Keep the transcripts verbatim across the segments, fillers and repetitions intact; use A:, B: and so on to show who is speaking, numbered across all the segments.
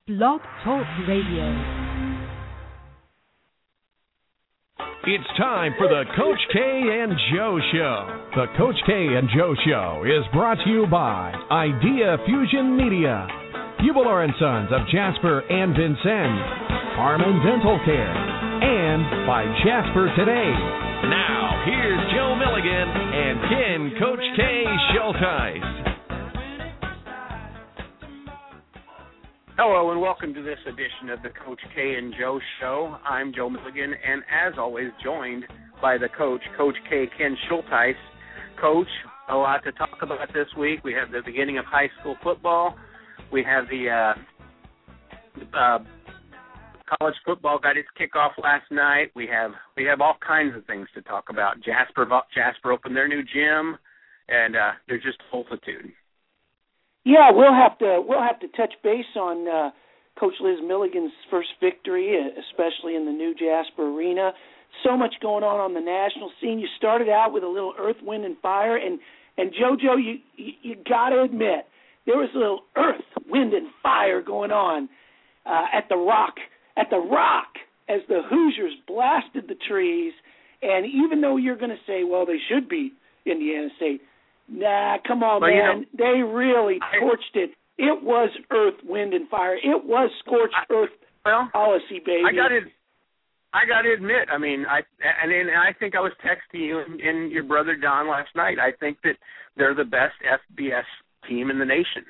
A: Blog Talk Radio.
B: It's time for the Coach K and Joe Show. The Coach K and Joe Show is brought to you by Idea Fusion Media, Hubler and Sons of Jasper and Vincennes, Harmon Dental Care, and by Jasper Today. Now, here's Joe Milligan and Ken Coach K Schulteis.
C: Hello and welcome to this edition of the Coach K and Joe Show. I'm Joe Milligan and as always joined by the coach, Coach K, Ken Schulteis. Coach, a lot to talk about this week. We have the beginning of high school football. We have the uh, uh, college football got its kickoff last night. We have we have all kinds of things to talk about. Jasper Jasper opened their new gym, and uh, there's just a multitude.
D: Yeah, we'll have to we'll have to touch base on uh, Coach Liz Milligan's first victory, especially in the new Jasper Arena. So much going on on the national scene. You started out with a little earth, wind, and fire, and and JoJo, you you, you got to admit there was a little earth, wind, and fire going on uh, at the Rock at the Rock as the Hoosiers blasted the trees. And even though you're going to say, well, they should beat Indiana State. Nah, come on,
C: well,
D: man.
C: You know,
D: they really torched it. It was earth, wind, and fire. It was scorched
C: I,
D: earth
C: well,
D: policy, baby.
C: I got to, I got to admit, I mean, I and, and I think I was texting you and, and your brother Don last night. I think that they're the best F B S team in the nation.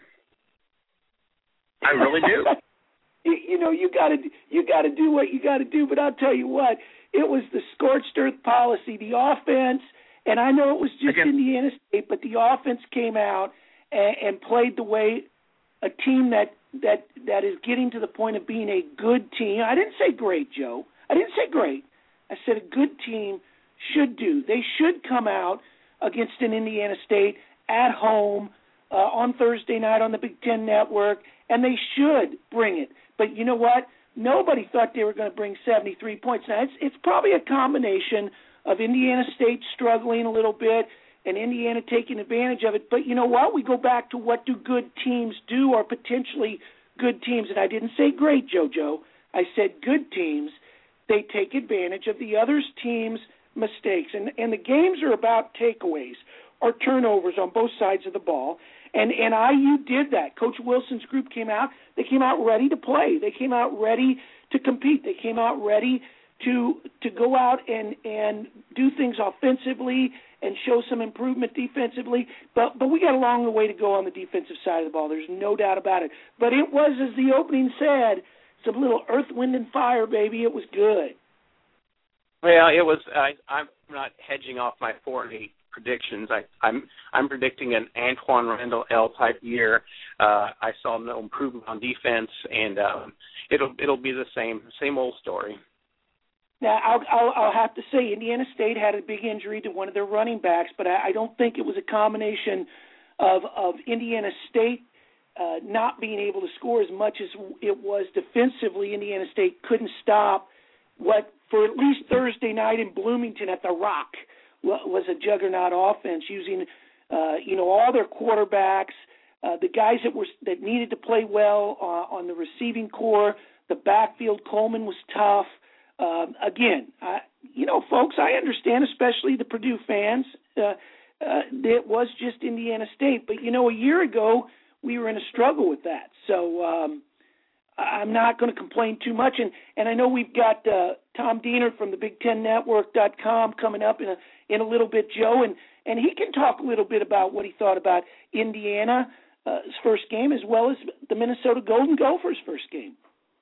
C: I really do.
D: you, you know, you got to you got to do what you got to do. But I'll tell you what, it was the scorched earth policy. The offense. And I know it was just
C: Again.
D: Indiana State, but the offense came out and, and played the way a team that, that that is getting to the point of being a good team. I didn't say great, Joe. I didn't say great. I said a good team should do. They should come out against an Indiana State at home uh, on Thursday night on the Big Ten Network, and they should bring it. But you know what? Nobody thought they were going to bring seventy-three points. Now, it's, it's probably a combination of Indiana State struggling a little bit and Indiana taking advantage of it. But you know what? We go back to what do good teams do, or potentially good teams. And I didn't say great, JoJo. I said good teams. They take advantage of the other team's mistakes. And, and the games are about takeaways or turnovers on both sides of the ball. And, and I U did that. Coach Wilson's group came out. They came out ready to play. They came out ready to compete. They came out ready to to go out and, and do things offensively and show some improvement defensively. But but we got a long way to go on the defensive side of the ball. There's no doubt about it. But it was, as the opening said, some little earth, wind, and fire, baby. It was good.
C: Well, it was. I, I'm not hedging off my four and eight predictions. I, I'm I'm predicting an Antoine Randall L type year. Uh, I saw no improvement on defense, and um, it'll it'll be the same same old story.
D: Now, I'll, I'll, I'll have to say Indiana State had a big injury to one of their running backs, but I, I don't think it was a combination of, of Indiana State uh, not being able to score as much as it was defensively. Indiana State couldn't stop what, for at least Thursday night in Bloomington at the Rock, was a juggernaut offense using, uh, you know, all their quarterbacks, uh, the guys that were that needed to play well uh, on the receiving core. The backfield, Coleman was tough. Um, again, I, you know, folks, I understand, especially the Purdue fans, uh, uh, it was just Indiana State. But, you know, a year ago, we were in a struggle with that. So um, I'm not going to complain too much. And, and I know we've got uh, Tom Diener from the Big Ten Network dot com coming up in a, in a little bit, Joe, and, and he can talk a little bit about what he thought about Indiana's uh, first game as well as the Minnesota Golden Gophers' first game.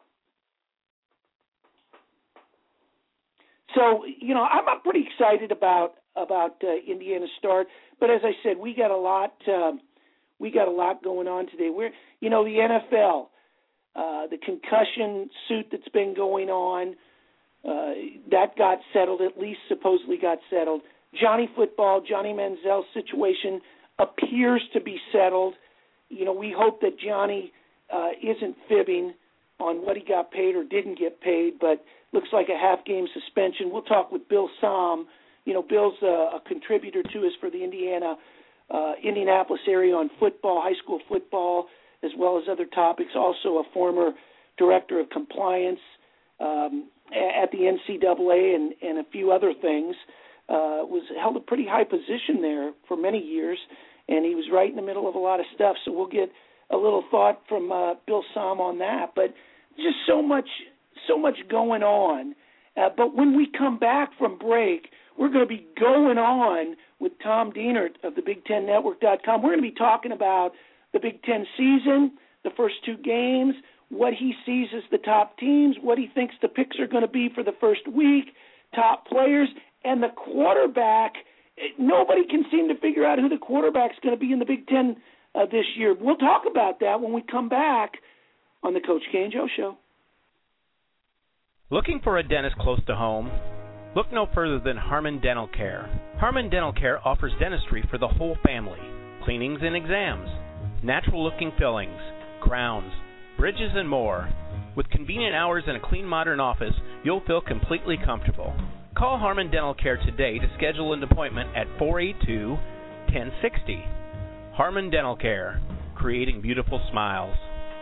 D: So, you know, I'm, I'm pretty excited about about uh, Indiana's start. But as I said, we got a lot um, we got a lot going on today. We're, you know, the N F L, uh, the concussion suit that's been going on, uh, that got settled. At least supposedly got settled. Johnny Football, Johnny Manziel's situation appears to be settled. You know, we hope that Johnny uh, isn't fibbing on what he got paid or didn't get paid, but looks like a half-game suspension. We'll talk with Bill Somm. You know, Bill's a, a contributor to us for the Indiana, uh, Indianapolis area on football, high school football, as well as other topics. Also a former director of compliance um, at the N C double A and, and a few other things. Uh, was held a pretty high position there for many years, and he was right in the middle of a lot of stuff. So we'll get a little thought from uh, Bill Somm on that. But just so much, so much going on. Uh, but when we come back from break, we're going to be going on with Tom Dienert of the Big Ten Network dot com. We're going to be talking about the Big Ten season, the first two games, what he sees as the top teams, what he thinks the picks are going to be for the first week, top players, and the quarterback. Nobody can seem to figure out who the quarterback's going to be in the Big Ten uh, this year. We'll talk about that when we come back on the Coach K and Joe Show.
E: Looking for a dentist close to home? Look no further than Harmon Dental Care. Harmon Dental Care offers dentistry for the whole family, cleanings and exams, natural-looking fillings, crowns, bridges, and more. With convenient hours and a clean, modern office, you'll feel completely comfortable. Call Harmon Dental Care today to schedule an appointment at four eight two, one zero six zero. Harmon Dental Care, creating beautiful smiles.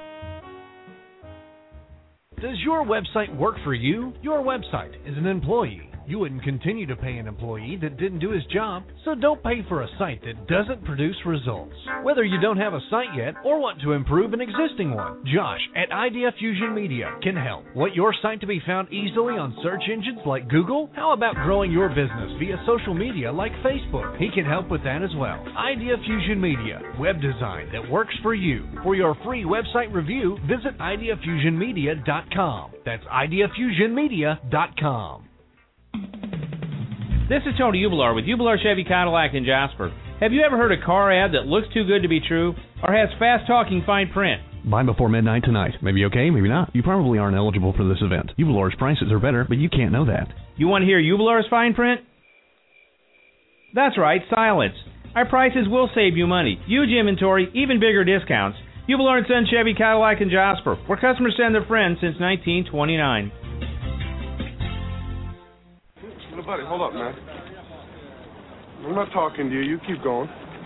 B: Does your website work for you? Your website is an employee. You wouldn't continue to pay an employee that didn't do his job, so don't pay for a site that doesn't produce results. Whether you don't have a site yet or want to improve an existing one, Josh at Idea Fusion Media can help. Want your site to be found easily on search engines like Google? How about growing your business via social media like Facebook? He can help with that as well. Idea Fusion Media, web design that works for you. For your free website review, visit idea fusion media dot com. That's idea fusion media dot com.
F: This is Tony Ublar with Ublar Chevy Cadillac in Jasper. Have you ever heard a car ad that looks too good to be true or has fast-talking fine print?
G: Buy before midnight tonight. Maybe okay, maybe not. You probably aren't eligible for this event. Ublar's prices are better, but you can't know that.
F: You want to hear Ublar's fine print? That's right, silence. Our prices will save you money. Huge inventory, even bigger discounts. Ublar and Son Chevy Cadillac in Jasper, where customers send their friends since nineteen twenty-nine.
H: Buddy, hold up, man. I'm not talking to you. You keep going.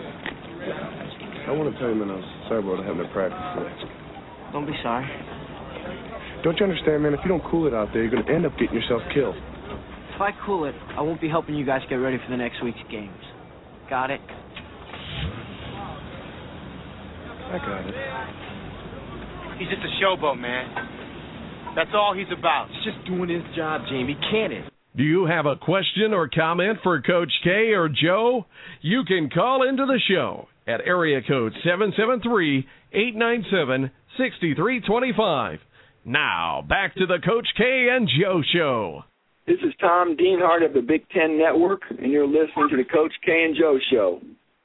H: I want to tell you, man, I was sorry about having to practice today.
I: Don't be sorry.
H: Don't you understand, man? If you don't cool it out there, you're going to end up getting yourself killed.
I: If I cool it, I won't be helping you guys get ready for the next week's games. Got it?
H: I got it.
J: He's just a showboat, man. That's all he's about.
K: He's just doing his job, Jamie. Can it?
B: Do you have a question or comment for Coach K or Joe? You can call into the show at area code seven seven three, eight nine seven, six three two five. Now, back to the Coach K and Joe Show.
L: This is Tom Dienhart of the Big Ten Network, and you're listening to the Coach K and Joe Show.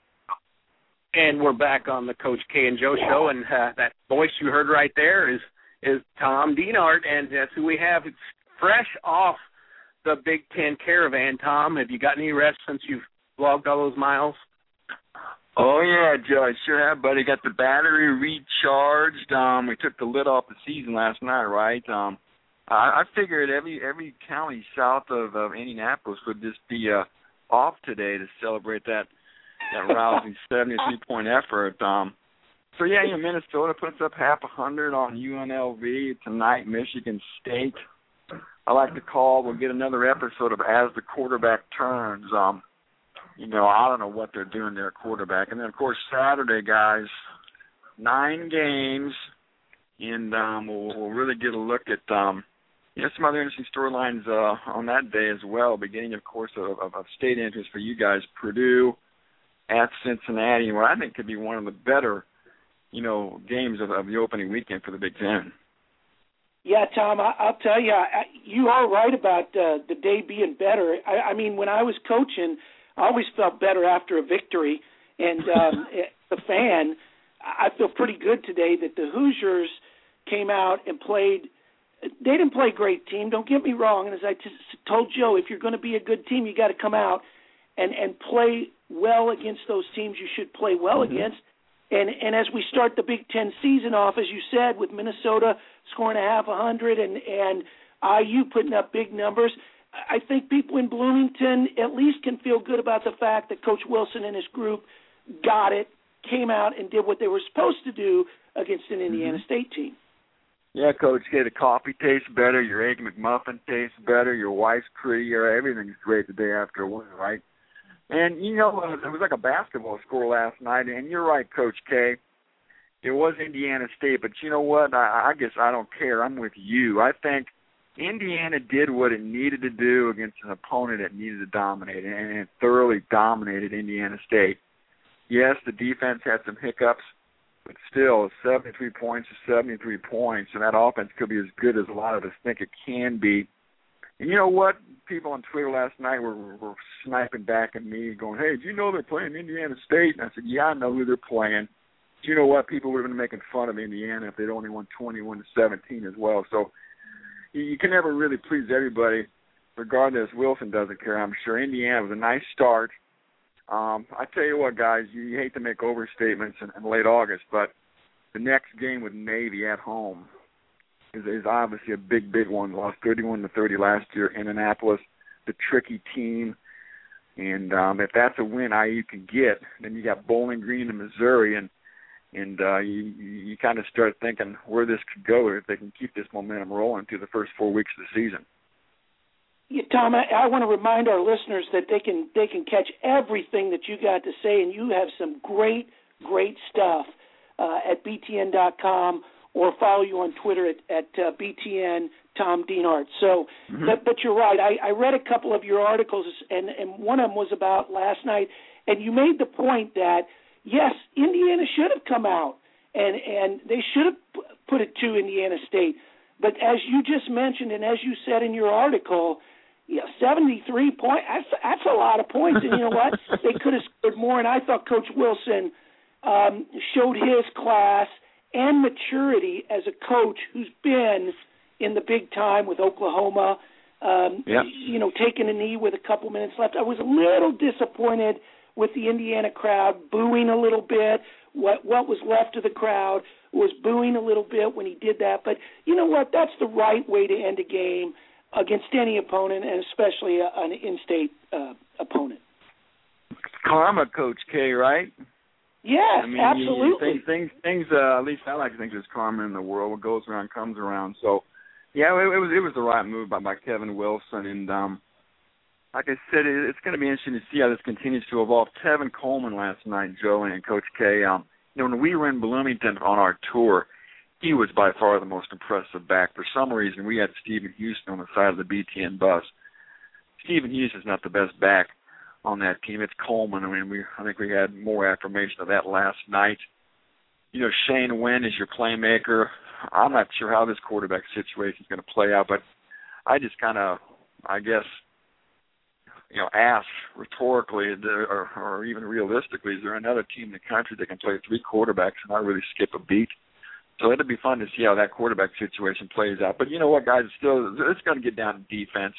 C: And we're back on the Coach K and Joe Show, and uh, that voice you heard right there is, is Tom Dienhart, and that's who we have. It's fresh off the Big Ten Caravan. Tom, have you got any rest since you've logged all those miles?
M: Oh, yeah, Joe, I sure have, buddy. Got the battery recharged. Um, we took the lid off the season last night, right? Um, I, I figured every every county south of, of Indianapolis would just be uh, off today to celebrate that, that rousing seventy-three point effort. Um, so, yeah, you know, Minnesota puts up half a hundred on U N L V tonight, Michigan State. I like to call, we'll get another episode of As the Quarterback Turns. Um, you know, I don't know what they're doing there at quarterback. And then, of course, Saturday, guys, nine games, and um, we'll, we'll really get a look at, um, you know, some other interesting storylines uh, on that day as well, beginning, of course, of, of, of state interest for you guys, Purdue at Cincinnati, where I think could be one of the better, you know, games of, of the opening weekend for the Big Ten.
D: Yeah, Tom, I, I'll tell you, I, you are right about uh, the day being better. I, I mean, when I was coaching, I always felt better after a victory. And um, as a fan, I feel pretty good today that the Hoosiers came out and played. They didn't play a great team, don't get me wrong. And as I just told Joe, if you're going to be a good team, you got to come out and, and play well against those teams you should play well mm-hmm. against. And and as we start the Big Ten season off, as you said, with Minnesota scoring a half a hundred and, and I U putting up big numbers, I think people in Bloomington at least can feel good about the fact that Coach Wilson and his group got it, came out and did what they were supposed to do against an Indiana mm-hmm. State team.
M: Yeah, Coach K, the coffee tastes better, your Egg McMuffin tastes better, your wife's prettier, everything's great the day after a win, right? And, you know, it was like a basketball score last night, and you're right, Coach K. It was Indiana State, but you know what? I, I guess I don't care. I'm with you. I think Indiana did what it needed to do against an opponent that needed to dominate, and it thoroughly dominated Indiana State. Yes, the defense had some hiccups, but still, seventy-three points is seventy-three points, and that offense could be as good as a lot of us think it can be. And you know what? People on Twitter last night were, were sniping back at me, going, hey, do you know they're playing Indiana State? And I said, yeah, I know who they're playing. But you know what? People would have been making fun of Indiana if they'd only won twenty-one to seventeen as well. So you, you can never really please everybody, regardless. Wilson doesn't care, I'm sure. Indiana was a nice start. Um, I tell you what, guys, you, you hate to make overstatements in, in late August, but the next game with Navy at home is, is obviously a big, big one. Lost thirty-one to thirty last year in Annapolis, the tricky team. And um, if that's a win I U can get, then you got Bowling Green in Missouri, and and uh, you, you kind of start thinking where this could go if they can keep this momentum rolling through the first four weeks of the season.
D: Yeah, Tom, I, I want to remind our listeners that they can they can catch everything that you got to say, and you have some great, great stuff uh, at B T N dot com, or follow you on Twitter at, at uh, B T N Tom Dienhart. So, mm-hmm. but, but you're right. I, I read a couple of your articles, and, and one of them was about last night, and you made the point that, yes, Indiana should have come out, and, and they should have put it to Indiana State. But as you just mentioned, and as you said in your article, yeah, seventy-three points, that's, that's a lot of points. And you know what? They could have scored more, and I thought Coach Wilson um, showed his class and maturity as a coach who's been in the big time with Oklahoma, um,
M: yep.
D: you know, taking a knee with a couple minutes left. I was a little disappointed with the Indiana crowd, booing a little bit. What what was left of the crowd was booing a little bit when he did that. But you know what? That's the right way to end a game against any opponent, and especially a, an in-state uh, opponent.
M: Karma, Coach K, right?
D: Yes,
M: I mean,
D: absolutely.
M: You, you, things, things. Uh, at least I like to think there's karma in the world. What goes around comes around. So, yeah, it, it was it was the right move by, by Kevin Wilson, and um, like I said, it, it's going to be interesting to see how this continues to evolve. Tevin Coleman last night, Joe and Coach K. Um, you know, when we were in Bloomington on our tour, he was by far the most impressive back. For some reason, we had Stephen Houston on the side of the B T N bus. Stephen Houston's not the best back on that team. It's Coleman. I mean, we I think we had more affirmation of that last night. You know, Shane Wynn is your playmaker. I'm not sure how this quarterback situation is going to play out, but I just kind of, I guess, you know, ask rhetorically or, or even realistically, is there another team in the country that can play three quarterbacks and not really skip a beat? So it'll be fun to see how that quarterback situation plays out. But you know what, guys? It's still, it's going to get down to defense.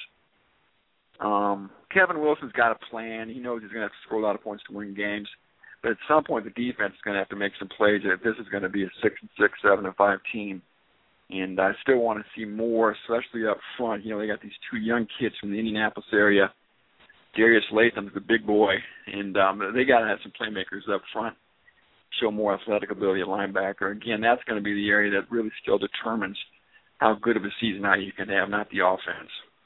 M: Um, Kevin Wilson's got a plan. He knows he's going to have to score a lot of points to win games. But at some point, the defense is going to have to make some plays if this is going to be a six and six, seven and five team. And I still want to see more, especially up front. You know, they got these two young kids from the Indianapolis area. Darius Latham's the big boy, and um, they got to have some playmakers up front, show more athletic ability at linebacker. Again, that's going to be the area that really still determines how good of a season I U can have, not the offense.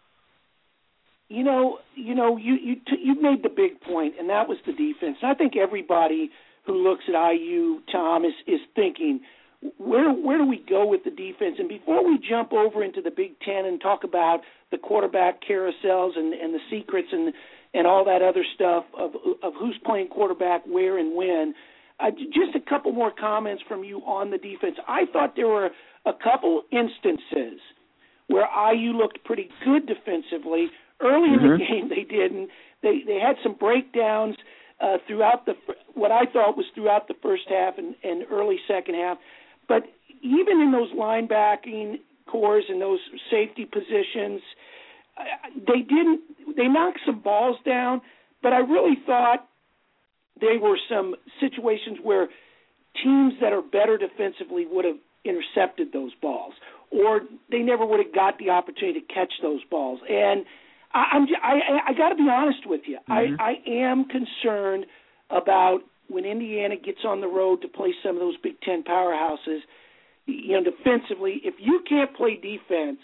D: You know, you know, you you t- you made the big point, and that was the defense. I think everybody who looks at I U, Tom, is is thinking, where where do we go with the defense? And before we jump over into the Big Ten and talk about the quarterback carousels and, and the secrets and and all that other stuff of of who's playing quarterback where and when, uh, just a couple more comments from you on the defense. I thought there were a couple instances where I U looked pretty good defensively. Early in the game, they didn't. They they had some breakdowns uh, throughout the what I thought was throughout the first half and, and early second half. But even in those linebacking cores and those safety positions, uh, they didn't. They knocked some balls down, but I really thought there were some situations where teams that are better defensively would have intercepted those balls, or they never would have got the opportunity to catch those balls. And I, I'm, I, I got to be honest with you. Mm-hmm. I, I am concerned about when Indiana gets on the road to play some of those Big Ten powerhouses, you know, defensively, if you can't play defense,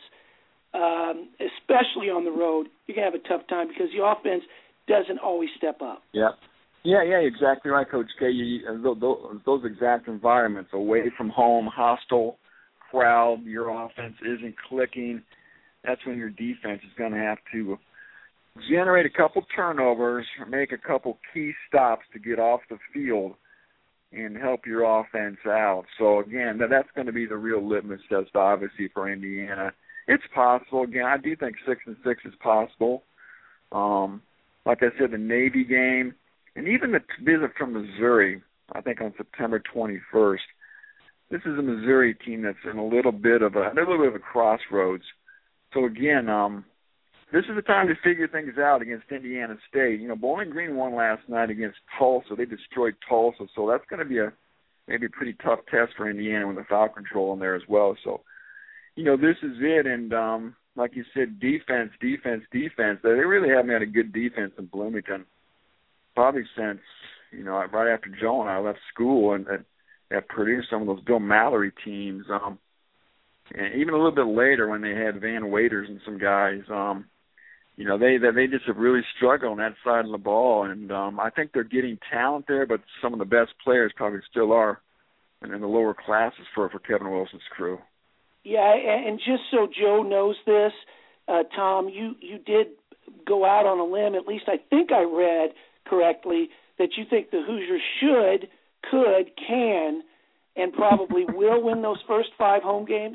D: um, especially on the road, you're going to have a tough time because the offense doesn't always step up.
M: Yeah. Yeah, yeah, exactly right, Coach K. You, those, those exact environments, away from home, hostile crowd, your offense isn't clicking. That's when your defense is going to have to generate a couple turnovers, make a couple key stops to get off the field and help your offense out. So, again, that, that's going to be the real litmus test, obviously, for Indiana. It's possible. Again, I do think six and six is possible. Um, like I said, the Navy game, and even the visit from Missouri, I think on September twenty-first, this is a Missouri team that's in a little bit of a, a little bit of a crossroads. So again, um, this is the time to figure things out against Indiana State. You know, Bowling Green won last night against Tulsa. They destroyed Tulsa, so that's going to be a maybe a pretty tough test for Indiana with the foul control in there as well. So, you know, this is it, and um, like you said, defense, defense, defense. They really haven't had a good defense in Bloomington probably since, you know, right after Joe and I left school and, and have produced some of those Bill Mallory teams. Um, and even a little bit later when they had Van Waiters and some guys, um, you know, they they just have really struggled on that side of the ball. And um, I think they're getting talent there, but some of the best players probably still are in the lower classes for, for Kevin Wilson's crew.
D: Yeah, and just so Joe knows this, uh, Tom, you, you did go out on a limb, at least I think I read correctly, that you think the Hoosiers should, could, can, and probably will win those first five home games?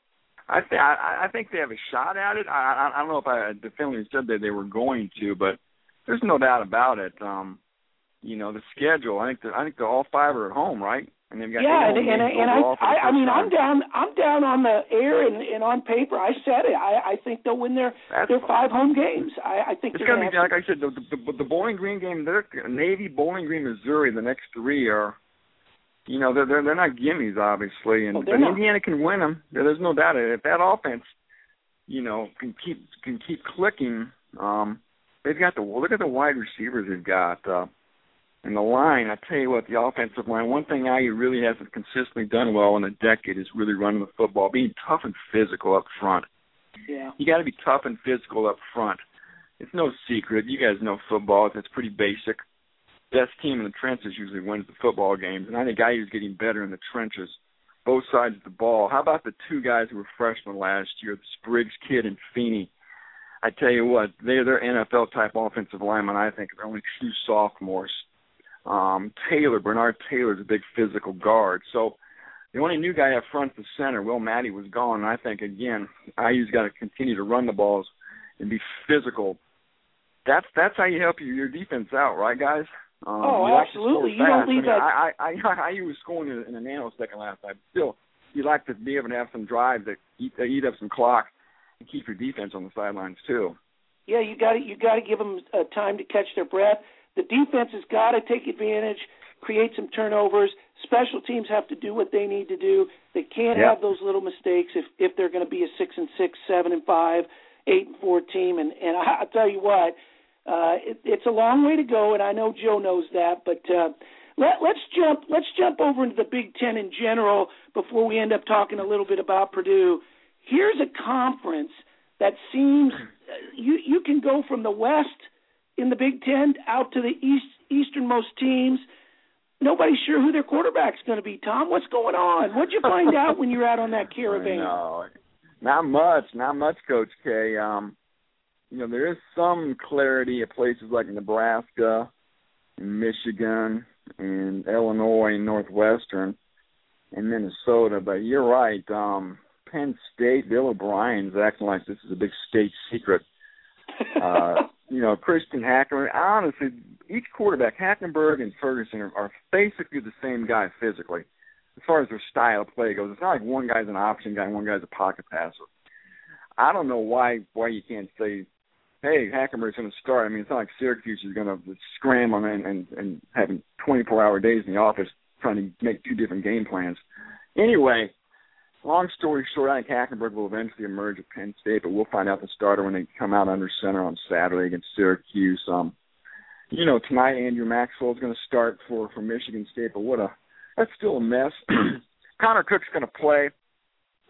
M: I, th- I, I think they have a shot at it. I, I, I don't know if I definitively said that they were going to, but there's no doubt about it. Um, you know, the schedule, I think the, I think they're all five are at home, right? And they've got
D: yeah, and, and, and I, I, I mean, I'm down, I'm down on the air and, and on paper. I said it. I, I think they'll win their That's their five home games. I, I think
M: it's going to be like I said. The, the, the Bowling Green game, they're Navy, Bowling Green, Missouri. The next three are, you know, they're they're, they're not gimmies, obviously, and oh, but not. Indiana can win them. There's no doubt. If that offense, you know, can keep can keep clicking, um, they've got the look at the wide receivers they've got. Uh, And the line, I tell you what, the offensive line, one thing I U really hasn't consistently done well in a decade is really running the football, being tough and physical up front.
D: Yeah.
M: You got to be tough and physical up front. It's no secret. You guys know football. It's pretty basic. Best team in the trenches usually wins the football games, and I think I U's getting better in the trenches, both sides of the ball. How about the two guys who were freshmen last year, the Spriggs kid and Feeney? I tell you what, they're, they're N F L-type offensive linemen. I think they're only two sophomores. Um, Taylor, Bernard Taylor's a big physical guard. So the only new guy up front is the center. Will Matty was gone. And I think, again, I U's got to continue to run the balls and be physical. That's that's how you help your, your defense out, right, guys? Um,
D: oh,
M: you
D: absolutely.
M: Like
D: you don't leave
M: I mean,
D: that.
M: I, I, I, I U was scoring in, in a nanosecond last night. Still, you like to be able to have some drive that eat, that eat up some clock and keep your defense on the sidelines, too.
D: Yeah, you got you got to give them uh, time to catch their breath. The defense has got to take advantage, create some turnovers. Special teams have to do what they need to do. They can't
M: yep.
D: have those little mistakes if, if they're going to be a six and six, seven and five, eight and four team. And and I, I'll tell you what, uh, it, it's a long way to go, and I know Joe knows that. But uh, let, let's jump let's jump over into the Big Ten in general before we end up talking a little bit about Purdue. Here's a conference that seems you you can go from the West in the Big Ten out to the east easternmost teams. Nobody's sure who their quarterback's going to be, Tom. What's going on? What'd you find out when you were out on that caravan?
M: No, not much, not much, Coach K. Um, you know, there is some clarity at places like Nebraska, and Michigan, and Illinois, and Northwestern, and Minnesota. But you're right. Um, Penn State, Bill O'Brien's acting like this is a big state secret. Uh, you know, Christian Hackenberg, honestly, each quarterback, Hackenberg and Ferguson, are, are basically the same guy physically as far as their style of play goes. It's not like one guy's an option guy and one guy's a pocket passer. I don't know why why you can't say, hey, Hackenberg's going to start. I mean, it's not like Syracuse is going to scramble and, and, and having twenty-four hour days in the office trying to make two different game plans. Anyway, long story short, I think Hackenberg will eventually emerge at Penn State, but we'll find out the starter when they come out under center on Saturday against Syracuse. Um, you know, tonight Andrew Maxwell is going to start for, for Michigan State, but what a that's still a mess. Connor Cook's going to play.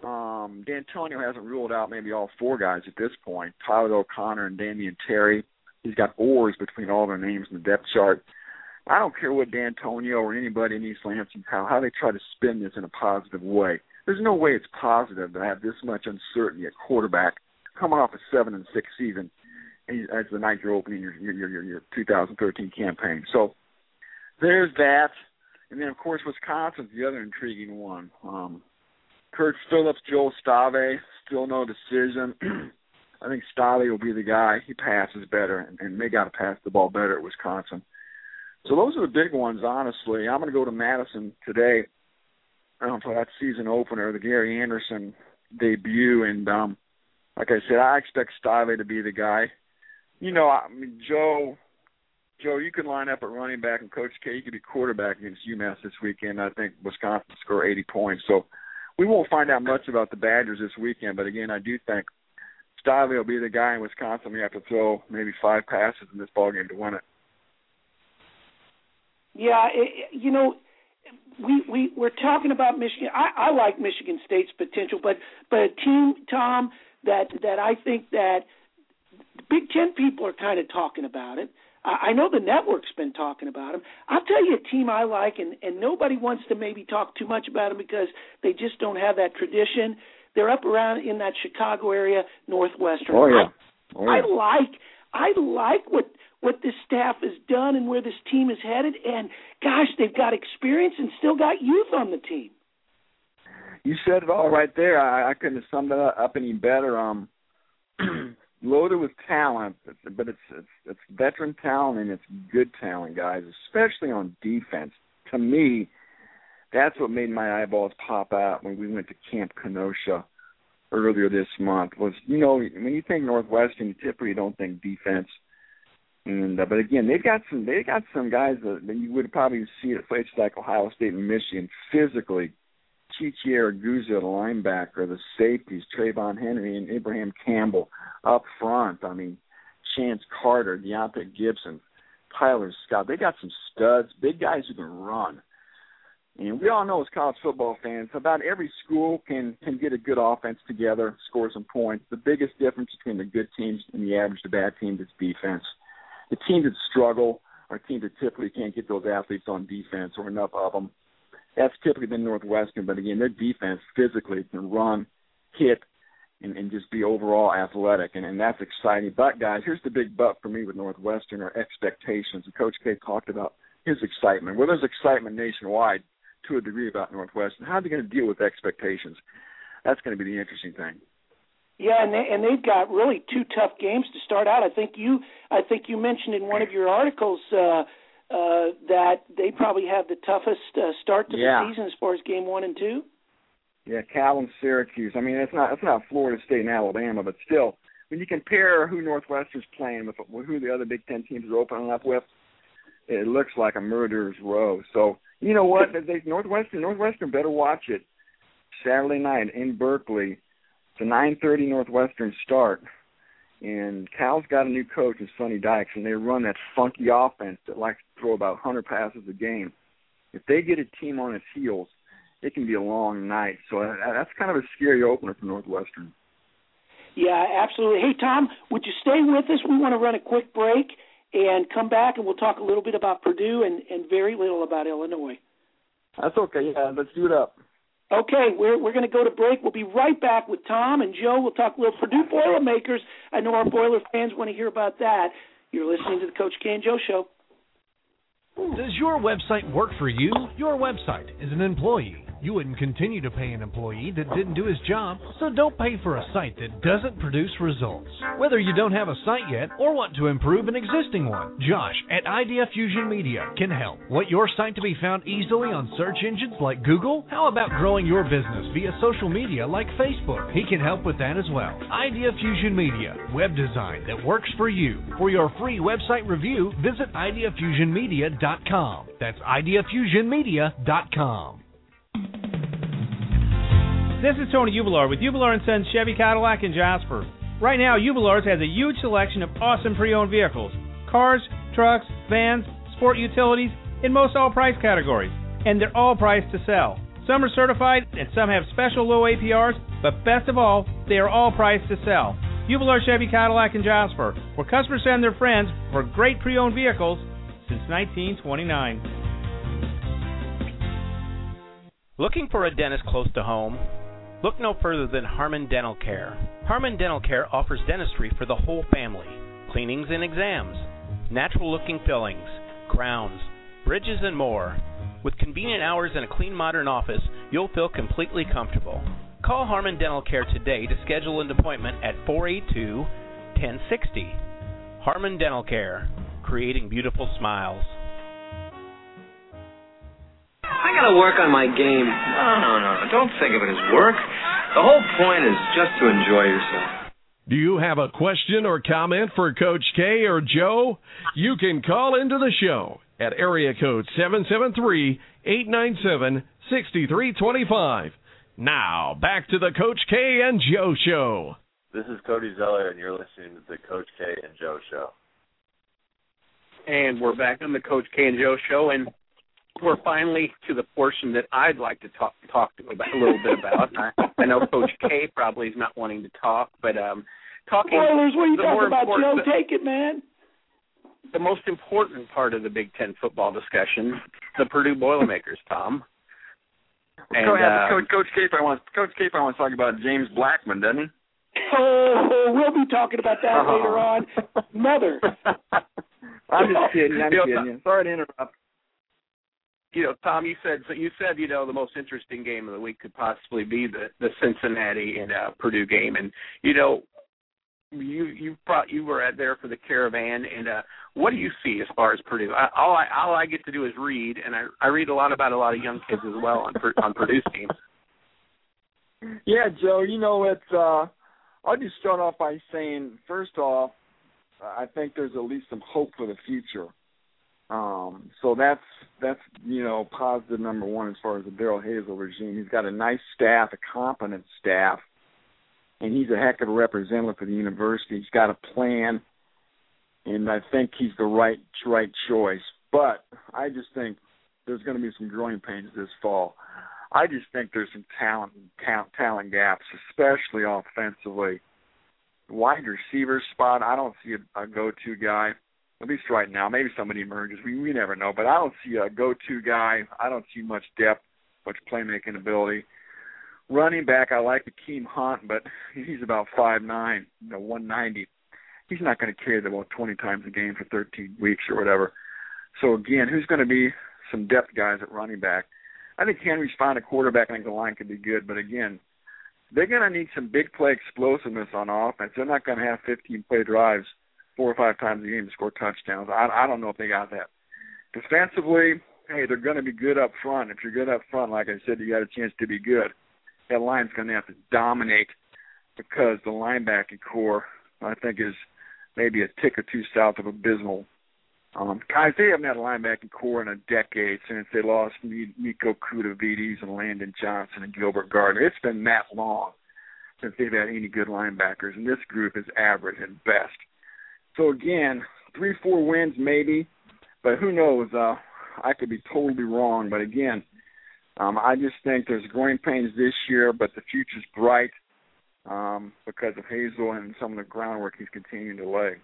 M: Um, D'Antonio hasn't ruled out maybe all four guys at this point. Tyler O'Connor and Damian Terry. He's got oars between all their names in the depth chart. I don't care what D'Antonio or anybody in East Lansing, how, how they try to spin this in a positive way. There's no way it's positive to have this much uncertainty at quarterback coming off a seven and six season as the night you're opening your your your, your two thousand thirteen campaign. So there's that, and then of course Wisconsin's the other intriguing one. Um, Kurt Phillips, Joel Stave, still no decision. I think Stave will be the guy. He passes better, and, and they got to pass the ball better at Wisconsin. So those are the big ones, honestly. I'm going to go to Madison today um, for that season opener, the Gary Anderson debut. And um, like I said, I expect Stave to be the guy. You know, I mean, Joe, Joe, you can line up at running back, and Coach K, you could be quarterback against UMass this weekend. I think Wisconsin will score eighty points. So we won't find out much about the Badgers this weekend. But, again, I do think Stave will be the guy in Wisconsin. We have to throw maybe five passes in this ballgame to win it.
D: Yeah, it, you know, we, we, we're talking about Michigan. I, I like Michigan State's potential, but but a team, Tom, that, that I think that the Big Ten people are kind of talking about it. I, I know the network's been talking about them. I'll tell you a team I like, and, and nobody wants to maybe talk too much about them because they just don't have that tradition. They're up around in that Chicago area, Northwestern.
M: Oh, yeah. Oh, yeah.
D: I, I like I like what – what this staff has done and where this team is headed. And, gosh, they've got experience and still got youth on the team.
M: You said it all right there. I, I couldn't have summed it up any better. Um, loaded with talent, but it's, it's it's veteran talent and it's good talent, guys, especially on defense. To me, that's what made my eyeballs pop out when we went to Camp Kenosha earlier this month was, you know, when you think Northwestern, you typically don't think defense. And uh, but again, they've got some they got some guys that, that you would probably see at places like Ohio State and Michigan physically. Chichi Araguza, the linebacker, the safeties, Trayvon Henry and Abraham Campbell up front. I mean, Chance Carter, Deontay Gibson, Tyler Scott. They got some studs, big guys who can run. And we all know as college football fans, about every school can, can get a good offense together, score some points. The biggest difference between the good teams and the average to bad teams is defense. The teams that struggle are teams that typically can't get those athletes on defense or enough of them. That's typically been Northwestern, but again, their defense physically can run, hit, and, and just be overall athletic, and, and that's exciting. But, guys, here's the big but for me with Northwestern are expectations. And Coach K talked about his excitement. Well, there's excitement nationwide to a degree about Northwestern. How are they going to deal with expectations? That's going to be the interesting thing.
D: Yeah, and they, and they've got really two tough games to start out. I think you I think you mentioned in one of your articles uh, uh, that they probably have the toughest uh, start to
M: yeah.
D: the season as far as game one and two.
M: Yeah, Cal and Syracuse. I mean, it's not it's not Florida State and Alabama, but still, when you compare who Northwestern's playing with, with who the other Big Ten teams are opening up with, it looks like a murderer's row. So you know what? they, Northwestern Northwestern better watch it Saturday night in Berkeley. It's a nine thirty Northwestern start, and Cal's got a new coach in Sonny Dykes, and they run that funky offense that likes to throw about one hundred passes a game. If they get a team on its heels, it can be a long night. So that's kind of a scary opener for Northwestern.
D: Yeah, absolutely. Hey, Tom, would you stay with us? We want to run a quick break and come back, and we'll talk a little bit about Purdue and, and very little about Illinois.
M: That's okay. Yeah, let's do it up.
D: Okay, we're we're going to go to break. We'll be right back with Tom and Joe. We'll talk a little Purdue Boilermakers. I know our Boiler fans want to hear about that. You're listening to the Coach K and Joe Show.
B: Does your website work for you? Your website is an employee. You wouldn't continue to pay an employee that didn't do his job, so don't pay for a site that doesn't produce results. Whether you don't have a site yet or want to improve an existing one, Josh at Idea Fusion Media can help. Want your site to be found easily on search engines like Google? How about growing your business via social media like Facebook? He can help with that as well. Idea Fusion Media, web design that works for you. For your free website review, visit idea fusion media dot com. That's idea fusion media dot com.
F: This is Tony Ubelar with Ubelar and Sons Chevy Cadillac in Jasper. Right now, Ubelar's has a huge selection of awesome pre-owned vehicles. Cars, trucks, vans, sport utilities, in most all price categories. And they're all priced to sell. Some are certified and some have special low A P Rs, But best of all, they are all priced to sell. Uvalor Chevy Cadillac in Jasper, where customers send their friends for great pre-owned vehicles since nineteen twenty-nine.
E: Looking for a dentist close to home? Look no further than Harmon Dental Care. Harmon Dental Care offers dentistry for the whole family, cleanings and exams, natural-looking fillings, crowns, bridges, and more. With convenient hours and a clean, modern office, you'll feel completely comfortable. Call Harmon Dental Care today to schedule an appointment at four eight two, one zero six zero. Harmon Dental Care, creating beautiful smiles.
K: I gotta work on my game. No, no, no, no. Don't think of it as work. The whole point is just to enjoy yourself.
B: Do you have a question or comment for Coach K or Joe? You can call into the show at area code seven seven three, eight nine seven, six three two five. Now, back to the Coach K and Joe Show.
N: This is Cody Zeller, and you're listening to the Coach K and Joe Show.
C: And we're back on the Coach K and Joe Show, and we're finally to the portion that I'd like to talk talk to about a little bit about. I, I know Coach K probably is not wanting to talk, but um, talking.
D: Spoilers, what are you
C: the
D: talking about, Joe?
C: the,
D: Take it, man.
C: The most important part of the Big Ten football discussion, the Purdue Boilermakers, Tom. And,
M: Coach,
C: uh,
M: Coach, Coach Capon wants Coach Capon wants to talk about James Blackman, doesn't he?
D: Oh, we'll be talking about that
C: uh-huh.
D: later on. Mother.
L: I'm just kidding. I'm
C: you know,
L: kidding. Sorry to interrupt.
C: You know, Tom, you said so. You said you know the most interesting game of the week could possibly be the the Cincinnati and uh, Purdue game, and you know, you you brought, you were at there for the Caravan, and uh, what do you see as far as Purdue? I, all I all I get to do is read, and I I read a lot about a lot of young kids as well on on Purdue's teams.
L: Yeah, Joe. You know, it's. Uh, I'll just start off by saying, first off, I think there's at least some hope for the future. Um, so that's that's you know positive number one as far as the Darrell Hazell regime. He's got a nice staff, a competent staff, and he's a heck of a representative for the university. He's got a plan, and I think he's the right right choice. But I just think there's going to be some growing pains this fall. I just think there's some talent talent, talent gaps, especially offensively. Wide receiver spot, I don't see a, a go-to guy. At least right now. Maybe somebody emerges. We we never know. But I don't see a go-to guy. I don't see much depth, much playmaking ability. Running back, I like Akeem Hunt, but he's about five nine, you know, one ninety. He's not going to carry the ball twenty times a game for thirteen weeks or whatever. So, again, who's going to be some depth guys at running back? I think Henry's fine at quarterback. I think the line could be good. But, again, they're going to need some big play explosiveness on offense. They're not going to have fifteen-play drives four or five times a game to score touchdowns. I, I don't know if they got that. Defensively, hey, they're going to be good up front. If you're good up front, like I said, you got a chance to be good. That line's going to have to dominate because the linebacking core, I think, is maybe a tick or two south of abysmal. Um, guys, they haven't had a linebacking core in a decade since they lost Nico Kudavides and Landon Johnson and Gilbert Gardner. It's been that long since they've had any good linebackers, and this group is average at best. So, again, three, four wins maybe, but who knows? Uh, I could be totally wrong. But, again, um, I just think there's growing pains this year, but the future's bright um, because of Hazell and some of the groundwork he's continuing to lay.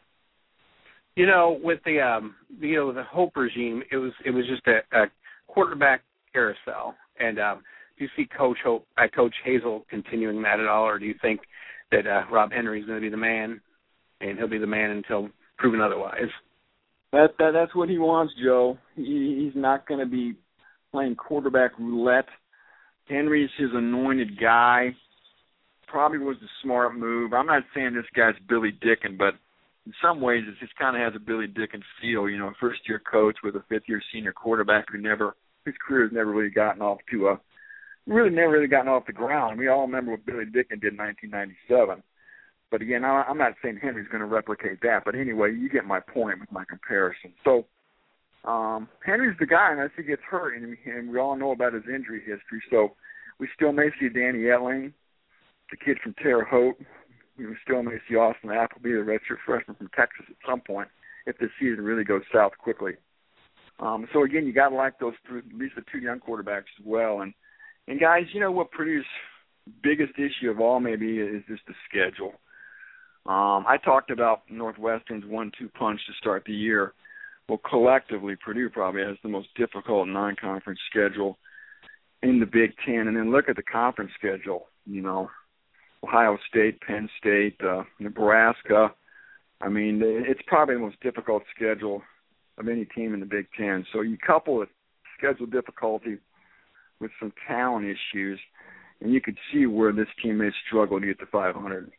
C: You know, with the um, you know the Hope regime, it was it was just a, a quarterback carousel. And um, do you see Coach Hope, uh, Coach Hazell continuing that at all, or do you think that uh, Rob Henry is going to be the man? And he'll be the man until proven otherwise.
L: That, that that's what he wants, Joe. He, he's not going to be playing quarterback roulette. Henry's his anointed guy. Probably was the smart move. I'm not saying this guy's Billy Dicken, but in some ways it just kind of has a Billy Dicken feel. You know, a first-year coach with a fifth-year senior quarterback who never, whose career has never really gotten off to a, really never really gotten off the ground. We all remember what Billy Dicken did in nineteen ninety-seven. But, again, I'm not saying Henry's going to replicate that. But, anyway, you get my point with my comparison. So, um, Henry's the guy unless he gets hurt, and, and we all know about his injury history. So, we still may see Danny Etling, the kid from Terre Haute. We still may see Austin Appleby, the redshirt freshman from Texas at some point, if this season really goes south quickly. Um, so, again, you got to like those three, at least the two young quarterbacks as well. And, and guys, you know what Purdue's
M: biggest issue of all maybe is just the schedule. Um, I talked about Northwestern's one two punch to start the year. Well, collectively, Purdue probably has the most difficult non-conference schedule in the Big Ten. And then look at the conference schedule, you know, Ohio State, Penn State, uh, Nebraska. I mean, it's probably the most difficult schedule of any team in the Big Ten. So you couple it, schedule difficulty with some talent issues, and you could see where this team may struggle to get to five hundred.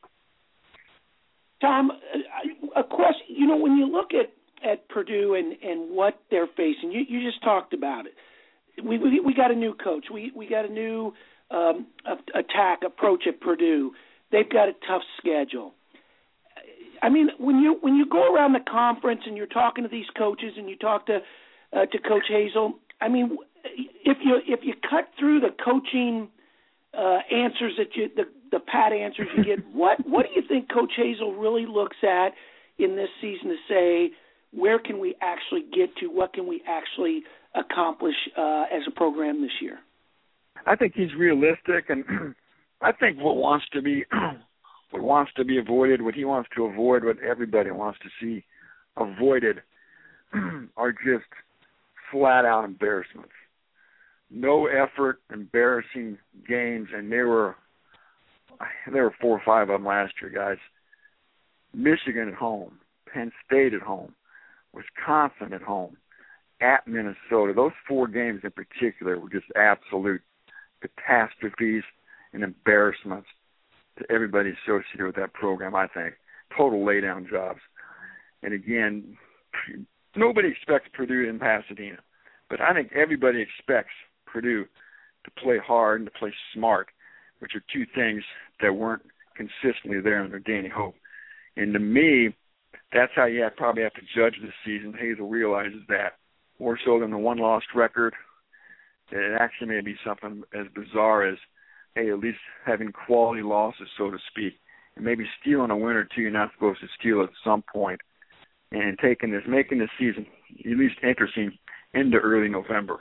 D: Tom, a question. You know, when you look at, at Purdue and, and what they're facing, you, you just talked about it. We, we we got a new coach. We we got a new um, attack approach at Purdue. They've got a tough schedule. I mean, when you when you go around the conference and you're talking to these coaches and you talk to uh, to Coach Hazel, I mean, if you if you cut through the coaching uh, answers that you the, the pat answers you get, what what do you think Coach Hazel really looks at in this season to say where can we actually get to? What can we actually accomplish uh, as a program this year?
M: I think he's realistic, and I think what wants to be what wants to be avoided, what he wants to avoid, what everybody wants to see avoided, are just flat-out embarrassments. No effort, embarrassing games, and there were there were four or five of them last year, guys. Michigan at home, Penn State at home, Wisconsin at home, at Minnesota. Those four games in particular were just absolute catastrophes and embarrassments to everybody associated with that program, I think. Total lay-down jobs. And again, nobody expects Purdue in Pasadena, but I think everybody expects Purdue to play hard and to play smart, which are two things that weren't consistently there under Danny Hope. And to me, that's how you have, probably have to judge this season. Hazel realizes that. More so than the one-loss record, it actually may be something as bizarre as, hey, at least having quality losses, so to speak, and maybe stealing a win or two you're not supposed to steal at some point, and taking this, making this season at least interesting into early November.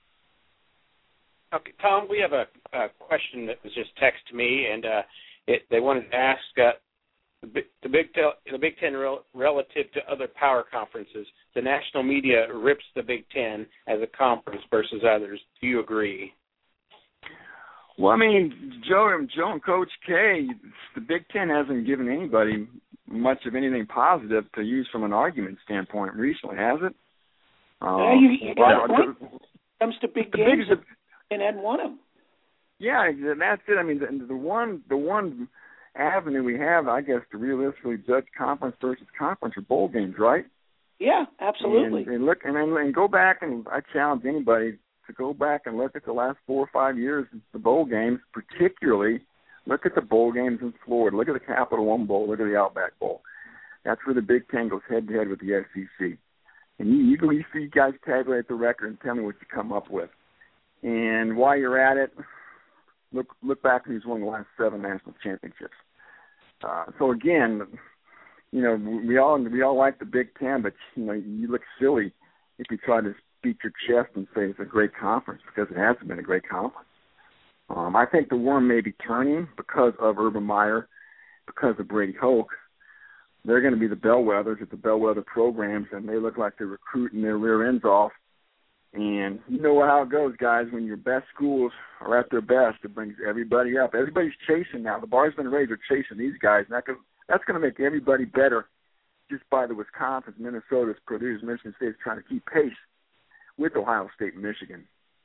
E: Okay, Tom, we have a, a question that was just texted to me, and uh, it, they wanted to ask uh, the, Big, the, Big, the Big Ten rel- relative to other power conferences. The national media rips the Big Ten as a conference versus others. Do you agree?
M: Well, I mean, Joe, Joe and Coach K, the Big Ten hasn't given anybody much of anything positive to use from an argument standpoint recently, has it? Uh,
D: yeah, you, you got
M: the,
D: a point. When it comes to big games,
M: big,
D: and hadn't won them.
M: Yeah, that's it. I mean, the, the one the one avenue we have, I guess, to realistically judge conference versus conference are bowl games, right?
D: Yeah, absolutely.
M: And, and look and, and go back, and I challenge anybody to go back and look at the last four or five years of the bowl games, particularly look at the bowl games in Florida. Look at the Capital One Bowl. Look at the Outback Bowl. That's where the Big Ten goes head-to-head with the S E C. And you, you, you see you guys tabulate the record and tell me what you come up with. And while you're at it, look look back and he's won the last seven national championships. Uh, so again, you know, we all we all like the Big Ten, but you know, you look silly if you try to beat your chest and say it's a great conference, because it hasn't been a great conference. Um, I think the worm may be turning because of Urban Meyer, because of Brady Hoke. They're going to be the bellwethers at the bellwether programs, and they look like they're recruiting their rear ends off. And you know how it goes, guys. When your best schools are at their best, it brings everybody up. Everybody's chasing now. The bar's been raised. They're chasing these guys. And that could, that's going to make everybody better just by the Wisconsin, Minnesota's, Purdue's, Michigan State's trying to keep pace with Ohio State and Michigan.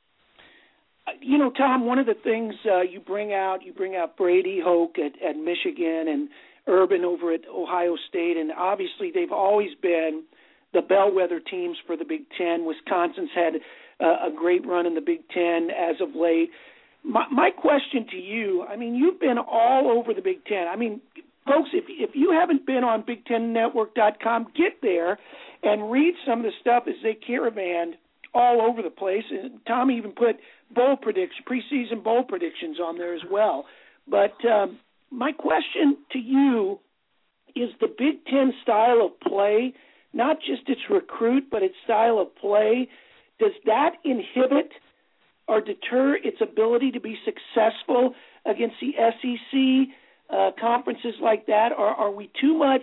D: You know, Tom, one of the things uh, you bring out, you bring out Brady Hoke at, at Michigan and Urban over at Ohio State, and obviously they've always been the bellwether teams for the Big Ten. Wisconsin's had uh, a great run in the Big Ten as of late. My, my question to you, I mean, you've been all over the Big Ten. I mean, folks, if if you haven't been on Big Ten Network dot com, get there and read some of the stuff as they caravanned all over the place. And Tom even put bowl prediction, preseason bowl predictions on there as well. But um, my question to you is the Big Ten style of play, not just its recruit, but its style of play, does that inhibit or deter its ability to be successful against the S E C uh, conferences like that? Or are we too much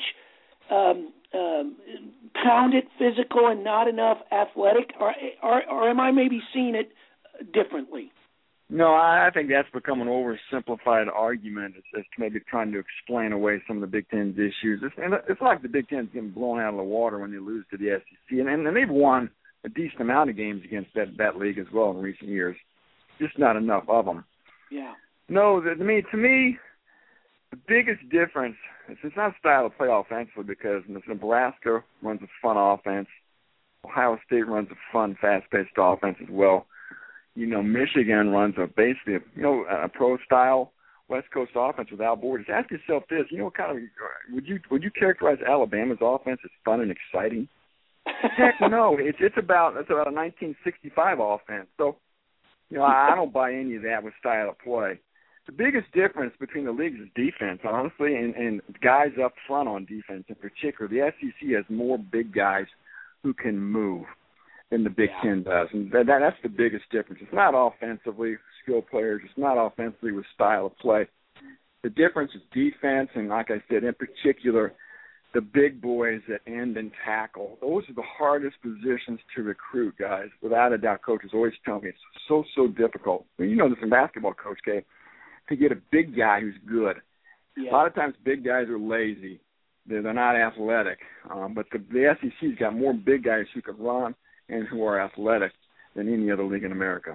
D: um, um, pounded physical and not enough athletic? Or, or, or am I maybe seeing it differently?
L: No, I think that's become an oversimplified argument. It's, it's maybe trying to explain away some of the Big Ten's issues. It's, and it's like the Big Ten's getting blown out of the water when they lose to the S E C. And, and, and they've won a decent amount of games against that, that league as well in recent years. Just not enough of them.
D: Yeah.
L: No, the, to me, to me, the biggest difference is it's not style of play offensively because Nebraska runs a fun offense. Ohio State runs a fun, fast-paced offense as well. You know, Michigan runs a basically, a, you know, a pro-style West Coast offense without borders. Ask yourself this: you know, what kind of would you would you characterize Alabama's offense as fun and exciting? Heck no, it's it's about it's about a nineteen sixty-five offense. So, you know, I, I don't buy any of that with style of play. The biggest difference between the leagues is defense, honestly, and, and guys up front on defense in particular. The S E C has more big guys who can move than the Big yeah. Ten does, and that, that's the biggest difference. It's not offensively skilled players. It's not offensively with style of play. The difference is defense, and like I said, in particular, the big boys that end and tackle. Those are the hardest positions to recruit, guys. Without a doubt, coaches always tell me it's so, so difficult. I mean, you know this in basketball, Coach K, to get a big guy who's good. Yeah. A lot of times big guys are lazy. They're, they're not athletic. Um, but the, the S E C's got more big guys who can run and who are athletic than any other league in America.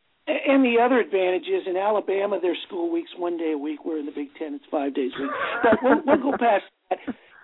D: And the other advantage is in Alabama, their school week's one day a week. We're in the Big Ten, it's five days a week. But we'll, we'll go past that.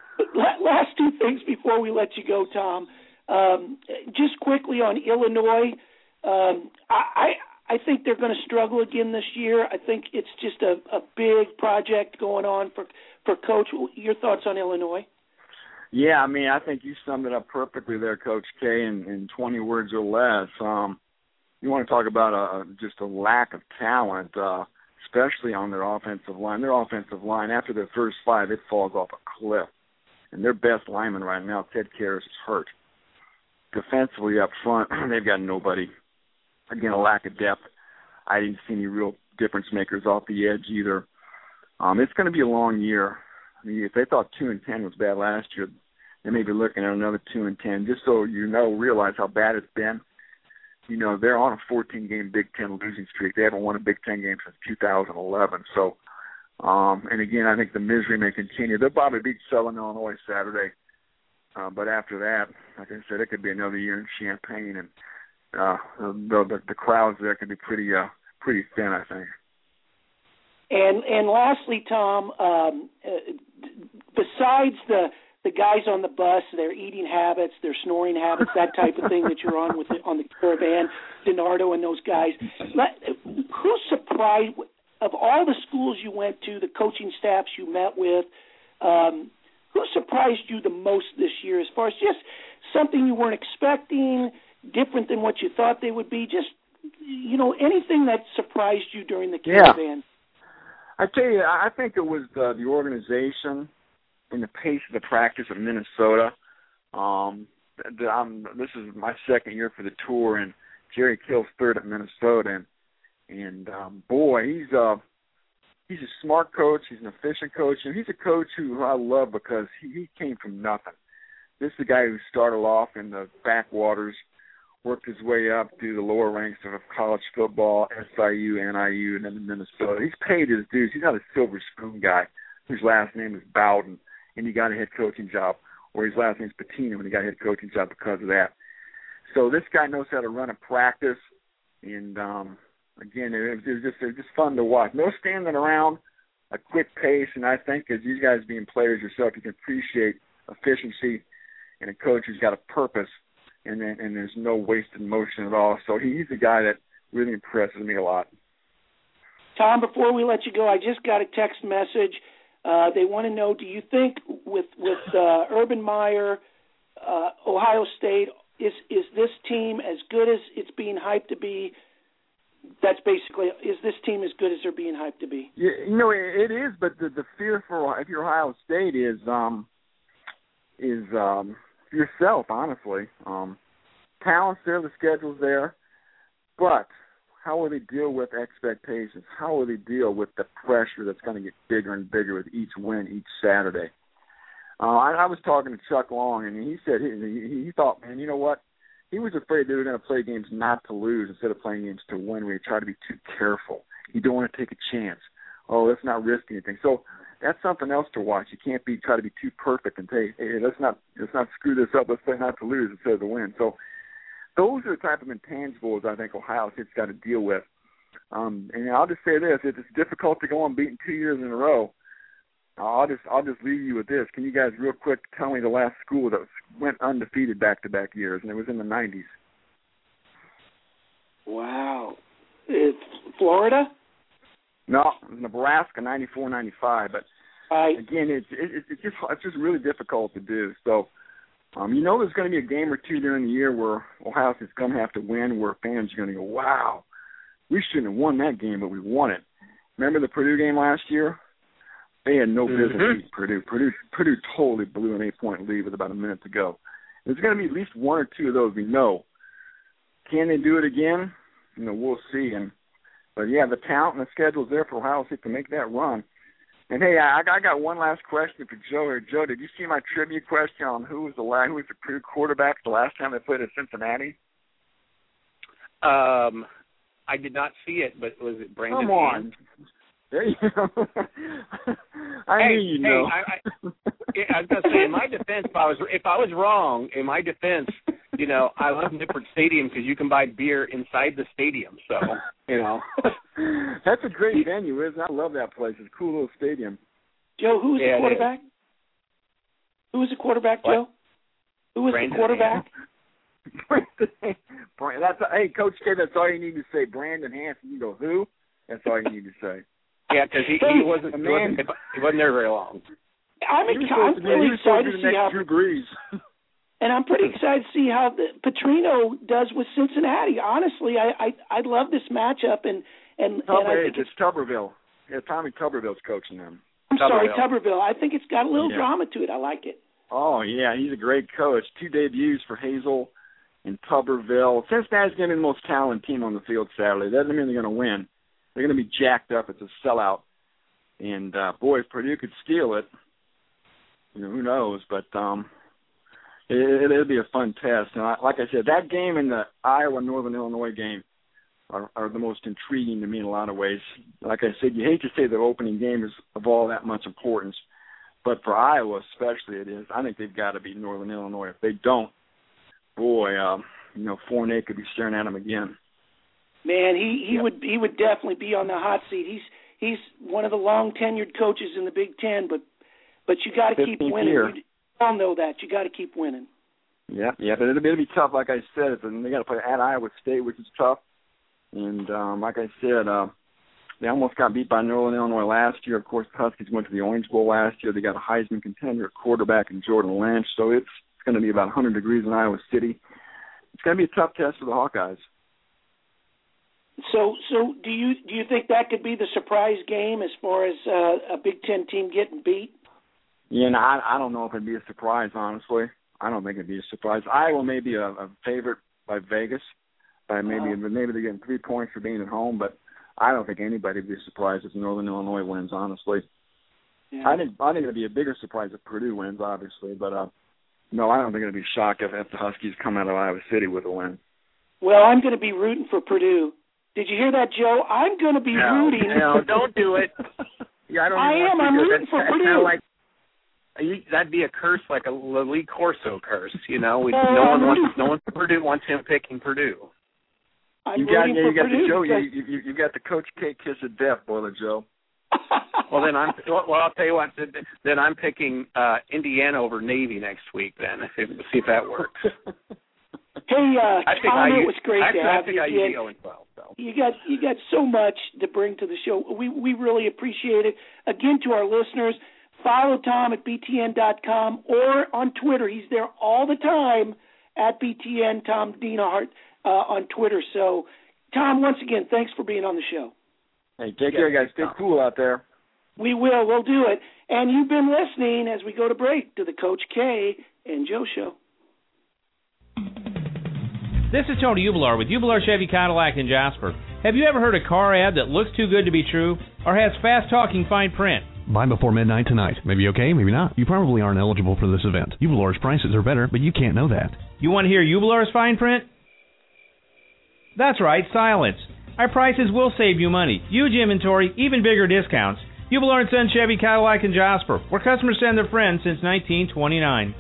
D: Last two things before we let you go, Tom. Um, just quickly on Illinois, um, I, I think they're going to struggle again this year. I think it's just a, a big project going on for, for Coach. Your thoughts on Illinois?
L: Yeah, I mean, I think you summed it up perfectly there, Coach K, in, in twenty words or less. Um, you want to talk about a, just a lack of talent, uh, especially on their offensive line. Their offensive line, after their first five, it falls off a cliff. And their best lineman right now, Ted Karras, is hurt. Defensively up front, they've got nobody. Again, a lack of depth. I didn't see any real difference makers off the edge either. Um, it's going to be a long year. I mean, if they thought two and ten was bad last year, they may be looking at another two and ten. Just so you know, realize how bad it's been. You know, they're on a fourteen-game Big Ten losing streak. They haven't won a Big Ten game since two thousand eleven. So, um, and again, I think the misery may continue. They'll probably beat Southern Illinois Saturday. Uh, but after that, like I said, it could be another year in Champaign, and uh, the, the the crowds there can be pretty uh, pretty thin, I think.
D: And and lastly, Tom, um, uh, besides the the guys on the bus, their eating habits, their snoring habits, that type of thing that you're on with the, on the caravan, DiNardo and those guys, who surprised of all the schools you went to, the coaching staffs you met with? Um, Who surprised you the most this year as far as just something you weren't expecting, different than what you thought they would be? Just, you know, anything that surprised you during the caravan?
L: Yeah. I tell you, I think it was the, the organization and the pace of the practice of Minnesota. Um, the, I'm, this is my second year for the tour, and Jerry Kill's third at Minnesota. And, and um, boy, he's uh, – He's a smart coach. He's an efficient coach. And he's a coach who I love because he, he came from nothing. This is a guy who started off in the backwaters, worked his way up through the lower ranks of college football, S I U, N I U, and then Minnesota. He's paid his dues. He's not a silver spoon guy whose last name is Bowden, and he got a head coaching job, or his last name is Patino, and he got a head coaching job because of that. So this guy knows how to run a practice, and um, – Again, it was, just, it was just fun to watch. No standing around, a quick pace, and I think as you guys being players yourself, you can appreciate efficiency and a coach who's got a purpose, and then, and there's no wasted motion at all. So he's a guy that really impresses me a lot.
D: Tom, before we let you go, I just got a text message. Uh, they want to know, do you think with with uh, Urban Meyer, uh, Ohio State, is is this team as good as it's being hyped to be? That's basically, is this team as good as they're being hyped to be?
L: Yeah, you know, it, it is, but the, the fear for if you're Ohio State is um, is um, yourself, honestly. Um, talent's there, the schedule's there, but How will they deal with expectations? How will they deal with the pressure that's going to get bigger and bigger with each win each Saturday? Uh, I, I was talking to Chuck Long, and he said he, he, he thought, man, you know what? He was afraid they were going to play games not to lose instead of playing games to win, where you try to be too careful. You don't want to take a chance. Oh, let's not risk anything. So that's something else to watch. You can't be try to be too perfect and say, hey, let's not let's not screw this up. Let's play not to lose instead of to win. So those are the type of intangibles I think Ohio State's got to deal with. Um, and I'll just say this: it's difficult to go unbeaten two years in a row. I'll just I'll just leave you with this. Can you guys real quick tell me the last school that went undefeated back-to-back years, and it was in the nineties?
D: Wow. It's Florida?
L: No, it was Nebraska, ninety-four ninety-five. But
D: I,
L: again, it's it, it's just it's just really difficult to do. So, um, you know, there's going to be a game or two during the year where Ohio State's going to have to win, where fans are going to go, "Wow, we shouldn't have won that game, but we won it." Remember the Purdue game last year? They had no business
D: mm-hmm.
L: beating Purdue. Purdue. Purdue totally blew an eight-point lead with about a minute to go. There's going to be at least one or two of those we know. Can they do it again? You know, we'll see. And But, yeah, the talent and the schedule's there for Ohio State to make that run. And, hey, I, I got one last question for Joe here. Joe, did you see my trivia question on who was the last, who was the Purdue quarterback the last time they played at Cincinnati?
C: Um, I did not see it, but was it Brandon?
L: Come on.
C: Hand?
L: There you go. I
C: hey,
L: knew you
C: hey,
L: know.
C: I, I, I was gonna say, in my defense, if I was if I was wrong, in my defense, you know, I love Nippert Stadium because you can buy beer inside the stadium. So, you know,
L: that's a great venue, isn't it? I love that place. It's a cool little stadium.
D: Joe, who was
C: yeah,
D: the quarterback? Who was the quarterback, Joe?
C: What?
D: Who was
C: Brandon
D: the quarterback?
L: Brandon, that's hey, Coach K. That's all you need to say. Brandon Hanson. You go who? That's all you need to say.
C: Yeah, because he, he wasn't he wasn't, he wasn't there very long.
D: I'm, ex- I'm really excited to see how
L: Drew Brees.
D: And I'm pretty excited to see how the Petrino does with Cincinnati. Honestly, I I, I love this matchup, and and, and I think
L: it's, it's Tuberville. Yeah, Tommy Tuberville's coaching them.
D: I'm sorry, Tuberville. I think it's got a little
L: yeah.
D: drama to it. I like it.
L: Oh yeah, he's a great coach. Two debuts for Hazel and Tuberville. Cincinnati's going to be the most talented team on the field Saturday. That doesn't mean they're going to win. They're going to be jacked up. It's a sellout. And, uh, boy, if Purdue could steal it, you know, who knows. But um, it, it'll be a fun test. And I, like I said, that game and the Iowa-Northern Illinois game are, are the most intriguing to me in a lot of ways. Like I said, you hate to say the opening game is of all that much importance. But for Iowa especially it is. I think they've got to beat Northern Illinois. If they don't, boy, um, you know, Fournette could be staring at them again.
D: Man, he, he
L: yep.
D: would he would definitely be on the hot seat. He's he's one of the long tenured coaches in the Big Ten, but but you got to keep winning.
L: Year.
D: You all know that you got to keep winning.
L: Yeah, yeah, but it'll be, it'll be tough. Like I said, and they got to play at Iowa State, which is tough. And um, like I said, uh, they almost got beat by Northern Illinois last year. Of course, the Huskies went to the Orange Bowl last year. They got a Heisman contender at quarterback in Jordan Lynch, so it's, it's going to be about one hundred degrees in Iowa City. It's going to be a tough test for the Hawkeyes.
D: So, so do you do you think that could be the surprise game as far as uh, a Big Ten team getting beat?
L: Yeah, no, I, I don't know if it'd be a surprise. Honestly, I don't think it'd be a surprise. Iowa may be a, a favorite by Vegas, by maybe uh-huh. maybe they're getting three points for being at home, but I don't think anybody would be surprised if Northern Illinois wins. Honestly, yeah. I think I think it'd be a bigger surprise if Purdue wins, obviously, but uh, no, I don't think it'd be shocked if, if the Huskies come out of Iowa City with a win.
D: Well, I'm going to be rooting for Purdue. Did you hear that, Joe? I'm going to be
C: no,
D: rooting.
C: No, don't do it. Yeah, I don't.
D: I am. I'm rooting for Purdue.
C: Like, you, that'd be a curse, like a Lee Corso curse. You know, we,
D: uh,
C: no one wants. No one Purdue wants him picking Purdue.
D: I'm
L: you got,
D: rooting
L: yeah,
D: for
L: you got
D: Purdue.
L: the Joe. You, you, you got the Coach K kiss of death, brother Joe.
C: Well, then I'm. Well, I'll tell you what. Then I'm picking uh, Indiana over Navy next week. Then see if that works.
D: Hey, uh, Tom, it was great
C: actually,
D: to have
C: I think
D: you
C: I
D: again.
C: going well, so.
D: You got you got so much to bring to the show. We we really appreciate it. Again, to our listeners, follow Tom at B T N dot com or on Twitter. He's there all the time at B T N, Tom Dienhart, uh, on Twitter. So, Tom, once again, thanks for being on the show.
L: Hey, take care, guys. Stay cool out there.
D: We will. We'll do it. And you've been listening as we go to break to the Coach K and Joe Show.
F: This is Tony Ublar with Ublar Chevy Cadillac in Jasper. Have you ever heard a car ad that looks too good to be true or has fast-talking fine print?
G: Buy before midnight tonight. Maybe okay, maybe not. You probably aren't eligible for this event. Uvalor's prices are better, but you can't know that.
F: You want to hear Uvalor's fine print? That's right, silence. Our prices will save you money. Huge inventory, even bigger discounts. Uvalor and Son Chevy, Cadillac, and Jasper, where customers send their friends since nineteen twenty-nine.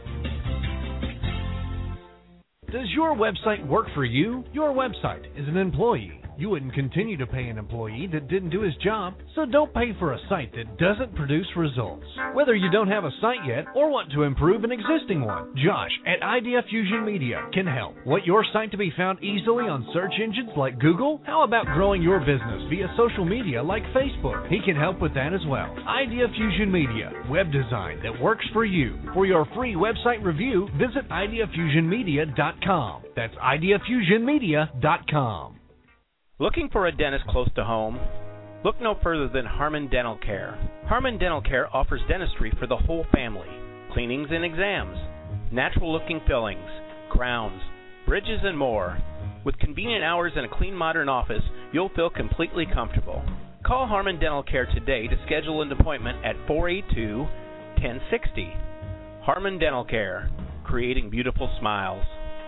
B: Does your website work for you? Your website is an employee. You wouldn't continue to pay an employee that didn't do his job, so don't pay for a site that doesn't produce results. Whether you don't have a site yet or want to improve an existing one, Josh at Idea Fusion Media can help. Want your site to be found easily on search engines like Google? How about growing your business via social media like Facebook? He can help with that as well. Idea Fusion Media, web design that works for you. For your free website review, visit idea fusion media dot com. That's idea fusion media dot com.
E: Looking for a dentist close to home? Look no further than Harmon Dental Care. Harmon Dental Care offers dentistry for the whole family, cleanings and exams, natural-looking fillings, crowns, bridges, and more. With convenient hours and a clean, modern office, you'll feel completely comfortable. Call Harmon Dental Care today to schedule an appointment at four eight two, one zero six zero. Harmon Dental Care, creating beautiful smiles.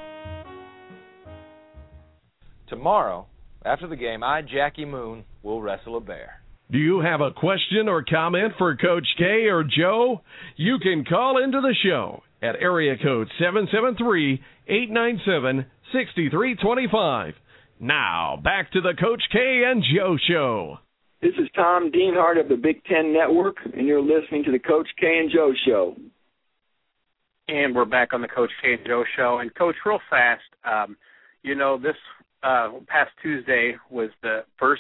O: Tomorrow, after the game, I, Jackie Moon, will wrestle a bear.
B: Do you have a question or comment for Coach K or Joe? You can call into the show at area code seven seven three, eight nine seven, six three two five. Now, back to the Coach K and Joe Show.
L: This is Tom Dienhart of the Big Ten Network, and you're listening to the Coach K and Joe Show.
C: And we're back on the Coach K and Joe Show. And, Coach, real fast, um, you know, this Uh, past Tuesday was the first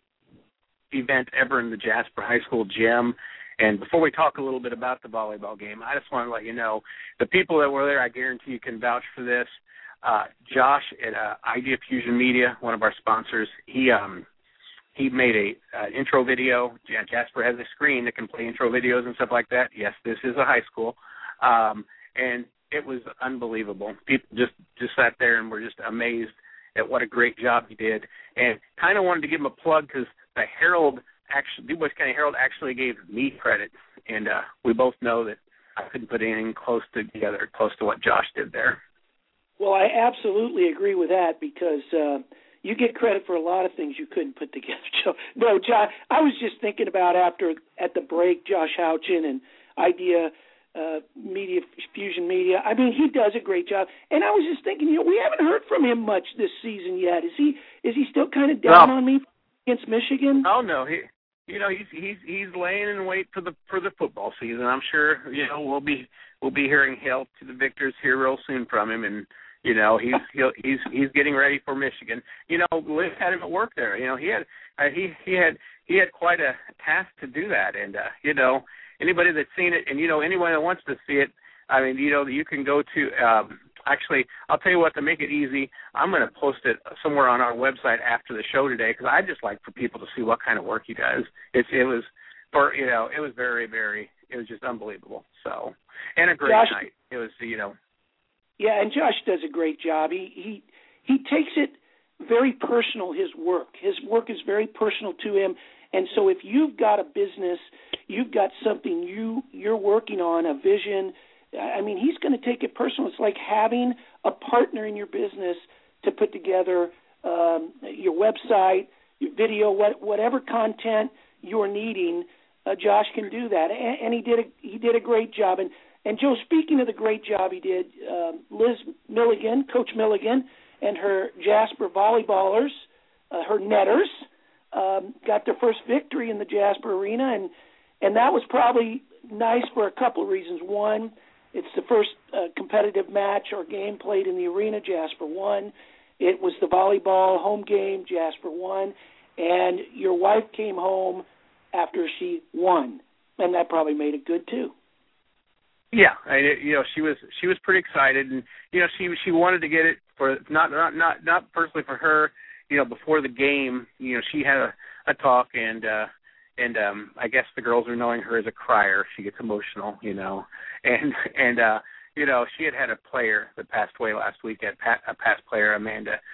C: event ever in the Jasper High School gym. And before we talk a little bit about the volleyball game, I just want to let you know, the people that were there, I guarantee you can vouch for this. Uh, Josh at uh, Idea Fusion Media, one of our sponsors, he um, he made a uh, intro video. Yeah, Jasper has a screen that can play intro videos and stuff like that. Yes, this is a high school. Um, and it was unbelievable. People just, just sat there and were just amazed at what a great job he did, and kind of wanted to give him a plug because the Herald, actually, Du Bois County Herald actually gave me credit, and uh, we both know that I couldn't put anything close to together, close to what Josh did there.
D: Well, I absolutely agree with that because uh, you get credit for a lot of things you couldn't put together, Joe. No, Josh, I was just thinking about after at the break, Josh Houchin and Idea Uh, Media Fusion Media. I mean, he does a great job. And I was just thinking, you know, we haven't heard from him much this season yet. Is he is he still kind of down no. on me against Michigan?
C: Oh no, he you know he's he's he's laying in wait for the for the football season. I'm sure you know we'll be we'll be hearing hail to the victors here real soon from him, and you know he's he'll, he's he's getting ready for Michigan. You know, Liz had him at work there. You know, he had uh, he he had he had quite a task to do that, and uh, you know. Anybody that's seen it, and, you know, anyone that wants to see it, I mean, you know, you can go to, um, actually, I'll tell you what, to make it easy, I'm going to post it somewhere on our website after the show today because I'd just like for people to see what kind of work he does. It's, it was, for you know, it was very, very, it was just unbelievable. So, and a great
D: Josh,
C: night. It was, you know.
D: Yeah, and Josh does a great job. He, he, he takes it very personal, his work. His work is very personal to him. And so if you've got a business, you've got something you, you're working on, a vision, I mean, he's going to take it personal. It's like having a partner in your business to put together um, your website, your video, what, whatever content you're needing, uh, Josh can do that. And, and he did a, he did a great job. And, and Joe, speaking of the great job he did, uh, Liz Milligan, Coach Milligan, and her Jasper volleyballers, uh, her netters, Um, got their first victory in the Jasper Arena, and and that was probably nice for a couple of reasons. One, it's the first uh, competitive match or game played in the arena. Jasper won. It was the volleyball home game. Jasper won, and your wife came home after she won, and that probably made it good too.
C: Yeah, I, you know, she was she was pretty excited, and you know, she she wanted to get it for not not not not personally for her. You know, before the game, you know, she had a, a talk, and uh, and um, I guess the girls are knowing her as a crier. She gets emotional, you know, and and uh, you know, she had had a player that passed away last week, a past player, Amanda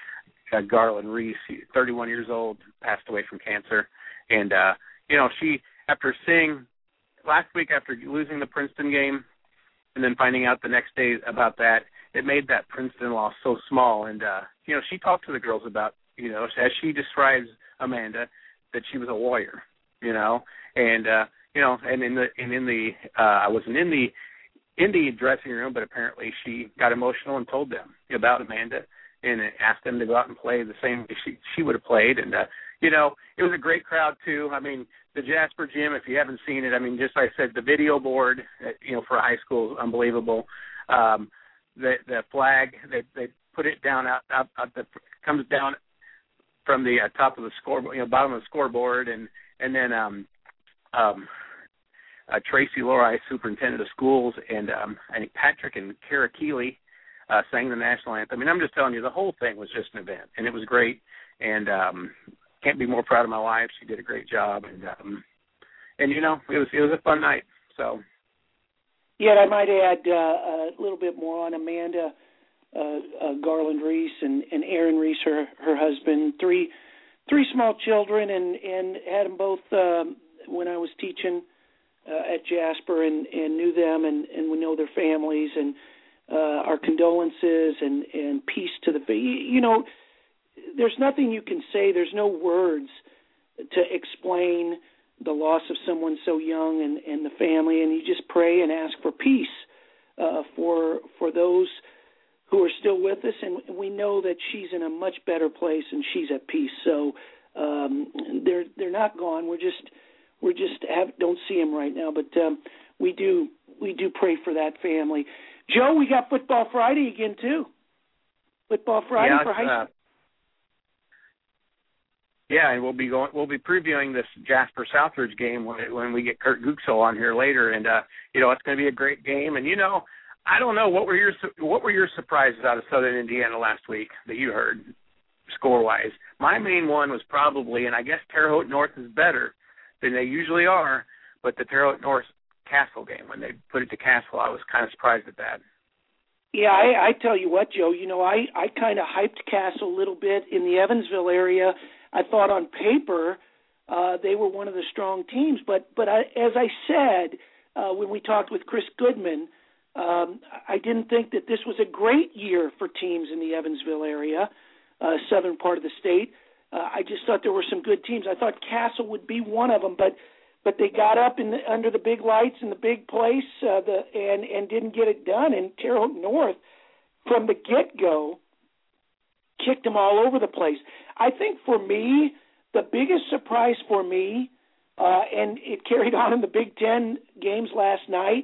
C: uh, Garland Reese, thirty-one years old, passed away from cancer. And, uh, you know, she, after seeing last week after losing the Princeton game and then finding out the next day about that, it made that Princeton loss so small. And, uh, you know, she talked to the girls about, you know, as she describes Amanda, that she was a warrior, you know. And, uh, you know, and in the, and in the, uh, I wasn't in the, in the dressing room, but apparently she got emotional and told them about Amanda and asked them to go out and play the same way she, she would have played. And, uh, you know, it was a great crowd, too. I mean, the Jasper Gym, if you haven't seen it, I mean, just like I said, the video board, you know, for high school is unbelievable. Um, the the flag, they they put it down out, out, out the, comes down from the uh, top of the scoreboard, you know, bottom of the scoreboard, and and then um, um, uh, Tracy Lori, superintendent of schools, and um, I think Patrick and Kara Keeley uh, sang the national anthem. I mean, I'm just telling you, the whole thing was just an event, and it was great, and um, can't be more proud of my wife. She did a great job, and um, and you know, it was it was a fun night. So.
D: Yeah, I might add uh, a little bit more on Amanda uh, uh, Garland Reese and, and Aaron Reese, her her husband. Three three small children, and, and had them both um, when I was teaching uh, at Jasper, and, and knew them, and, and we know their families, and uh, our condolences and, and peace to the family. You know, there's nothing you can say. There's no words to explain the loss of someone so young and, and the family, and you just pray and ask for peace uh, for for those who are still with us, and we know that she's in a much better place and she's at peace. So um, they're they're not gone. We're just we're just have, don't see them right now, but um, we do we do pray for that family. Joe, we got Football Friday again too. Football Friday
C: yeah,
D: for high school.
C: Uh, Yeah, and we'll be going. We'll be previewing this Jasper Southridge game when, when we get Kurt Guxel on here later, and uh, you know, it's going to be a great game. And you know, I don't know what were your what were your surprises out of Southern Indiana last week that you heard score wise. My main one was probably, and I guess Terre Haute North is better than they usually are, but the Terre Haute North Castle game, when they put it to Castle, I was kind of surprised at that.
D: Yeah, I, I tell you what, Joe. You know, I I kind of hyped Castle a little bit in the Evansville area. I thought on paper uh, they were one of the strong teams, but but I, as I said uh, when we talked with Chris Goodman, um, I didn't think that this was a great year for teams in the Evansville area, uh, southern part of the state. Uh, I just thought there were some good teams. I thought Castle would be one of them, but but they got up in the, under the big lights in the big place, uh, the and and didn't get it done. And Terre Haute North, from the get-go, kicked them all over the place. I think for me, the biggest surprise for me, uh, and it carried on in the Big Ten games last night,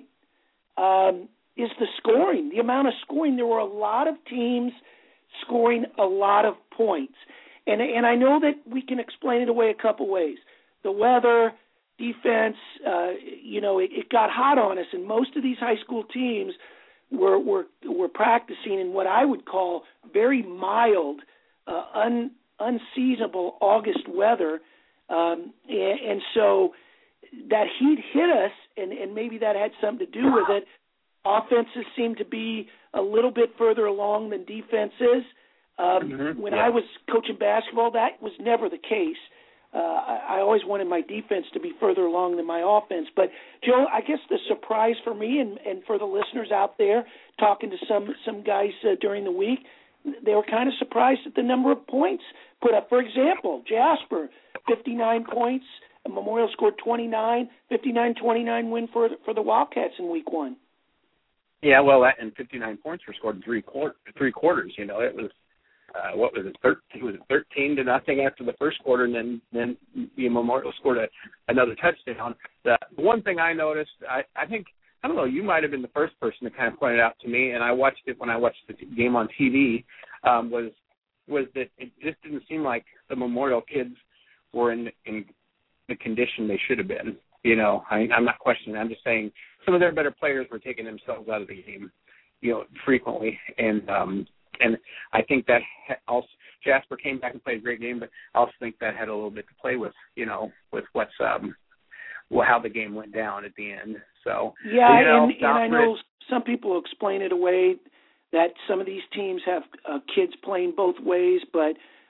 D: um, is the scoring, the amount of scoring. There were a lot of teams scoring a lot of points. And and I know that we can explain it away a couple ways. The weather, defense, uh, you know, it, it got hot on us, and most of these high school teams were were, were practicing in what I would call very mild, uh, un, unseasonable August weather, um, and, and so that heat hit us, and, and maybe that had something to do with it. Offenses seem to be a little bit further along than defenses. Um,
C: mm-hmm.
D: When
C: yeah.
D: I was coaching basketball, that was never the case. Uh, I, I always wanted my defense to be further along than my offense. But, Joe, I guess the surprise for me and, and for the listeners out there, talking to some, some guys uh, during the week, they were kind of surprised at the number of points put up. For example, Jasper, fifty-nine points. Memorial scored twenty-nine, fifty-nine twenty-nine win for for the Wildcats in week one.
C: Yeah, well, that, and fifty-nine points were scored in three, quart- three quarters. You know, it was, uh, what was it, thirteen, was it thirteen to nothing after the first quarter, and then, then the Memorial scored a, another touchdown. The one thing I noticed, I, I think, I don't know, you might have been the first person to kind of point it out to me, and I watched it when I watched the game on T V, um, was was that it just didn't seem like the Memorial kids were in, in the condition they should have been. You know, I, I'm not questioning. I'm just saying some of their better players were taking themselves out of the game, you know, frequently. And um, and I think that also Jasper came back and played a great game, but I also think that had a little bit to play with, you know, with what's um, well, how the game went down at the end. So
D: yeah,
C: you know,
D: and, and I know some people explain it away that some of these teams have uh, kids playing both ways, but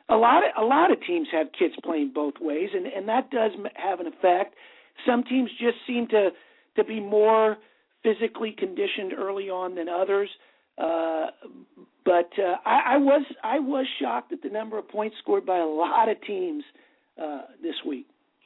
D: a lot of a lot of teams have kids playing both ways, and, and that does have an effect. Some teams just seem to to be more physically conditioned early on than others. Uh, but uh, I, I was I was shocked at the number of points scored by a lot of teams uh, this week.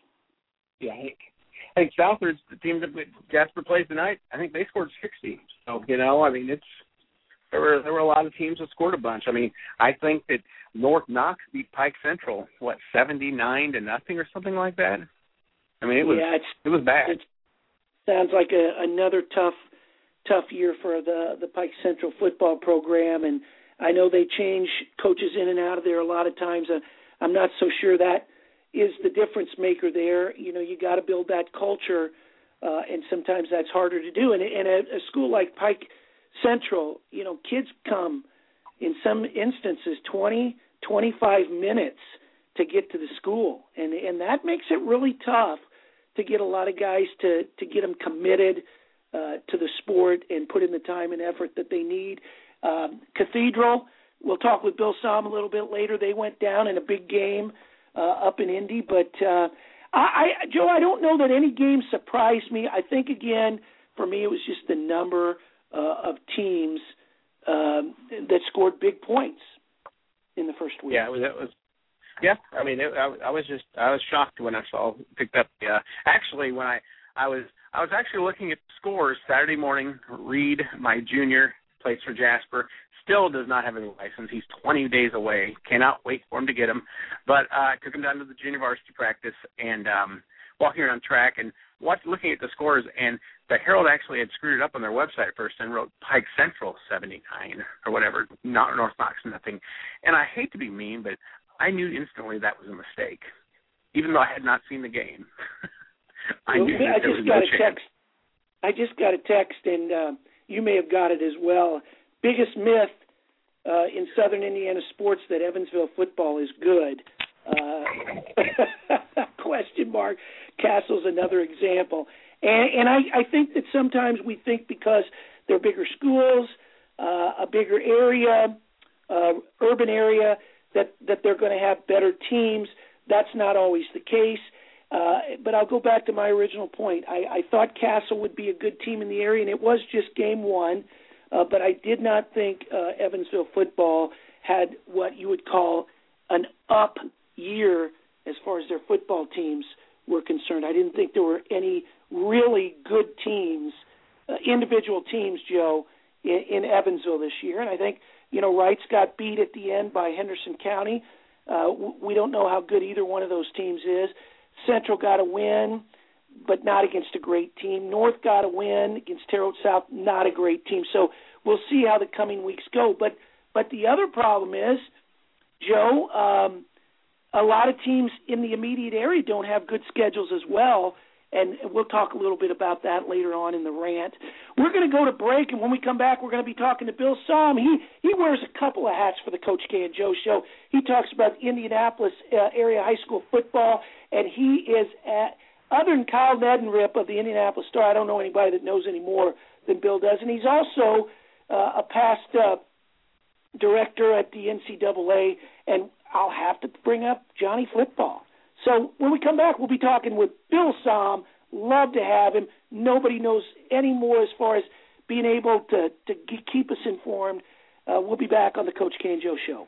C: Yeah, I think Southard's the team that Jasper plays tonight. I think they scored sixty. So you know, I mean, it's there were there were a lot of teams that scored a bunch. I mean, I think that North Knox beat Pike Central what seventy-nine to nothing or something like that. I mean, it was
D: yeah, it's,
C: it was bad.
D: It sounds like a, another tough. tough year for the the Pike Central football program, and I know they change coaches in and out of there a lot of times. Uh, I'm not so sure that is the difference maker there. You know, you got to build that culture, uh, and sometimes that's harder to do. And in a, a school like Pike Central, you know, kids come in some instances twenty, twenty-five minutes to get to the school, and and that makes it really tough to get a lot of guys to to get them committed Uh, to the sport and put in the time and effort that they need. Um, Cathedral, we'll talk with Bill Somm a little bit later. They went down in a big game uh, up in Indy. But, uh, I, I, Joe, I don't know that any game surprised me. I think, again, for me it was just the number uh, of teams um, that scored big points in the first week.
C: Yeah, it was, it was yeah, I mean, it, I, I was just I was shocked when I saw picked up. Uh, actually, when I, I was – I was actually looking at the scores Saturday morning. Reed, my junior, plays for Jasper, still does not have a license. He's twenty days away. Cannot wait for him to get him. But uh, I took him down to the junior varsity practice and um, walking around track and watch, looking at the scores. And the Herald actually had screwed it up on their website at first and wrote Pike Central seventy-nine or whatever, not North Knox nothing. And I hate to be mean, but I knew instantly that was a mistake, even though I had not seen the game. I,
D: well,
C: knew
D: I
C: there
D: just
C: was
D: got
C: no
D: a
C: chance.
D: text. I just got a text, and uh, you may have got it as well. Biggest myth uh, in Southern Indiana sports that Evansville football is good. Uh, question mark. Castle's another example, and, and I, I think that sometimes we think because they're bigger schools, uh, a bigger area, uh, urban area, that that they're going to have better teams. That's not always the case. Uh, but I'll go back to my original point. I, I thought Castle would be a good team in the area, and it was just game one. Uh, but I did not think uh, Evansville football had what you would call an up year as far as their football teams were concerned. I didn't think there were any really good teams, uh, individual teams, Joe, in, in Evansville this year. And I think, you know, Wrights got beat at the end by Henderson County. Uh, we don't know how good either one of those teams is. Central got a win, but not against a great team. North got a win against Terre Haute South, not a great team. So we'll see how the coming weeks go. But but the other problem is, Joe, um, a lot of teams in the immediate area don't have good schedules as well, and we'll talk a little bit about that later on in the rant. We're going to go to break, and when we come back, we're going to be talking to Bill Somm. He he wears a couple of hats for the Coach K and Joe Show. He talks about Indianapolis uh, area high school football, and he is at, other than Kyle Nedenrip of the Indianapolis Star, I don't know anybody that knows any more than Bill does, and he's also uh, a past uh, director at the N C double A, and I'll have to bring up Johnny Football. So when we come back, we'll be talking with Bill Somm. Love to have him. Nobody knows any more as far as being able to, to keep us informed. Uh, we'll be back on the Coach K and Joe Show.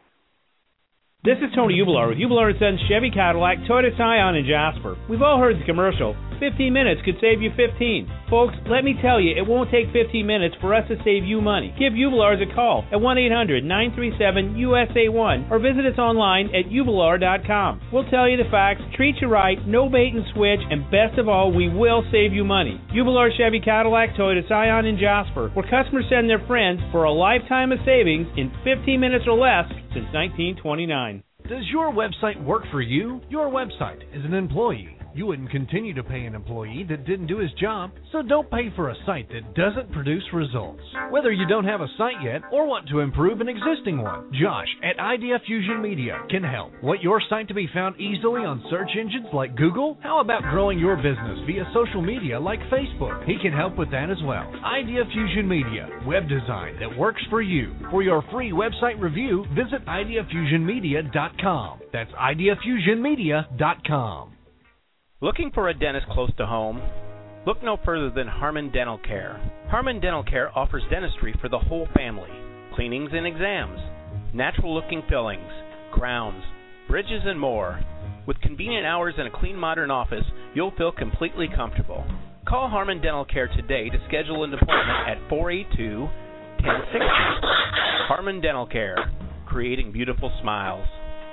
F: This is Tony Ubler with Ubler and Sons Chevy Cadillac, Toyota Scion, and Jasper. We've all heard the commercial. fifteen minutes could save you fifteen. Folks, let me tell you, it won't take fifteen minutes for us to save you money. Give Ubelars a call at one eight hundred nine three seven U S A one or visit us online at ubelar dot com. We'll tell you the facts, treat you right, no bait and switch, and best of all, we will save you money. Ubelar Chevy Cadillac, Toyota Scion, and Jasper, where customers send their friends for a lifetime of savings in fifteen minutes or less since nineteen twenty-nine.
B: Does your website work for you? Your website is an employee You wouldn't continue to pay an employee that didn't do his job, so don't pay for a site that doesn't produce results. Whether you don't have a site yet or want to improve an existing one, Josh at Idea Fusion Media can help. Want your site to be found easily on search engines like Google? How about growing your business via social media like Facebook? He can help with that as well. Idea Fusion Media, web design that works for you. For your free website review, visit idea fusion media dot com. That's idea fusion media dot com.
E: Looking for a dentist close to home? Look no further than Harmon Dental Care. Harmon Dental Care offers dentistry for the whole family, cleanings and exams, natural-looking fillings, crowns, bridges, and more. With convenient hours and a clean, modern office, you'll feel completely comfortable. Call Harmon Dental Care today to schedule an appointment at four eight two, one zero six zero. Harmon Dental Care, creating beautiful smiles.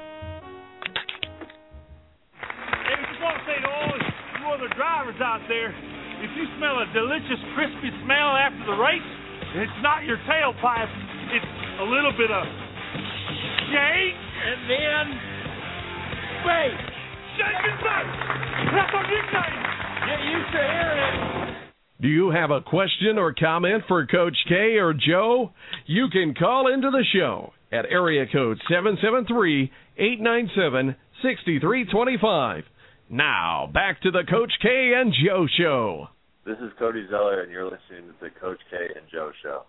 P: Say to all you other drivers out there, if you smell a delicious, crispy smell after the race, it's not your tailpipe, it's a little bit of shake and then bake. Shake and bake. That's our nickname. Get used to hearing it.
B: Do you have a question or comment for Coach K or Joe? You can call into the show at area code seven seven three, eight nine seven, six three two five. Now, back to the Coach K and Joe Show.
N: This is Cody Zeller, and you're listening to the Coach K and Joe Show.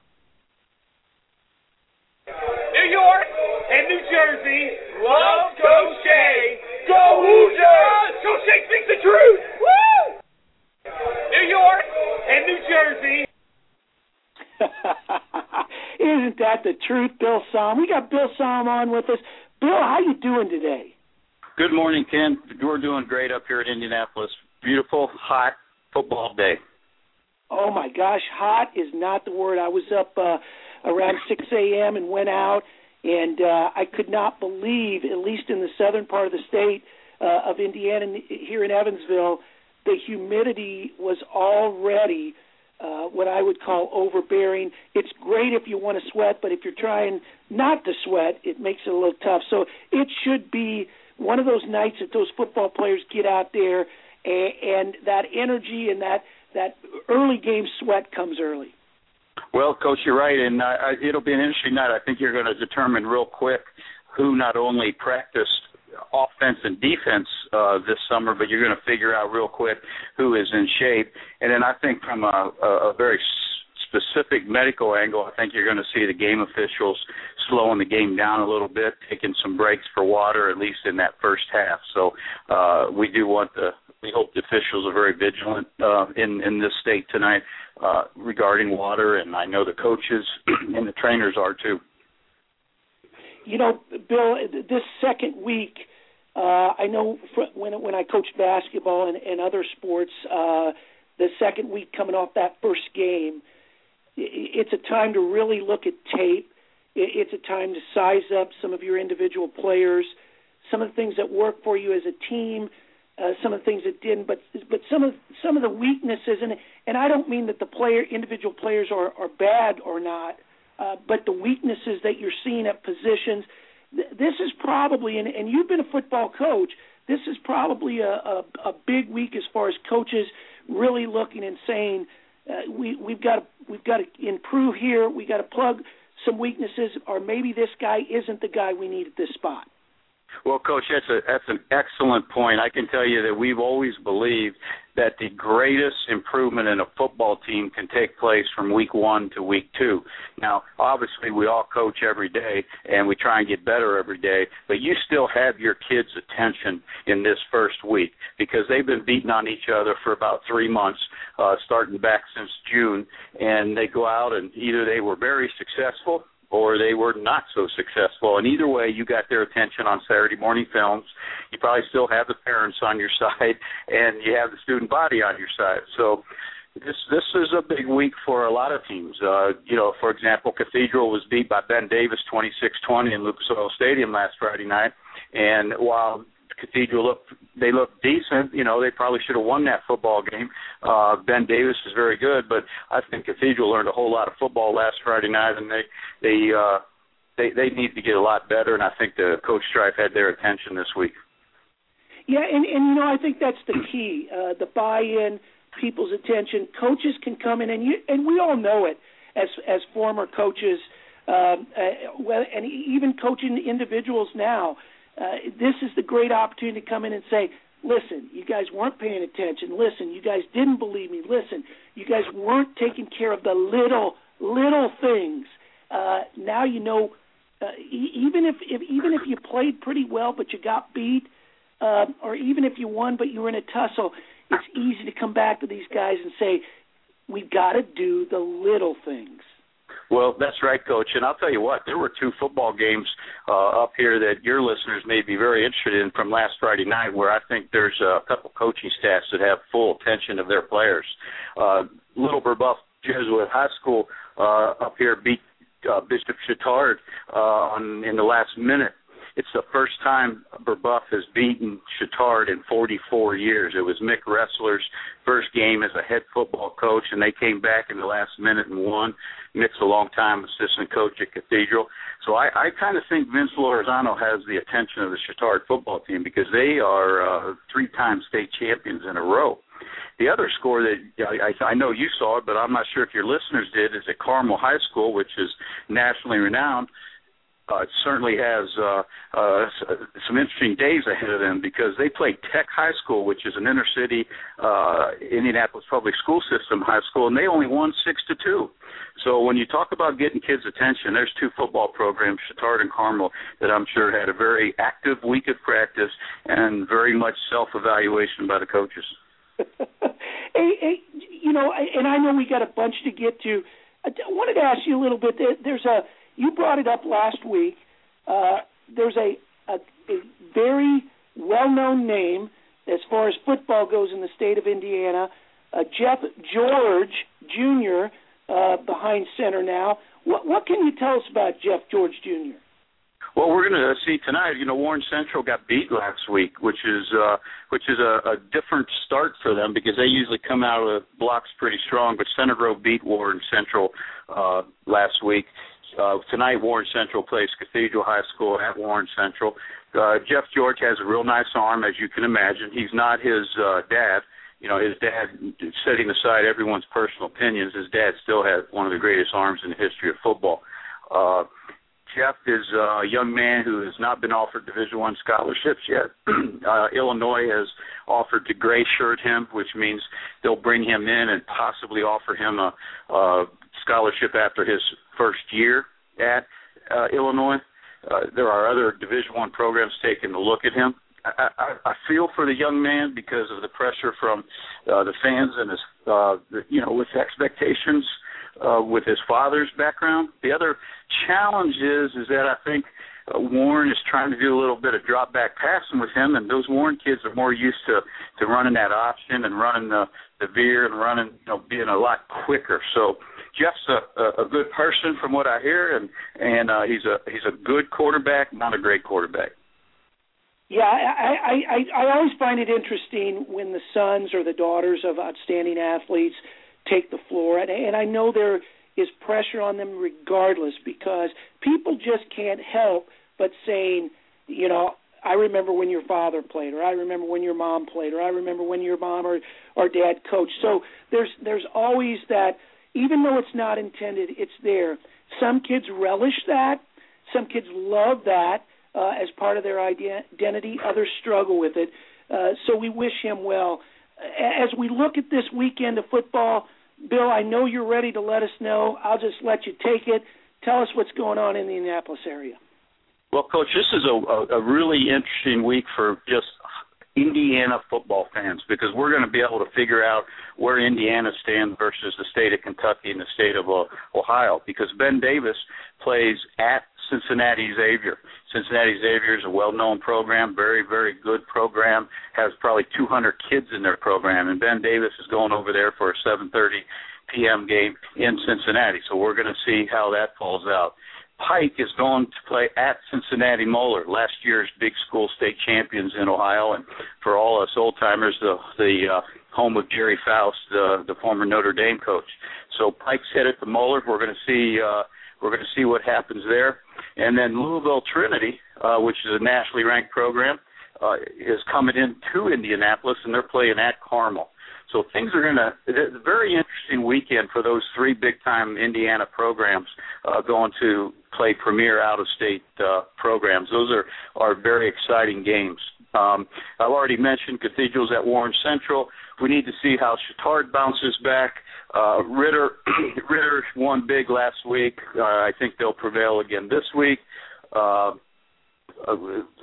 P: New York and New Jersey love Coach K. Go Hoosiers! Coach K speaks the truth! Woo! New York and New Jersey.
D: Isn't that the truth, Bill Somm? We got Bill Somm on with us. Bill, how you doing today?
Q: Good morning, Ken. We're doing great up here in Indianapolis. Beautiful, hot football day.
D: Oh, my gosh, hot is not the word. I was up uh, around six a.m. and went out, and uh, I could not believe, at least in the southern part of the state uh, of Indiana, here in Evansville, the humidity was already uh, what I would call overbearing. It's great if you want to sweat, but if you're trying not to sweat, it makes it a little tough. So it should be one of those nights that those football players get out there and, and that energy and that, that early game sweat comes early.
Q: Well, Coach, you're right, and uh, it'll be an interesting night. I think you're going to determine real quick who not only practiced offense and defense uh, this summer, but you're going to figure out real quick who is in shape. And then I think from a, a very specific medical angle, I think you're going to see the game officials slowing the game down a little bit, taking some breaks for water, at least in that first half. So uh, we do want the, we hope the officials are very vigilant uh, in, in this state tonight uh, regarding water, and I know the coaches and the trainers are too.
D: You know, Bill, this second week, uh, I know when when I coached basketball and, and other sports, uh, the second week coming off that first game, it's a time to really look at tape. It's a time to size up some of your individual players, some of the things that work for you as a team, uh, some of the things that didn't, but but some of some of the weaknesses, and and I don't mean that the player individual players are, are bad or not. Uh, but the weaknesses that you're seeing at positions, th- this is probably, and, and you've been a football coach, this is probably a, a, a big week as far as coaches really looking and saying, uh, we, we've got to we've got to improve here, we got to plug some weaknesses, or maybe this guy isn't the guy we need at this spot.
Q: Well, Coach, that's a that's an excellent point. I can tell you that we've always believed that the greatest improvement in a football team can take place from week one to week two. Now, obviously, we all coach every day, and we try and get better every day, but you still have your kids' attention in this first week because they've been beating on each other for about three months, uh, starting back since June, and they go out and either they were very successful or they were not so successful. And either way, you got their attention on Saturday morning films. You probably still have the parents on your side, and you have the student body on your side. So this this is a big week for a lot of teams. Uh, you know, for example, Cathedral was beat by Ben Davis twenty-six twenty in Lucas Oil Stadium last Friday night. And while Cathedral looked, they looked decent, you know, they probably should have won that football game. Uh, Ben Davis is very good, but I think Cathedral learned a whole lot of football last Friday night, and they they uh, they, they need to get a lot better, and I think the Coach Strife had their attention this week.
D: Yeah, and, and you know, I think that's the key, uh, the buy-in, people's attention. Coaches can come in, and you, and we all know it as as former coaches, um, uh, well, and even coaching individuals now. Uh, this is the great opportunity to come in and say, listen, you guys weren't paying attention. Listen, you guys didn't believe me. Listen, you guys weren't taking care of the little, little things. Uh, now you know, uh, e- even if, if even if you played pretty well but you got beat, uh, or even if you won but you were in a tussle, it's easy to come back to these guys and say, we got to do the little things.
Q: Well, that's right, Coach. And I'll tell you what, there were two football games uh, up here that your listeners may be very interested in from last Friday night, where I think there's a couple coaching staffs that have full attention of their players. Uh, Little Brebeuf Jesuit High School uh, up here beat uh, Bishop Chatard uh, on, in the last minute. It's the first time Brebeuf has beaten Chatard in forty-four years. It was Mick Ressler's first game as a head football coach, and they came back in the last minute and won. Mick's a long-time assistant coach at Cathedral. So I, I kind of think Vince Lorenzano has the attention of the Chatard football team because they are uh, three-time state champions in a row. The other score that I, I know you saw it, but I'm not sure if your listeners did, is at Carmel High School, which is nationally renowned. Uh, it certainly has uh, uh, some interesting days ahead of them because they played Tech High School, which is an inner-city uh, Indianapolis public school system high school, and they only won six to two. So when you talk about getting kids' attention, there's two football programs, Chatard and Carmel, that I'm sure had a very active week of practice and very much self-evaluation by the coaches.
D: hey, hey, you know, and I know we got a bunch to get to. I wanted to ask you a little bit. There's a You brought it up last week. Uh, there's a, a, a very well-known name as far as football goes in the state of Indiana, uh, Jeff George Junior, uh, behind center now. What, what can you tell us about Jeff George Junior?
Q: Well, we're going to see tonight. You know, Warren Central got beat last week, which is uh, which is a, a different start for them because they usually come out of the blocks pretty strong. But Center Grove beat Warren Central uh, last week. Uh, tonight, Warren Central plays Cathedral High School at Warren Central. Uh, Jeff George has a real nice arm, as you can imagine. He's not his uh, dad. You know, his dad, setting aside everyone's personal opinions, his dad still has one of the greatest arms in the history of football. Uh, Jeff is a young man who has not been offered Division I scholarships yet. uh, Illinois has offered to gray shirt him, which means they'll bring him in and possibly offer him a, a scholarship after his first year at uh, Illinois. Uh, there are other Division I programs taking a look at him. I, I, I feel for the young man because of the pressure from uh, the fans and his, uh, the, you know, with expectations uh, with his father's background. The other challenge is is that I think uh, Warren is trying to do a little bit of drop back passing with him, and those Warren kids are more used to, to running that option and running the, the veer and running, you know, being a lot quicker. So Jeff's a, a, a good person from what I hear, and and uh, he's a he's a good quarterback, not a great quarterback.
D: Yeah, I, I, I, I always find it interesting when the sons or the daughters of outstanding athletes take the floor, and, and I know there is pressure on them regardless because people just can't help but saying, you know, I remember when your father played, or I remember when your mom played, or I remember when your mom or, or dad coached. So there's there's always that, even though it's not intended, it's there. Some kids relish that. Some kids love that uh, as part of their identity. Others struggle with it. Uh, so we wish him well. As we look at this weekend of football, Bill, I know you're ready to let us know. I'll just let you take it. Tell us what's going on in the Indianapolis area.
Q: Well, Coach, this is a, a really interesting week for just Indiana football fans because we're going to be able to figure out where Indiana stands versus the state of Kentucky and the state of uh, Ohio because Ben Davis plays at Cincinnati Xavier. Cincinnati Xavier is a well-known program, very, very good program, has probably two hundred kids in their program, and Ben Davis is going over there for a seven thirty p.m. game in Cincinnati, so we're going to see how that falls out. Pike is going to play at Cincinnati Moeller, last year's big school state champions in Ohio, and for all us old-timers, the, the uh, home of Jerry Faust, the, the former Notre Dame coach. So Pike's headed to Moeller. We're going to see uh, we're going to see what happens there. And then Louisville Trinity, uh, which is a nationally ranked program, uh, is coming into Indianapolis, and they're playing at Carmel. So things are going to – it's a very interesting weekend for those three big-time Indiana programs uh, going to play premier out-of-state uh, programs. Those are, are very exciting games. Um, I've already mentioned Cathedral's at Warren Central. We need to see how Chittard bounces back. Uh, Ritter Ritter won big last week. Uh, I think they'll prevail again this week. Uh, uh,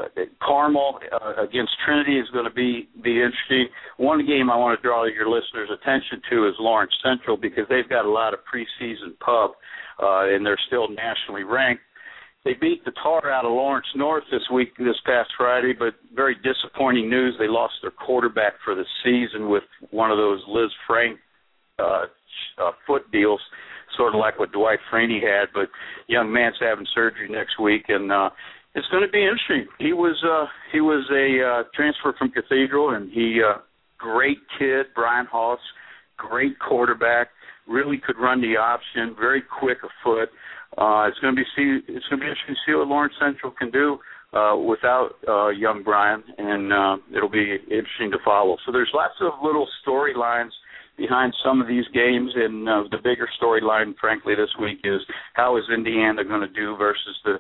Q: Carmel uh, against Trinity is going to be, be interesting. One game I want to draw your listeners' attention to is Lawrence Central, because they've got a lot of preseason pub, uh, and they're still nationally ranked. They beat the tar out of Lawrence North this week, this past Friday, but very disappointing news. They lost their quarterback for the season with one of those Liz Frank uh, uh, foot deals, sort of like what Dwight Freeney had. But young man's having surgery next week, and uh, it's going to be interesting. He was uh, he was a uh, transfer from Cathedral, and he uh, great kid, Brian Hoss, great quarterback, really could run the option, very quick of foot. Uh, it's going to be see. It's going to be interesting to see what Lawrence Central can do uh, without uh, young Brian, and uh, it'll be interesting to follow. So there's lots of little storylines behind some of these games, and uh, the bigger storyline, frankly, this week is how is Indiana going to do versus the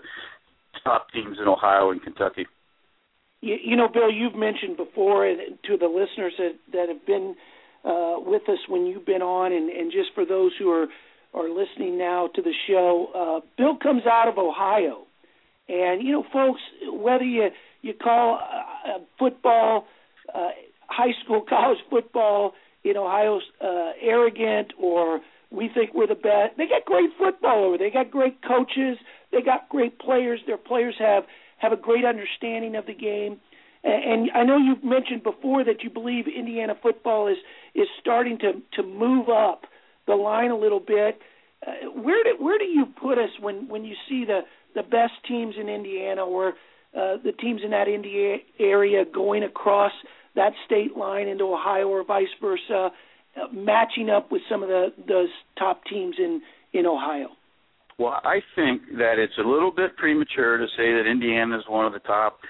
Q: top teams in Ohio and Kentucky.
D: You, you know, Bill, you've mentioned before, and to the listeners that, that have been uh, with us when you've been on, and, and just for those who are are listening now to the show, uh, Bill comes out of Ohio. And, you know, folks, whether you, you call uh, football, uh, high school, college football in Ohio uh, arrogant, or we think we're the best, they got great football over there. They got great coaches. They got great players. Their players have, have a great understanding of the game. And, and I know you've mentioned before that you believe Indiana football is, is starting to, to move up the line a little bit. Uh, where do where do you put us when, when you see the, the best teams in Indiana, or uh, the teams in that Indiana area going across that state line into Ohio or vice versa, uh, matching up with some of the those top teams in, in Ohio?
Q: Well, I think that it's a little bit premature to say that Indiana is one of the top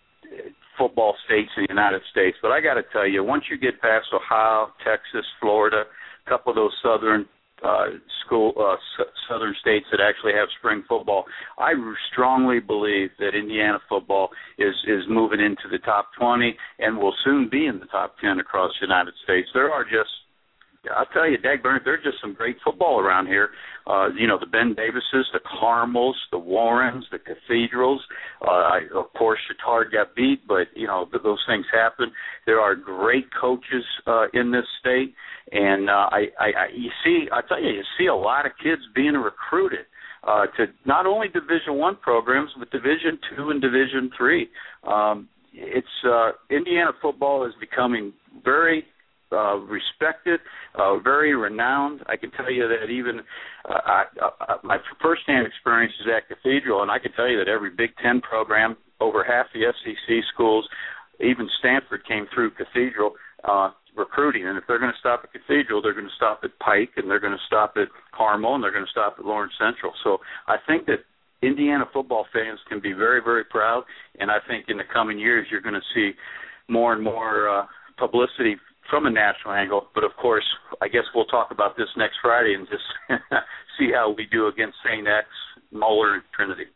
Q: football states in the United States, but I got to tell you, once you get past Ohio, Texas, Florida, a couple of those southern uh, school uh, s- southern states that actually have spring football, I strongly believe that Indiana football is is moving into the top twenty and will soon be in the top ten across the United States. There are just, I'll tell you, Dag Burnett, there's just some great football around here. Uh, you know, the Ben Davises, the Carmels, the Warrens, the Cathedrals. Uh, I, of course, Chittard got beat, but, you know, th- those things happen. There are great coaches uh, in this state. And uh, I, I, I, you see, I tell you, you see a lot of kids being recruited uh, to not only Division One programs, but Division Two and Division Three. Um, it's uh, Indiana football is becoming very Uh, respected, uh, very renowned. I can tell you that even uh, I, uh, my first-hand experience is at Cathedral, and I can tell you that every Big Ten program, over half the S E C schools, even Stanford came through Cathedral uh, recruiting. And if they're going to stop at Cathedral, they're going to stop at Pike, and they're going to stop at Carmel, and they're going to stop at Lawrence Central. So I think that Indiana football fans can be very, very proud, and I think in the coming years you're going to see more and more uh, publicity from a national angle. But, of course, I guess we'll talk about this next Friday and just see how we do against Saint X, Moeller, and Trinity.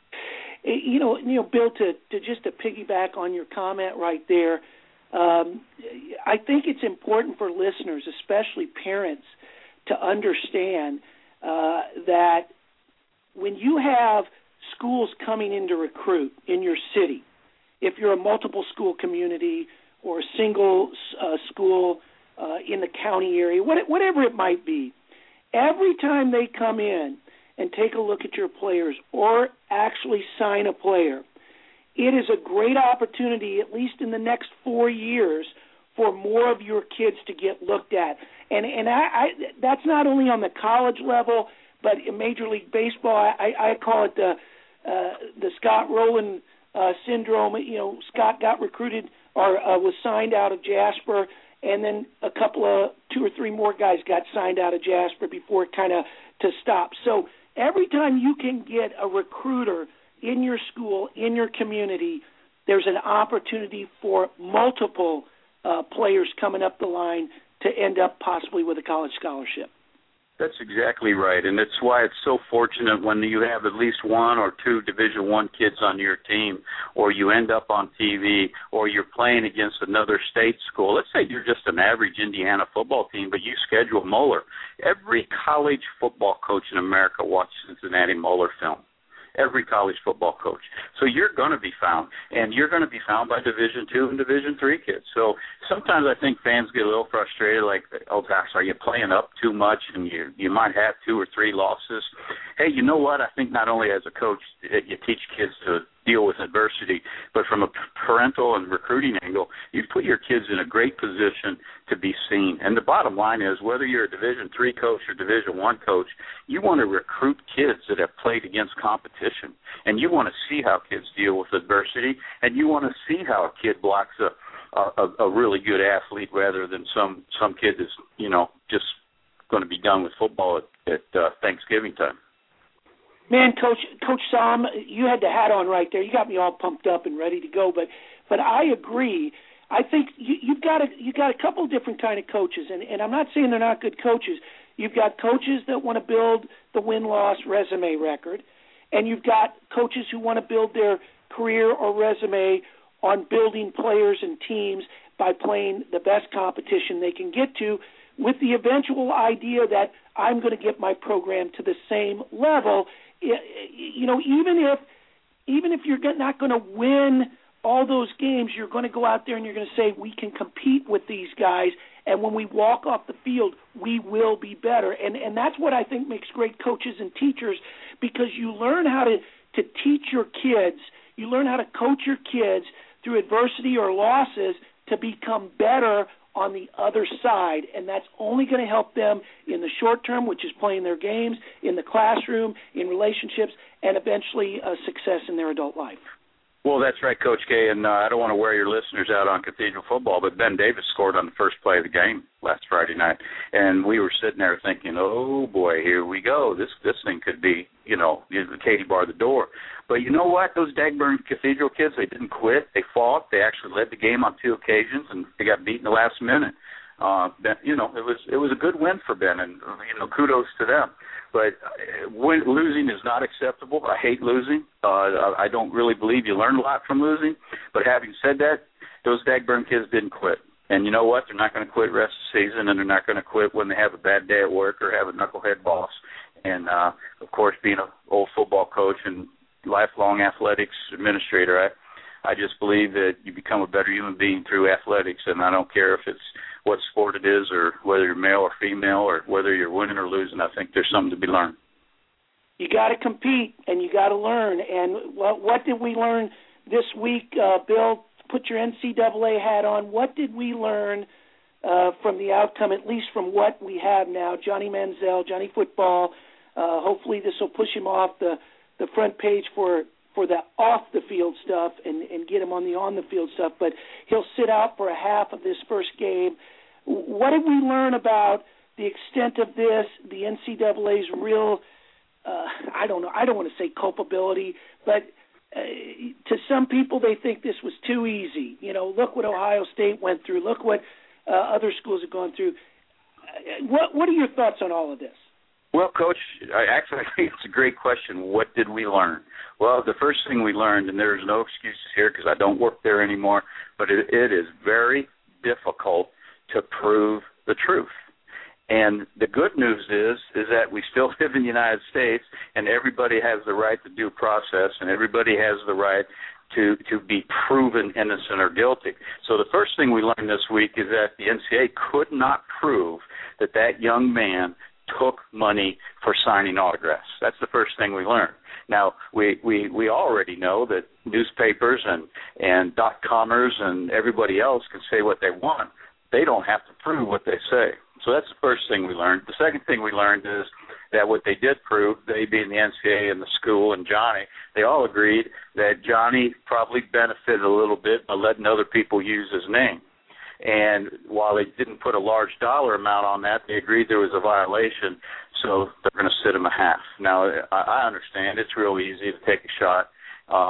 D: You know, you know, Bill, to, to just to piggyback on your comment right there, um, I think it's important for listeners, especially parents, to understand uh, that when you have schools coming in to recruit in your city, if you're a multiple school community or a single uh, school uh, in the county area, whatever it might be, every time they come in and take a look at your players or actually sign a player, it is a great opportunity, at least in the next four years, for more of your kids to get looked at. And and I, I that's not only on the college level, but in Major League Baseball, I, I call it the uh, the Scott Rowland uh, syndrome. You know, Scott got recruited or uh, was signed out of Jasper, and then a couple of, two or three more guys got signed out of Jasper before it kind of to stop. So every time you can get a recruiter in your school, in your community, there's an opportunity for multiple uh, players coming up the line to end up possibly with a college scholarship.
Q: That's exactly right, and that's why it's so fortunate when you have at least one or two Division One kids on your team, or you end up on T V, or you're playing against another state school. Let's say you're just an average Indiana football team, but you schedule Moeller. Every college football coach in America watches Cincinnati Moeller film. Every college football coach. So you're going to be found, and you're going to be found by Division Two and Division Three kids. So sometimes I think fans get a little frustrated, like, oh gosh, are you playing up too much, and you you might have two or three losses. Hey, you know what? I think not only as a coach you teach kids to deal with adversity, but from a parental and recruiting angle, you put your kids in a great position to be seen. And the bottom line is, whether you're a Division Three coach or Division One coach, you want to recruit kids that have played against competition, and you want to see how kids deal with adversity, and you want to see how a kid blocks a a, a really good athlete rather than some some kid that's, you know, just going to be done with football at, at uh, Thanksgiving time.
D: Man, Coach Coach Sam, you had the hat on right there. You got me all pumped up and ready to go. But but I agree. I think you, you've got a you got a couple of different kind of coaches, and, and I'm not saying they're not good coaches. You've got coaches that want to build the win-loss resume record, and you've got coaches who want to build their career or resume on building players and teams by playing the best competition they can get to, with the eventual idea that I'm going to get my program to the same level. You know, even if even if you're not going to win all those games, you're going to go out there and you're going to say, we can compete with these guys, and when we walk off the field, we will be better. And and that's what I think makes great coaches and teachers, because you learn how to, to teach your kids, you learn how to coach your kids through adversity or losses to become better on the other side, and that's only going to help them in the short term, which is playing their games, in the classroom, in relationships, and eventually uh, success in their adult life.
Q: Well, that's right, Coach K, and uh, I don't want to wear your listeners out on Cathedral football, but Ben Davis scored on the first play of the game last Friday night, and we were sitting there thinking, oh, boy, here we go. This this thing could be, you know, Katie bar the door. But you know what? Those Dagburn Cathedral kids, they didn't quit. They fought. They actually led the game on two occasions, and they got beat in the last minute. Uh, ben, you know, it was it was a good win for Ben, and, you know, kudos to them. But win, losing is not acceptable. I hate losing. Uh, I don't really believe you learn a lot from losing. But having said that, those Dagburn kids didn't quit. And you know what? They're not going to quit the rest of the season, and they're not going to quit when they have a bad day at work or have a knucklehead boss. And, uh, of course, being an old football coach and lifelong athletics administrator, I, I just believe that you become a better human being through athletics, and I don't care if it's what sport it is or whether you're male or female or whether you're winning or losing. I think there's something to be learned.
D: You got to compete and you got to learn. And what, what did we learn this week, uh, Bill? Put your N C double A hat on. What did we learn uh, from the outcome, at least from what we have now? Johnny Manziel, Johnny Football. Uh, hopefully this will push him off the, the front page for for the off-the-field stuff and, and get him on the on-the-field stuff. But he'll sit out for a half of this first game. What did we learn about the extent of this, the N C double A's real, uh, I don't know, I don't want to say culpability, but uh, to some people they think this was too easy. You know, look what Ohio State went through. Look what uh, other schools have gone through. Uh, what, what are your thoughts on all of this?
Q: Well, Coach, I actually I think it's a great question. What did we learn? Well, the first thing we learned, and there's no excuses here because I don't work there anymore, but it, it is very difficult to prove the truth. And the good news is is that we still live in the United States, and everybody has the right to due process, and everybody has the right to, to be proven innocent or guilty. So the first thing we learned this week is that the N C double A could not prove that that young man took money for signing autographs. That's the first thing we learned. Now, we, we, we already know that newspapers and, and dot-commers and everybody else can say what they want. They don't have to prove what they say. So that's the first thing we learned. The second thing we learned is that what they did prove, they being the N C double A and the school and Johnny, they all agreed that Johnny probably benefited a little bit by letting other people use his name. And while they didn't put a large dollar amount on that, they agreed there was a violation, so they're going to sit him a half. Now, I understand it's real easy to take a shot, uh,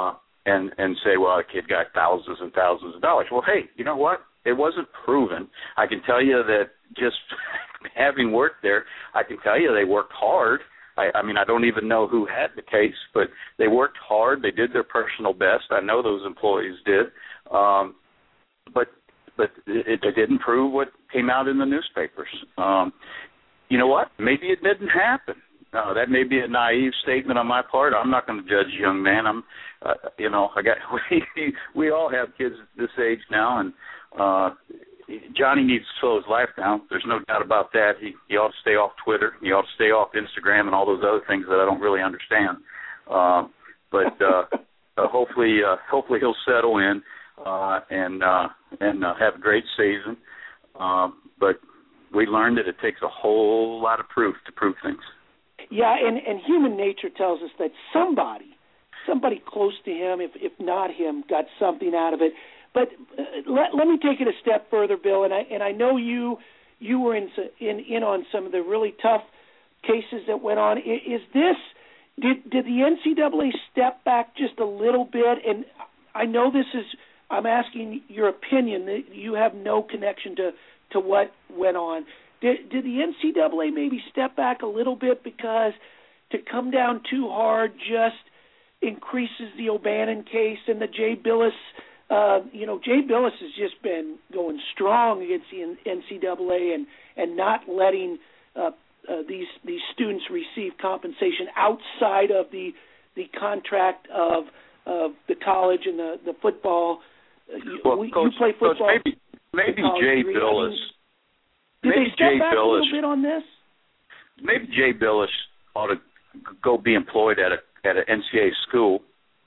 Q: and and say, well, a kid got thousands and thousands of dollars. Well, hey, you know what? It wasn't proven. I can tell you that just having worked there, I can tell you they worked hard. I, I mean, I don't even know who had the case, but they worked hard. They did their personal best. I know those employees did. Um, but but it, it didn't prove what came out in the newspapers. Um, you know what? Maybe it didn't happen. Uh, that may be a naive statement on my part. I'm not going to judge a young man. I'm, uh, you know, I got we we all have kids this age now, and uh, Johnny needs to slow his life down. There's no doubt about that. He he ought to stay off Twitter. He ought to stay off Instagram and all those other things that I don't really understand. Uh, but uh, uh, hopefully, uh, hopefully he'll settle in uh, and uh, and uh, have a great season. Uh, but we learned that it takes a whole lot of proof to prove things.
D: Yeah, and, and human nature tells us that somebody, somebody close to him, if if not him, got something out of it. But uh, let, let me take it a step further, Bill, and I and I know you you were in in in on some of the really tough cases that went on. Is this did did the N C double A step back just a little bit? And I know this is I'm asking your opinion. That you have no connection to to what went on. Did, did the N C double A maybe step back a little bit because to come down too hard just increases the O'Bannon case and the Jay Billis, uh, you know, Jay Billis has just been going strong against the N C double A and, and not letting uh, uh, these these students receive compensation outside of the the contract of of the college and the, the football. Uh, you,
Q: well,
D: we,
Q: Coach,
D: you play football.
Q: Coach, maybe maybe Jay Billis.
D: I mean, Did
Q: Maybe
D: they step
Q: Jay
D: back
Q: Billis,
D: a little bit on this?
Q: Maybe Jay Billis ought to go be employed at a at an N C double A school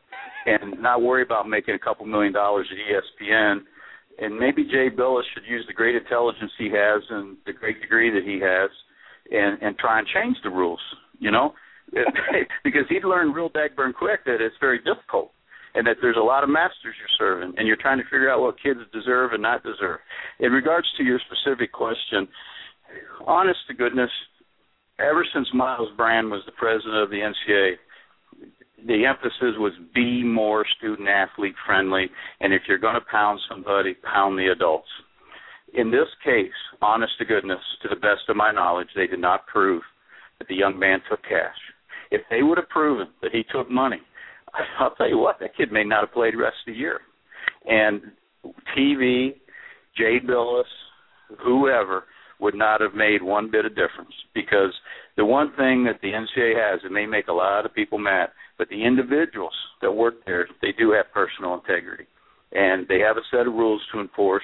Q: and not worry about making a couple million dollars at E S P N. And maybe Jay Billis should use the great intelligence he has and the great degree that he has and, and try and change the rules, you know, because he'd learn real dagburn quick that it's very difficult and that there's a lot of masters you're serving, and you're trying to figure out what kids deserve and not deserve. In regards to your specific question, honest to goodness, ever since Miles Brand was the president of the N C double A, the emphasis was be more student-athlete friendly, and if you're going to pound somebody, pound the adults. In this case, honest to goodness, to the best of my knowledge, they did not prove that the young man took cash. If they would have proven that he took money, I'll tell you what, that kid may not have played the rest of the year. And T V, Jay Billis, whoever, would not have made one bit of difference, because the one thing that the N C double A has, it may make a lot of people mad, but the individuals that work there, they do have personal integrity. And they have a set of rules to enforce,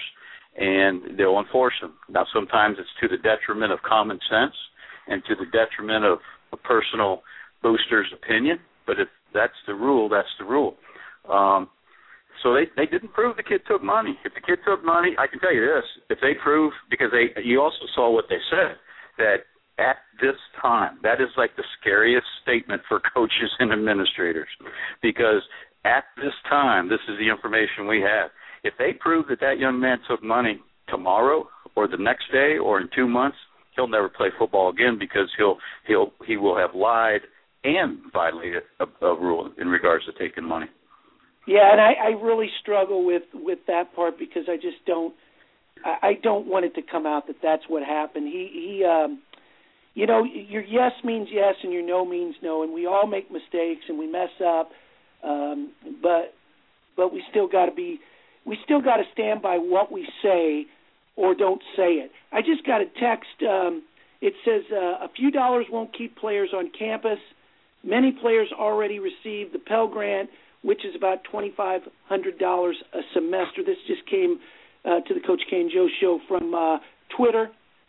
Q: and they'll enforce them. Now, sometimes it's to the detriment of common sense and to the detriment of a personal booster's opinion, but if that's the rule, that's the rule. Um, so they, they didn't prove the kid took money. If the kid took money, I can tell you this, if they prove, because they, you also saw what they said, that at this time, that is like the scariest statement for coaches and administrators, because at this time, this is the information we have. If they prove that that young man took money tomorrow or the next day or in two months, he'll never play football again, because he'll he'll he will have lied and violated a, a rule in regards to taking money.
D: Yeah, and I, I really struggle with, with that part, because I just don't I, I don't want it to come out that that's what happened. He he um, you know, your yes means yes and your no means no, and we all make mistakes and we mess up, um, but but we still got to be we still got to stand by what we say or don't say it. I just got a text. Um, it says uh, a few dollars won't keep players on campus. Many players already received the Pell Grant, which is about twenty-five hundred dollars a semester. This just came uh, to the Coach K and Joe show from uh, Twitter.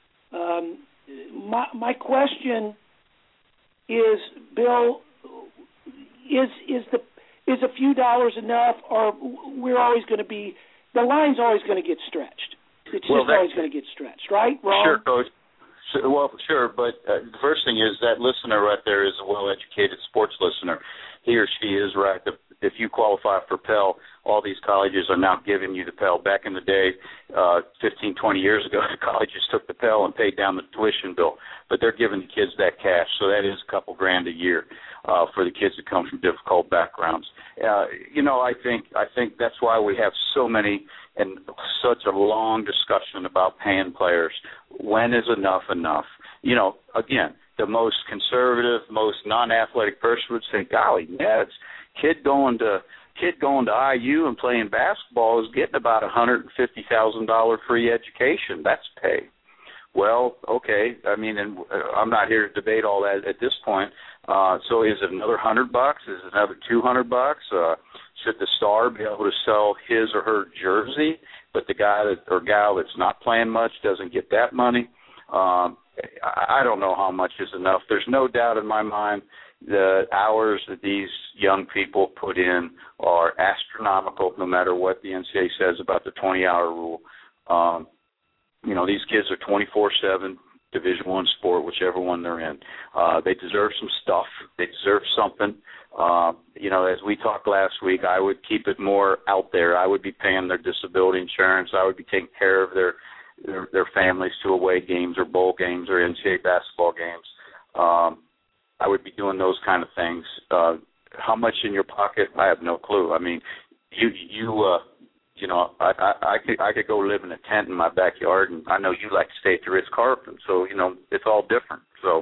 D: Um, my, my question is, Bill, is is the is a few dollars enough, or we're always going to be the line's always going to get stretched? It's
Q: well,
D: just always going to get stretched, right? Wrong?
Q: Sure, Coach. So, well, sure, but uh, the first thing is that listener right there is a well-educated sports listener. He or she is right. If you qualify for Pell, all these colleges are now giving you the Pell. Back in the day, uh, fifteen, twenty years ago, the colleges took the Pell and paid down the tuition bill, but they're giving the kids that cash, so that is a couple grand a year uh, for the kids that come from difficult backgrounds. uh, you know, I think I think that's why we have so many and such a long discussion about paying players. When is enough enough? You know, again, the most conservative, most non-athletic person would say, golly, Neds, kid going to kid going to I U and playing basketball is getting about one hundred fifty thousand dollars free education. That's pay. Well, okay. I mean, and I'm not here to debate all that at this point. Uh, so is it another hundred bucks? Is it another two hundred bucks? Uh, should the star be able to sell his or her jersey, but the guy that or gal that's not playing much doesn't get that money? Um, I, I don't know how much is enough. There's no doubt in my mind the hours that these young people put in are astronomical, no matter what the N C double A says about the twenty-hour rule. Um, you know, these kids are twenty-four seven, Division One sport, whichever one they're in. Uh, they deserve some stuff. They deserve something. Uh, you know, as we talked last week, I would keep it more out there. I would be paying their disability insurance. I would be taking care of their their, their families to away games or bowl games or N C double A basketball games. Um, I would be doing those kind of things. Uh, how much in your pocket? I have no clue. I mean, you you uh, you know, I, I I could I could go live in a tent in my backyard, and I know you like to stay at the Ritz-Carlton, so you know it's all different. So.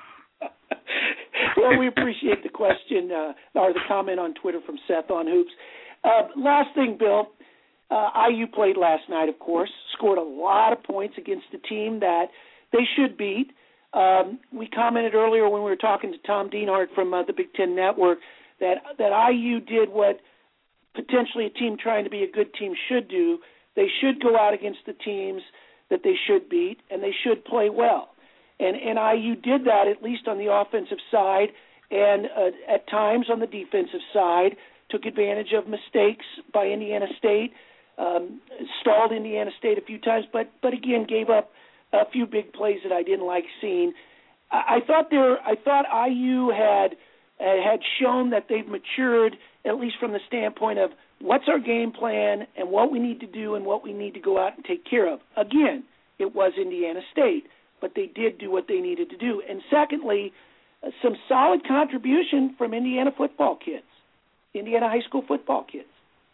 D: Well, we appreciate the question uh, or the comment on Twitter from Seth on Hoops. Uh, last thing, Bill. Uh, I U played last night, of course, scored a lot of points against a team that they should beat. Um, we commented earlier when we were talking to Tom Dienhart from uh, the Big Ten Network that that I U did what potentially a team trying to be a good team should do. They should go out against the teams that they should beat, and they should play well. And, and I U did that, at least on the offensive side, and uh, at times on the defensive side, took advantage of mistakes by Indiana State, um, stalled Indiana State a few times, but, but again, gave up a few big plays that I didn't like seeing. I, I thought there. I thought I U had uh, had shown that they've matured, at least from the standpoint of what's our game plan and what we need to do and what we need to go out and take care of. Again, it was Indiana State, but they did do what they needed to do. And secondly, uh, some solid contribution from Indiana football kids, Indiana high school football kids.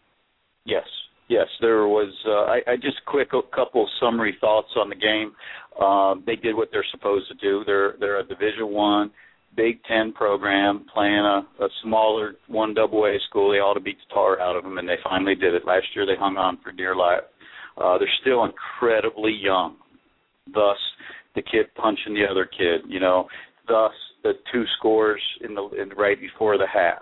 Q: Yes. Yes, there was. Uh, I, I just quick a couple of summary thoughts on the game. Uh, they did what they're supposed to do. They're they're a Division One, Big Ten program playing a, a smaller one double A school. They ought to beat the tar out of them, and they finally did it. Last year they hung on for dear life. Uh, they're still incredibly young. Thus, the kid punching the other kid. You know, thus the two scores in the in, right before the half.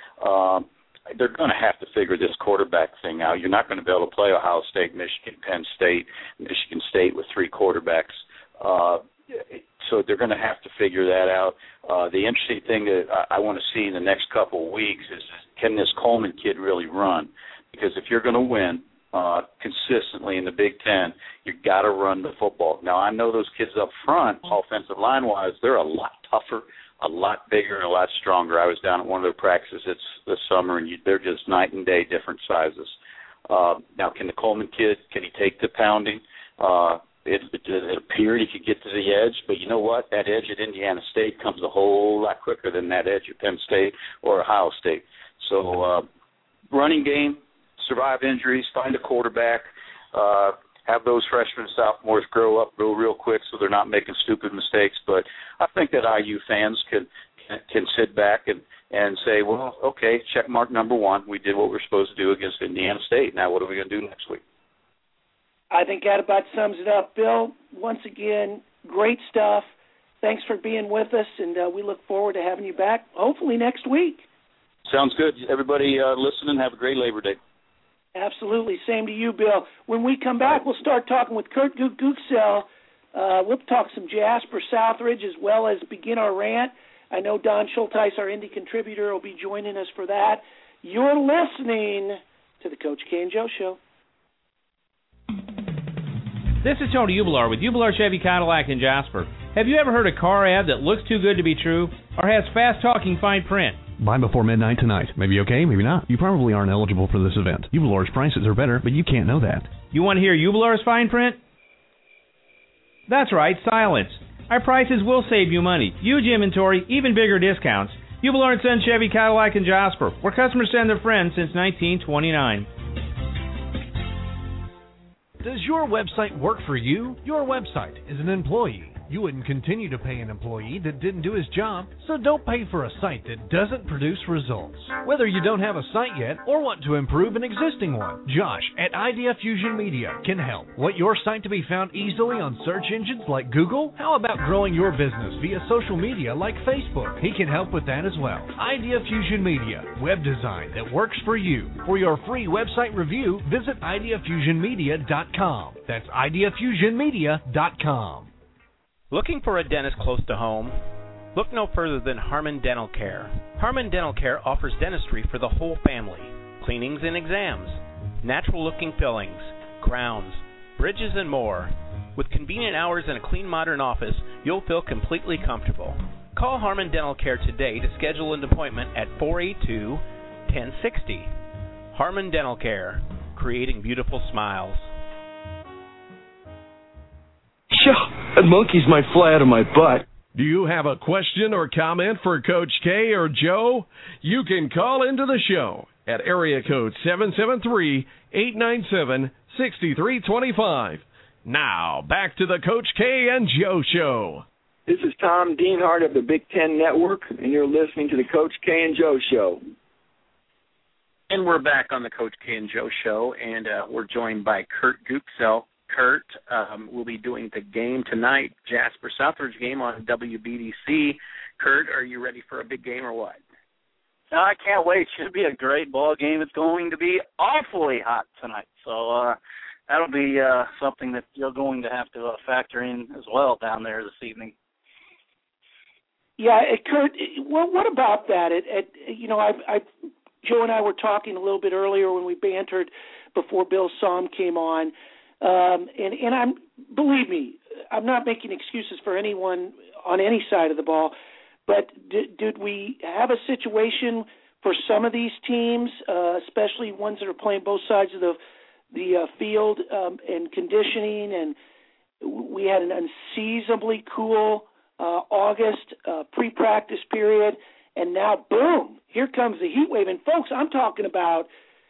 Q: Um, They're going to have to figure this quarterback thing out. You're not going to be able to play Ohio State, Michigan, Penn State, Michigan State with three quarterbacks. Uh, so they're going to have to figure that out. Uh, the interesting thing that I, I want to see in the next couple of weeks is, can this Coleman kid really run? Because if you're going to win uh, consistently in the Big Ten, you've got to run the football. Now, I know those kids up front, offensive line-wise, they're a lot tougher, a lot bigger, and a lot stronger. I was down at one of their practices this, this summer, and you, they're just night and day different sizes. Uh, now, can the Coleman kid, can he take the pounding? Uh, it, it, it appeared he could get to the edge, but you know what? That edge at Indiana State comes a whole lot quicker than that edge at Penn State or Ohio State. So uh, running game, survive injuries, find a quarterback, uh, have those freshmen and sophomores grow up real, real quick so they're not making stupid mistakes. But I think that I U fans can can, can sit back and, and say, well, okay, check mark number one. We did what we're supposed to do against Indiana State. Now what are we going to do next week?
D: I think that about sums it up. Bill, once again, great stuff. Thanks for being with us, and uh, we look forward to having you back, hopefully next week.
Q: Sounds good. Everybody uh, listening, have a great Labor Day.
D: Absolutely. Same to you, Bill. When we come back, we'll start talking with Kurt Gooksell. Uh, we'll talk some Jasper Southridge as well as begin our rant. I know Don Schulteis, our Indy contributor, will be joining us for that. You're listening to the Coach K and Joe Show.
F: This is Tony Ublar with Ublar Chevy Cadillac in Jasper. Have you ever heard a car ad that looks too good to be true or has fast-talking fine print?
G: Buy before midnight tonight. Maybe okay, maybe not. You probably aren't eligible for this event. Ublar's prices are better, but you can't know that.
F: You want to hear Ublar's fine print? That's right, silence. Our prices will save you money. Huge inventory, even bigger discounts. Hubel Lawrence Son Chevy Cadillac in Jasper, where customers send their friends since nineteen twenty-nine.
B: Does your website work for you? Your website is an employee. You wouldn't continue to pay an employee that didn't do his job, so don't pay for a site that doesn't produce results. Whether you don't have a site yet or want to improve an existing one, Josh at Idea Fusion Media can help. Want your site to be found easily on search engines like Google? How about growing your business via social media like Facebook? He can help with that as well. Idea Fusion Media, web design that works for you. For your free website review, visit idea fusion media dot com. That's idea fusion media dot com.
E: Looking for a dentist close to home? Look no further than Harmon Dental Care. Harmon Dental Care offers dentistry for the whole family, cleanings and exams, natural-looking fillings, crowns, bridges, and more. With convenient hours and a clean, modern office, you'll feel completely comfortable. Call Harmon Dental Care today to schedule an appointment at four eight two, one zero six zero. Harmon Dental Care, creating beautiful smiles.
R: Sure, that monkey's my fly out of my butt.
B: Do you have a question or comment for Coach K or Joe? You can call into the show at area code seven seven three, eight nine seven, six three two five. Now, back to the Coach K and Joe Show.
L: This is Tom Dienhart of the Big Ten Network, and you're listening to the Coach K and Joe Show.
C: And we're back on the Coach K and Joe Show, and uh, we're joined by Kurt Guxell. Kurt um, will be doing the game tonight, Jasper Southridge game on W B D C. Kurt, are you ready for a big game or what?
S: I can't wait. Should be a great ball game. It's going to be awfully hot tonight, so uh, that'll be uh, something that you're going to have to uh, factor in as well down there this evening.
D: Yeah, Kurt. Well, what about that? It, it, you know, I, I, Joe and I were talking a little bit earlier when we bantered before Bill Somm came on. Um, and, and I'm, believe me, I'm not making excuses for anyone on any side of the ball, but did, did we have a situation for some of these teams, uh, especially ones that are playing both sides of the the uh, field um, and conditioning, and we had an unseasonably cool uh, August uh, pre-practice period, and now, boom, here comes the heat wave. And, folks, I'm talking about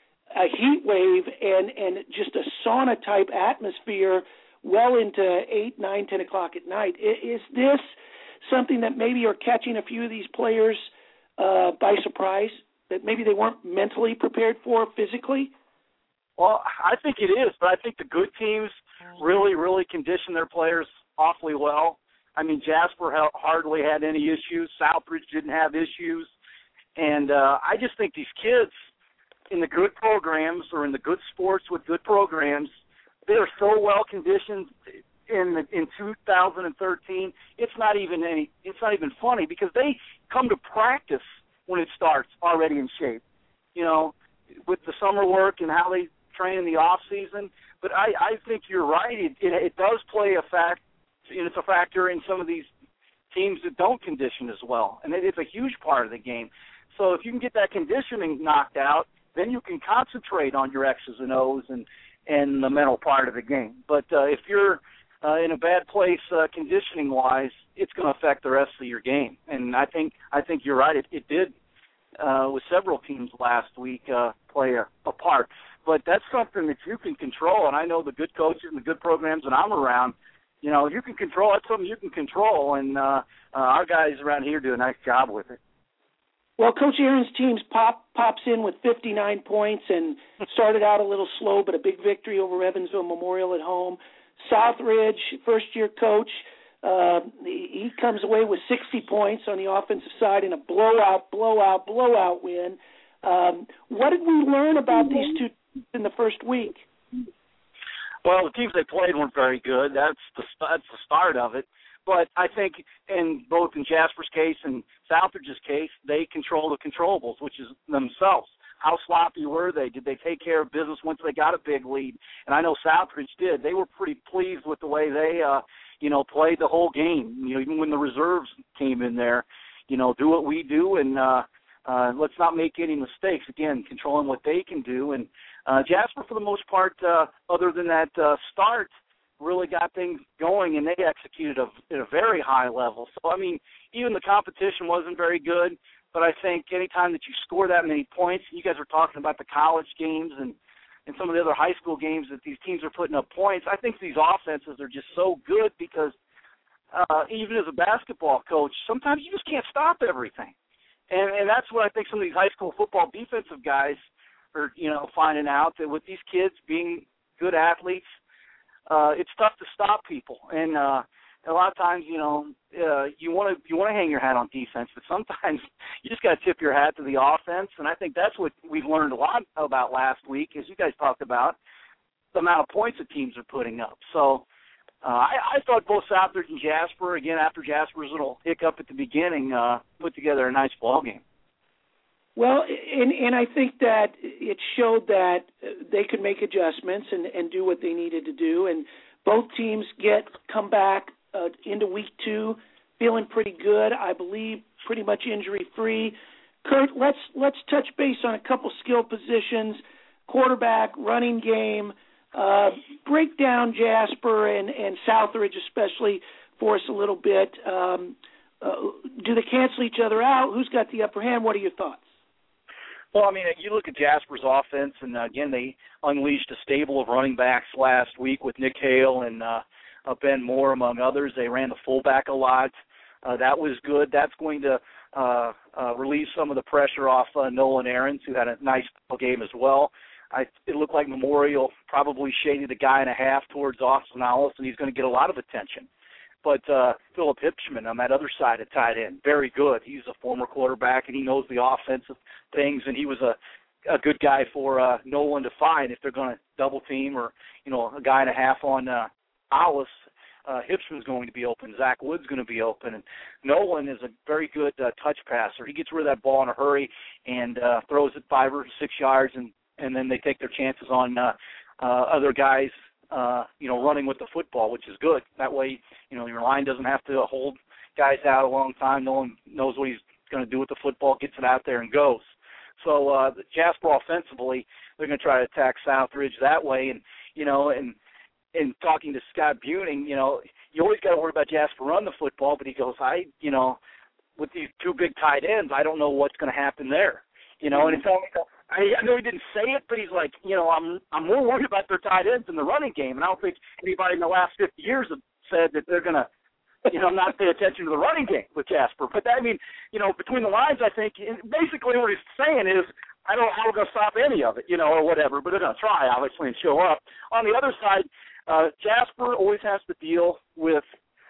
D: a heat wave and, and just a sauna-type atmosphere well into eight, nine, ten o'clock at night. Is this something that maybe you're catching a few of these players uh, by surprise, that maybe they weren't mentally prepared for physically?
S: Well, I think it is, but I think the good teams really, really condition their players awfully well. I mean, Jasper hardly had any issues. Southridge didn't have issues. And uh, I just think these kids – in the good programs or in the good sports with good programs, they are so well conditioned in the, in two thousand thirteen. It's not even any. It's not even funny because they come to practice when it starts already in shape. You know, with the summer work and how they train in the off season. But I, I think you're right. It, it, it does play a fact. And it's a factor in some of these teams that don't condition as well, and it, it's a huge part of the game. So if you can get that conditioning knocked out, then you can concentrate on your X's and O's and, and the mental part of the game. But uh, if you're uh, in a bad place uh, conditioning-wise, it's going to affect the rest of your game. And I think I think you're right. It, it did uh, with several teams last week uh, play a, a part. But that's something that you can control. And I know the good coaches and the good programs that I'm around, you know, you can control. That's something you can control. And uh, uh, our guys around here do a nice job with it.
D: Well, Coach Aaron's team pop, pops in with fifty-nine points and started out a little slow, but a big victory over Evansville Memorial at home. Southridge, first-year coach, uh, he comes away with sixty points on the offensive side in a blowout, blowout, blowout win. Um, what did we learn about these two teams in the first week?
S: Well, the teams they played weren't very good. That's the, that's the start of it. But I think in both in Jasper's case and Southridge's case, they control the controllables, which is themselves. How sloppy were they? Did they take care of business once they got a big lead? And I know Southridge did. They were pretty pleased with the way they, uh, you know, played the whole game. You know, even when the reserves came in there, you know, do what we do and uh, uh, let's not make any mistakes. Again, controlling what they can do. And uh, Jasper, for the most part, uh, other than that uh, start, really got things going, and they executed a, at a very high level. So, I mean, even the competition wasn't very good, but I think anytime that you score that many points, you guys were talking about the college games and, and some of the other high school games that these teams are putting up points, I think these offenses are just so good because uh, even as a basketball coach, sometimes you just can't stop everything. And, and that's what I think some of these high school football defensive guys are, you know, finding out, that with these kids being good athletes, uh, it's tough to stop people. And uh, a lot of times, you know, uh, you want to you want to hang your hat on defense, but sometimes you just got to tip your hat to the offense. And I think that's what we've learned a lot about last week, as you guys talked about, the amount of points that teams are putting up. So uh, I, I thought both Southridge and Jasper, again, after Jasper's little hiccup at the beginning, uh, put together a nice ball game.
D: Well, and, and I think that it showed that they could make adjustments and, and do what they needed to do. And both teams get come back uh, into week two feeling pretty good. I believe pretty much injury-free. Kurt, let's let's touch base on a couple skill positions, quarterback, running game. Uh, break down Jasper and, and Southridge especially for us a little bit. Um, uh, do they cancel each other out? Who's got the upper hand? What are your thoughts?
S: Well, I mean, you look at Jasper's offense, and, uh, again, they unleashed a stable of running backs last week with Nick Hale and uh, uh, Ben Moore, among others. They ran the fullback a lot. Uh, that was good. That's going to uh, uh, relieve some of the pressure off uh, Nolan Aarons, who had a nice game as well. I, it looked like Memorial probably shaded a guy and a half towards Austin Hollis, and he's going to get a lot of attention. But uh, Philip Hipschman on that other side at tight end, very good. He's a former quarterback, and he knows the offensive things, and he was a, a good guy for uh, Nolan to find if they're going to double team or, you know, a guy and a half on uh, Hollis. Uh, Hipschman's going to be open. Zach Wood's going to be open. And Nolan is a very good uh, touch passer. He gets rid of that ball in a hurry and uh, throws it five or six yards, and, and then they take their chances on uh, uh, other guys Uh, you know, running with the football, which is good. That way, you know, your line doesn't have to hold guys out a long time. No one knows what he's going to do with the football, gets it out there and goes. So uh, Jasper offensively, they're going to try to attack Southridge that way. And, you know, and, and talking to Scott Buning, you know, you always got to worry about Jasper run the football, but he goes, I, you know, with these two big tight ends, I don't know what's going to happen there. You know, and it's all, I, I know he didn't say it, but he's like, you know, I'm I'm more worried about their tight ends than the running game. And I don't think anybody in the last fifty years have said that they're going to, you know, not pay attention to the running game with Jasper. But, that, I mean, you know, between the lines, I think basically what he's saying is, I don't know how we're going to stop any of it, you know, or whatever. But they're going to try, obviously, and show up. On the other side, uh, Jasper always has to deal with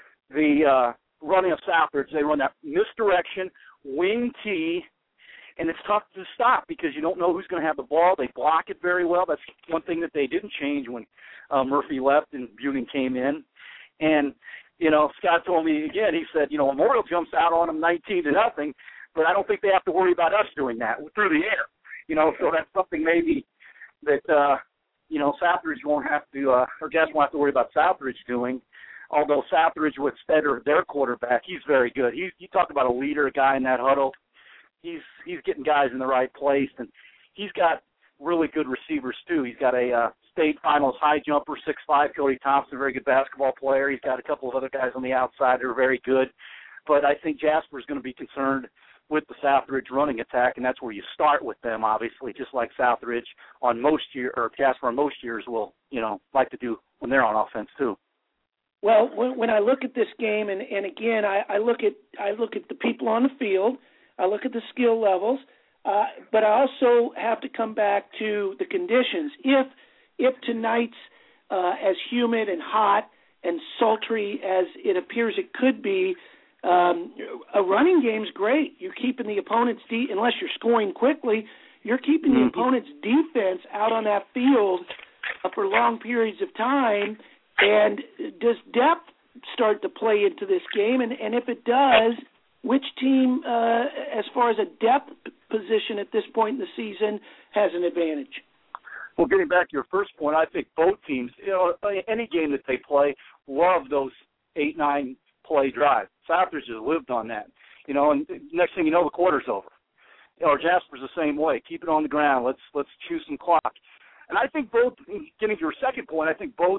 S: the uh, running of Southridge. They run that misdirection, wing T, and it's tough to stop because you don't know who's going to have the ball. They block it very well. That's one thing that they didn't change when uh, Murphy left and Buning came in. And, you know, Scott told me again, he said, you know, Memorial jumps out on them nineteen to nothing, but I don't think they have to worry about us doing that through the air. You know, so that's something maybe that, uh, you know, Southridge won't have to, uh, or Jasper won't have to worry about Southridge doing. Although Southridge with Stetter, their quarterback, he's very good. He, you talk about a leader, a guy in that huddle. He's he's getting guys in the right place, and he's got really good receivers too. He's got a uh, state finals high jumper, six five, Cody Thompson, a very good basketball player. He's got a couple of other guys on the outside who are very good. But I think Jasper's going to be concerned with the Southridge running attack, and that's where you start with them, obviously, just like Southridge on most year or Jasper on most years will, you know, like to do when they're on offense too.
D: Well, when, when I look at this game, and, and again, I, I look at I look at the people on the field. I look at the skill levels, uh, but I also have to come back to the conditions. If if tonight's uh, as humid and hot and sultry as it appears it could be, um, a running game's great. You're keeping the opponent's de- unless you're scoring quickly, you're keeping mm-hmm. the opponent's defense out on that field uh, for long periods of time. And does depth start to play into this game? And, and if it does, which team, uh, as far as a depth position at this point in the season, has an advantage?
S: Well, getting back to your first point, I think both teams, you know, any game that they play, love those eight, nine play drives. Southridge has lived on that, you know. And next thing you know, the quarter's over. You know, Jasper's the same way. Keep it on the ground. Let's let's chew some clock. And I think both. Getting to your second point, I think both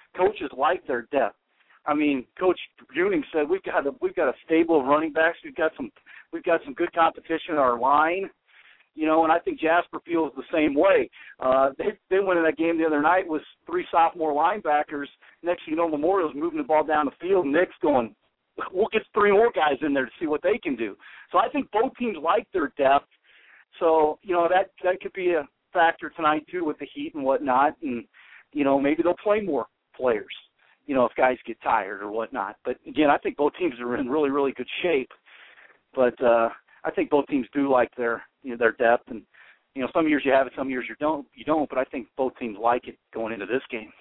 S: coaches like their depth. I mean, Coach Buning said we've got a we've got a stable of running backs. We've got some we've got some good competition in our line, you know. And I think Jasper feels the same way. Uh, they they went in that game the other night with three sophomore linebackers. Next thing you know, Memorial's moving the ball down the field, and Nick's going, we'll get three more guys in there to see what they can do. So I think both teams like their depth. So you know that that could be a factor tonight too with the heat and whatnot, and you know maybe they'll play more players. You know, if guys get tired or whatnot. But, again, I think both teams are in really, really good shape. But uh, I think both teams do like their you know, their depth. And, you know, some years you have it, some years you don't. You don't. But I think both teams like it going into this game.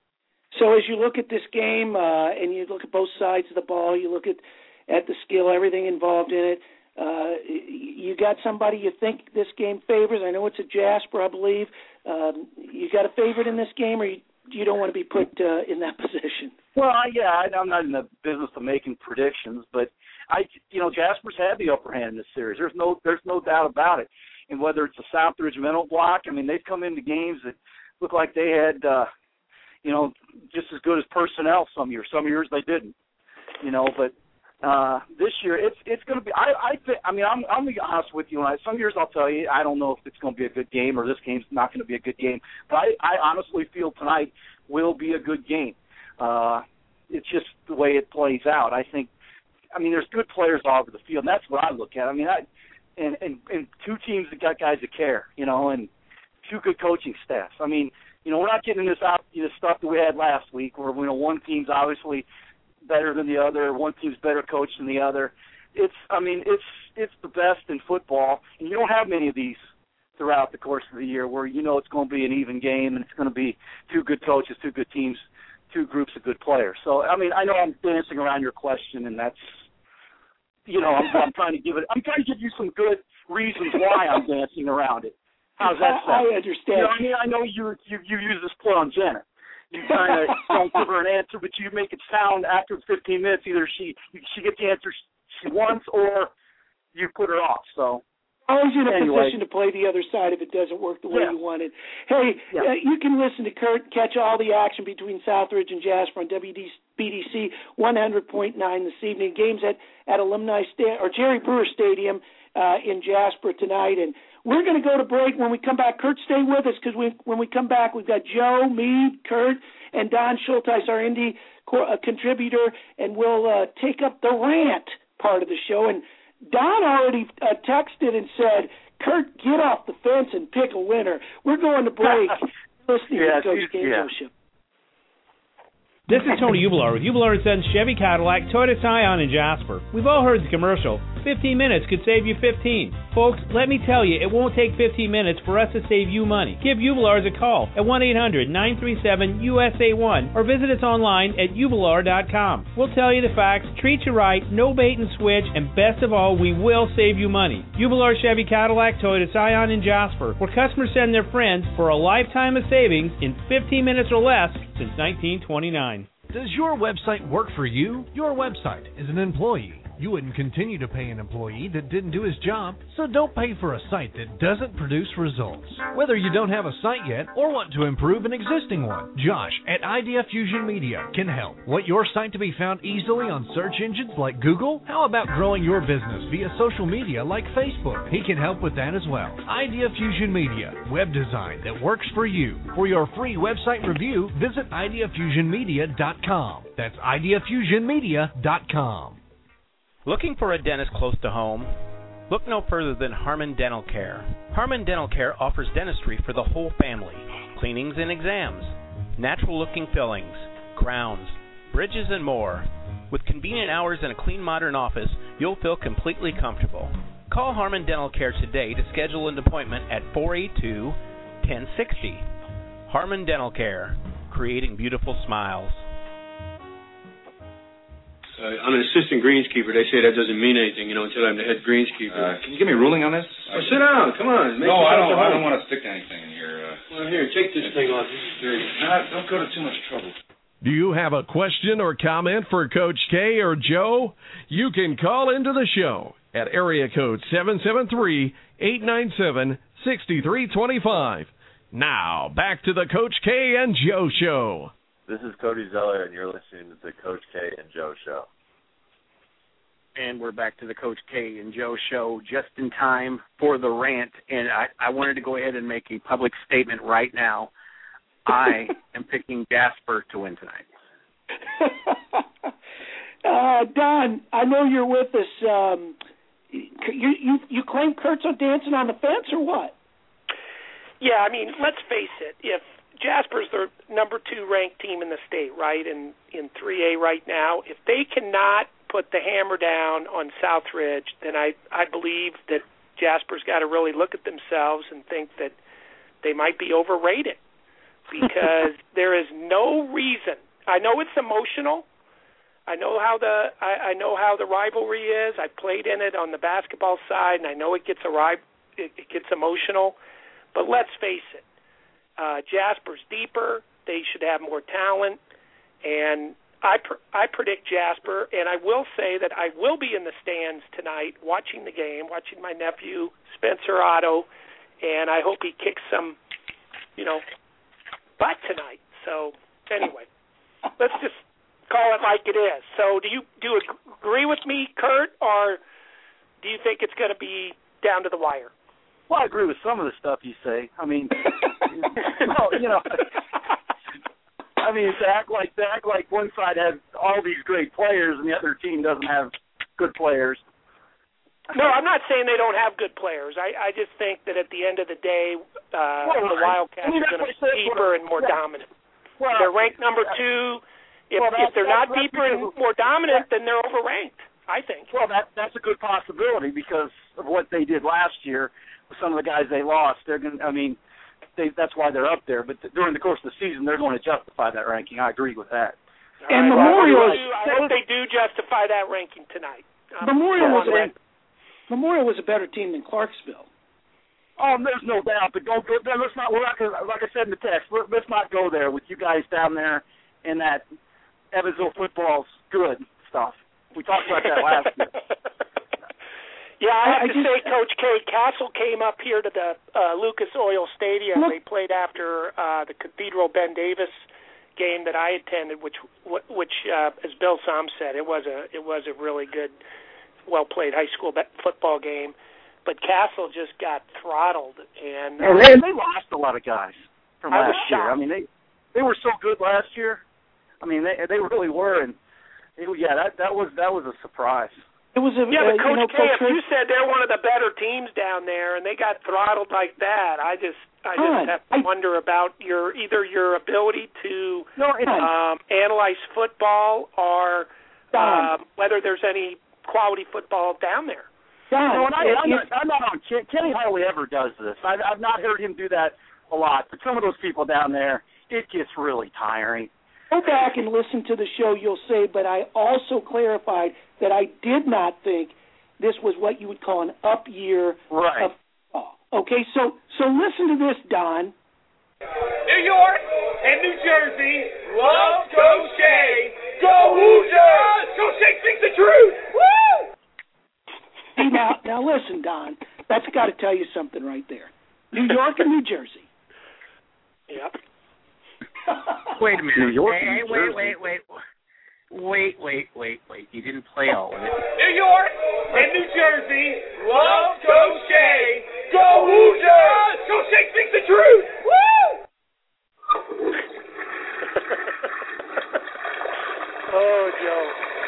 D: So as you look at this game uh, and you look at both sides of the ball, you look at, at the skill, everything involved in it, uh, you got somebody you think this game favors. I know it's a Jasper, I believe. Um, you got a favorite in this game, or you you don't want to be put uh, in that position?
S: Well, I, yeah, I, I'm not in the business of making predictions, but I, you know, Jasper's had the upper hand in this series. There's no, there's no doubt about it. And whether it's a Southridge mental block, I mean, they've come into games that look like they had, uh, you know, just as good as personnel some years. Some years they didn't, you know. But uh, this year, it's it's going to be. I I think. I mean, I'm I'm gonna be honest with you. And I, some years I'll tell you, I don't know if it's going to be a good game or this game's not going to be a good game. But I, I honestly feel tonight will be a good game. Uh, it's just the way it plays out. I think. I mean, there's good players all over the field, and that's what I look at. I mean, I and and, and two teams that got guys that care, you know, and two good coaching staffs. I mean, you know, we're not getting this out this stuff that we had last week, where you know one team's obviously better than the other, one team's better coached than the other. It's, I mean, it's it's the best in football, and you don't have many of these throughout the course of the year where you know it's going to be an even game and it's going to be two good coaches, two good teams, two groups of good players. So, I mean, I know I'm dancing around your question, and that's, you know, I'm, I'm trying to give it. I'm trying to give you some good reasons why I'm dancing around it. How's that sound?
D: I understand.
S: You know, I mean, I know you you you use this play on Janet. You kind of don't give her an answer, but you make it sound after fifteen minutes either she she gets the answer she wants or you put her off. So
D: always in a
S: anyway.
D: position to play the other side if it doesn't work the way
S: yeah.
D: you want it. Hey,
S: yeah.
D: uh, you can listen to Kurt, catch all the action between Southridge and Jasper on W D B D C one hundred point nine this evening. Games at, at Alumni Sta- or Jerry Brewer Stadium uh, in Jasper tonight. And we're going to go to break. When we come back, Kurt, stay with us, because we, when we come back, we've got Joe, me, Kurt, and Don Schulteis, our Indy co- uh, contributor, and we'll uh, take up the rant part of the show. And Don already uh, texted and said, Kurt, get off the fence and pick a winner. We're going to break. Listening
S: yeah,
D: to Coach K and
S: yeah.
D: Joe Show.
F: This is Tony Ubler with Ubler and Sons Chevy Cadillac, Toyota Scion, and Jasper. We've all heard the commercial. fifteen minutes could save you fifteen. Folks, let me tell you, it won't take fifteen minutes for us to save you money. Give Ubelars a call at one eight hundred nine three seven U S A one or visit us online at ubelar dot com. We'll tell you the facts, treat you right, no bait and switch, and best of all, we will save you money. Ubelar Chevy Cadillac, Toyota Scion, and Jasper, where customers send their friends for a lifetime of savings in fifteen minutes or less since nineteen twenty-nine.
B: Does your website work for you? Your website is an employee. You wouldn't continue to pay an employee that didn't do his job, so don't pay for a site that doesn't produce results. Whether you don't have a site yet or want to improve an existing one, Josh at Idea Fusion Media can help. Want your site to be found easily on search engines like Google? How about growing your business via social media like Facebook? He can help with that as well. Idea Fusion Media, web design that works for you. For your free website review, visit idea fusion media dot com. That's idea fusion media dot com.
E: Looking for a dentist close to home? Look no further than Harmon Dental Care. Harmon Dental Care offers dentistry for the whole family, cleanings and exams, natural-looking fillings, crowns, bridges, and more. With convenient hours and a clean, modern office, you'll feel completely comfortable. Call Harmon Dental Care today to schedule an appointment at four eight two, one zero six zero. Harmon Dental Care, creating beautiful smiles.
T: Uh, I'm an assistant greenskeeper. They say that doesn't mean anything, you know, until I'm the head greenskeeper.
U: Uh, can you give me a ruling on this?
T: Well, sit down. Come on. Make
U: no, I don't.
T: I
U: don't want to stick to anything in here. Uh,
T: well, here, take this thing off. This is dirty.
U: Nah, don't go to too much trouble.
B: Do you have a question or comment for Coach K or Joe? You can call into the show at area code seven seven three, eight nine seven, six three two five. Now, back to the Coach K and Joe Show.
N: This is Cody Zeller, and you're listening to the Coach K and Joe Show.
C: And we're back to the Coach K and Joe Show just in time for the rant. And I, I wanted to go ahead and make a public statement right now. I am picking Jasper to win tonight.
D: uh, Don, I know you're with us. Um, you, you you claim Kurt's on dancing on the fence or what?
A: Yeah, I mean, let's face it. If Jasper's the number two ranked team in the state, right, in, in three A right now, if they cannot put the hammer down on Southridge, then I, I believe that Jasper's got to really look at themselves and think that they might be overrated because there is no reason. I know it's emotional. I know how the I, I know how the rivalry is. I played in it on the basketball side, and I know it gets a it, it gets emotional. But let's face it, uh, Jasper's deeper. They should have more talent, and I pr- I predict Jasper, and I will say that I will be in the stands tonight watching the game, watching my nephew, Spencer Otto, and I hope he kicks some, you know, butt tonight. So anyway, let's just call it like it is. So do you do you agree with me, Kurt, or do you think it's going to be down to the wire?
S: Well, I agree with some of the stuff you say. I mean, well, you know, I mean, to act like to act like one side has all these great players and the other team doesn't have good players.
A: No, I'm not saying they don't have good players. I, I just think that at the end of the day, uh,
S: well,
A: the Wildcats
S: I mean,
A: are going to be deeper and more
S: yeah.
A: dominant.
S: Well,
A: they're ranked number two. If,
S: well,
A: if they're not
S: that's,
A: deeper and more dominant, then they're overranked, I think.
S: Well, that that's a good possibility because of what they did last year with some of the guys they lost. They're going. I mean, they, that's why they're up there. But th- during the course of the season, they're going to justify that ranking. I agree with that.
D: And
A: right,
D: Memorial,
A: well, I hope they do justify that ranking tonight. Um,
D: Memorial was a,
A: record.
D: Memorial was a better team than Clarksville.
S: Oh, there's no doubt. But don't go. Let's not. We're not gonna, like I said in the text. Let's not go there with you guys down there in that Evansville football's good stuff. We talked about that last year.
A: Yeah, I have
D: I
A: to
D: just,
A: say, Coach K, Castle came up here to the uh, Lucas Oil Stadium. They played after uh, the Cathedral Ben Davis game that I attended, which, which uh, as Bill Som said, it was a it was a really good, well played high school football game. But Castle just got throttled, and uh,
S: and they, they lost a lot of guys from
A: I was
S: last year.
A: shocked.
S: I mean, they they were so good last year. I mean, they they really were, and it, yeah, that that was that was a surprise.
D: It was a
A: yeah,
D: uh,
A: but Coach
D: you know,
A: K,
D: Coach
A: if you said they're one of the better teams down there and they got throttled like that, I just I just
D: God,
A: have to
D: I,
A: wonder about your either your ability to
S: no,
A: um, analyze football or um, whether there's any quality football down there.
D: Don,
S: no, and I,
D: it,
S: I'm, not, I'm not on Ken, Kenny hardly ever does this. I've, I've not heard him do that a lot. But some of those people down there, it gets really tiring.
D: Go back and listen to the show, you'll say, but I also clarified that I did not think this was what you would call an up year
S: right.
D: of football. Okay, so so listen to this, Don.
P: New York and New Jersey love Coach K. Go Hoosiers! Coach K speaks the truth! Woo!
D: See, now, now listen, Don. That's got to tell you something right there. New York and New Jersey.
A: Yep.
C: Wait a minute.
S: New York,
C: hey,
S: New
C: wait,
S: Jersey.
C: wait, wait, wait, wait, wait, wait. You didn't play all of it.
P: New York and New Jersey love Coach K. Go Hoosiers! Coach K speaks the truth! Woo!
A: Oh, Joe.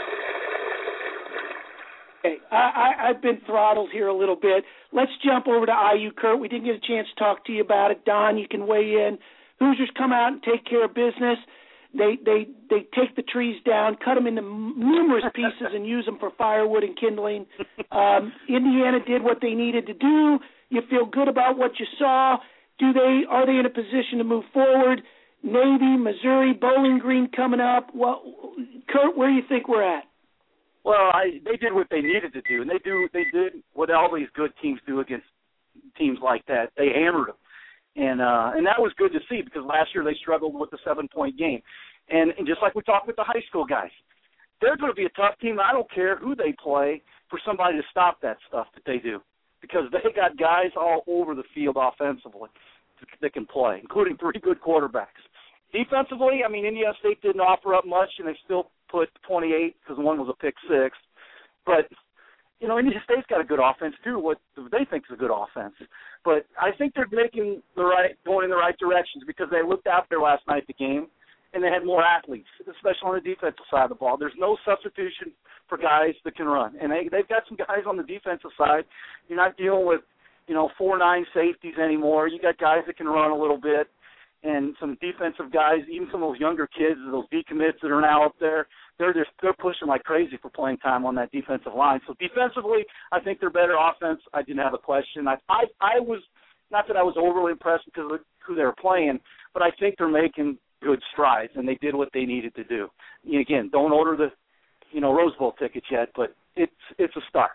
D: Okay, I, I, I've been throttled here a little bit. Let's jump over to I U, Kurt. We didn't get a chance to talk to you about it. Don, you can weigh in. Hoosiers come out and take care of business. They they they take the trees down, cut them into numerous pieces, and use them for firewood and kindling. Um, Indiana did what they needed to do. You feel good about what you saw. Do they are they in a position to move forward? Navy, Missouri, Bowling Green coming up. Well, Kurt, where do you think we're at?
S: Well, I, they did what they needed to do, and they do they did what all these good teams do against teams like that. They hammered them. And uh, and that was good to see because last year they struggled with the seven-point game. And, and just like we talked with the high school guys, they're going to be a tough team. I don't care who they play for somebody to stop that stuff that they do because they got guys all over the field offensively that can play, including three good quarterbacks. Defensively, I mean, Indiana State didn't offer up much, and they still put twenty-eight because one was a pick six. But, you know, Indiana State's got a good offense, too, what they think is a good offense. But I think they're making the right, going in the right directions because they looked out there last night at the game, and they had more athletes, especially on the defensive side of the ball. There's no substitution for guys that can run. And they, they've got some guys on the defensive side. You're not dealing with, you know, four nine safeties anymore. You got guys that can run a little bit. And some defensive guys, even some of those younger kids, those decommits that are now up there, they're just they're pushing like crazy for playing time on that defensive line. So defensively, I think they're better. Offense, I didn't have a question. I I, I was not that I was overly impressed because of who they were playing, but I think they're making good strides, and they did what they needed to do. And again, don't order the you know Rose Bowl tickets yet, but it's it's a start.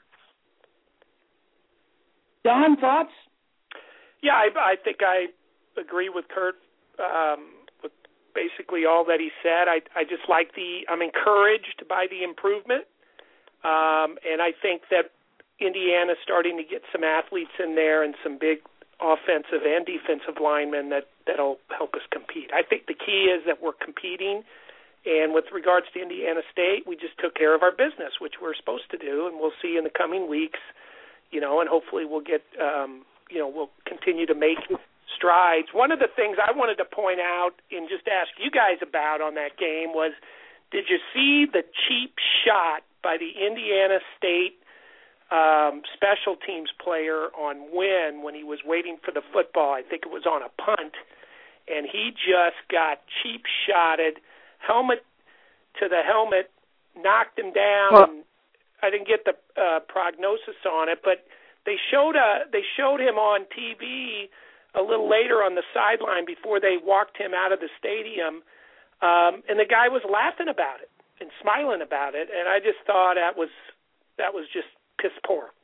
D: Don, thoughts?
A: Yeah, I, I think I agree with Kurt. Um, with basically all that he said. I, I just like the, I'm encouraged by the improvement. Um, and I think that Indiana's starting to get some athletes in there and some big offensive and defensive linemen that, that'll help us compete. I think the key is that we're competing. And with regards to Indiana State, we just took care of our business, which we're supposed to do. And we'll see in the coming weeks, you know, and hopefully we'll get, um, you know, we'll continue to make strides. One of the things I wanted to point out and just ask you guys about on that game was, did you see the cheap shot by the Indiana State um, special teams player on Wynn when he was waiting for the football? I think it was on a punt, and he just got cheap shotted, helmet to the helmet, knocked him down.
S: Huh.
A: And I didn't get the uh, prognosis on it, but they showed a, they showed him on T V a little later on the sideline before they walked him out of the stadium, um, and the guy was laughing about it and smiling about it, and I just thought that was that was just piss poor.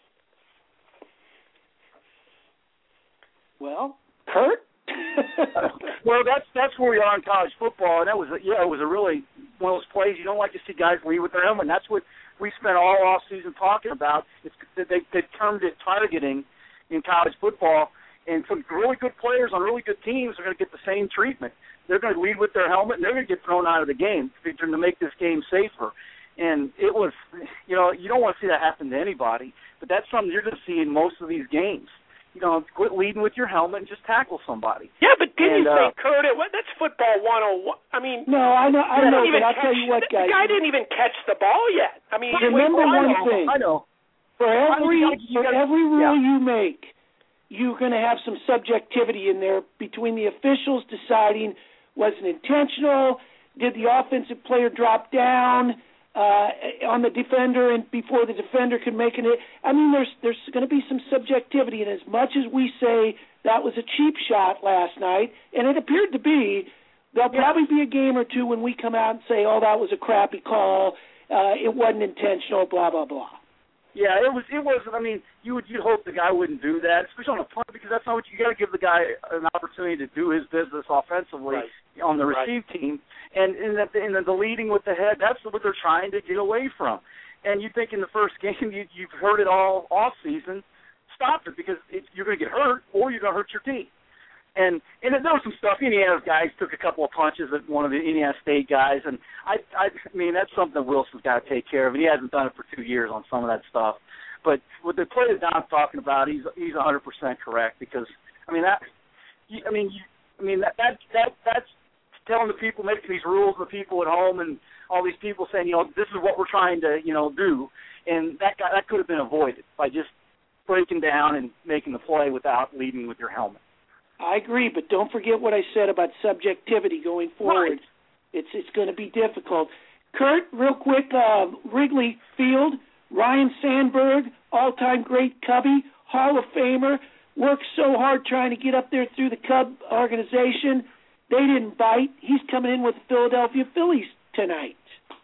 D: Well, Kurt?
S: Well, that's that's where we are in college football, and that was a, yeah, it was a really one of those plays you don't like to see guys leave with their helmet. And that's what we spent all off season talking about. It's, they they termed it targeting in college football. And some really good players on really good teams are going to get the same treatment. They're going to lead with their helmet, and they're going to get thrown out of the game to make this game safer. And it was, you know, you don't want to see that happen to anybody, but that's something you're going to see in most of these games. You know, quit leading with your helmet and just tackle somebody.
A: Yeah, but didn't
S: and,
A: you say,
S: uh,
A: Kurt, it, that's football one oh one. I mean,
D: no, I know, I know, but I'll
A: catch,
D: tell you what, guys.
A: The guy didn't even catch the ball yet. I mean,
D: remember
A: wait,
D: one
A: I know,
D: thing.
S: I know.
D: For every,
S: I mean, you
D: for
S: gotta,
D: every rule
S: yeah.
D: you make, you're going to have some subjectivity in there between the officials deciding was it intentional, did the offensive player drop down uh, on the defender and before the defender could make it. I mean, there's there's going to be some subjectivity, and as much as we say that was a cheap shot last night, and it appeared to be, there'll yeah. probably be a game or two when we come out and say, oh, that was a crappy call, uh, it wasn't intentional, blah, blah, blah.
S: Yeah, it was. It was. I mean, you would you hope the guy wouldn't do that, especially on a punt, because that's not what you got to give the guy an opportunity to do his business offensively
A: right.
S: on the receive right. team, and and that and the leading with the head. That's what they're trying to get away from. And you think in the first game you you've heard it all off season, stop it because it, you're going to get hurt or you're going to hurt your team. And and there was some stuff. Indiana guys took a couple of punches at one of the Indiana State guys, and I I, I mean that's something Wilson's got to take care of, and he hasn't done it for two years on some of that stuff. But with the play that Don's talking about, he's he's one hundred percent correct because I mean that I mean you, I mean that that that that's telling the people making these rules, the people at home, and all these people saying you know this is what we're trying to you know do, and that guy, that could have been avoided by just breaking down and making the play without leading with your helmet.
D: I agree, but don't forget what I said about subjectivity going forward.
S: Right.
D: It's it's going to be difficult. Kurt, real quick, uh, Wrigley Field, Ryan Sandberg, all-time great Cubby, Hall of Famer, worked so hard trying to get up there through the Cub organization. They didn't bite. He's coming in with the Philadelphia Phillies tonight.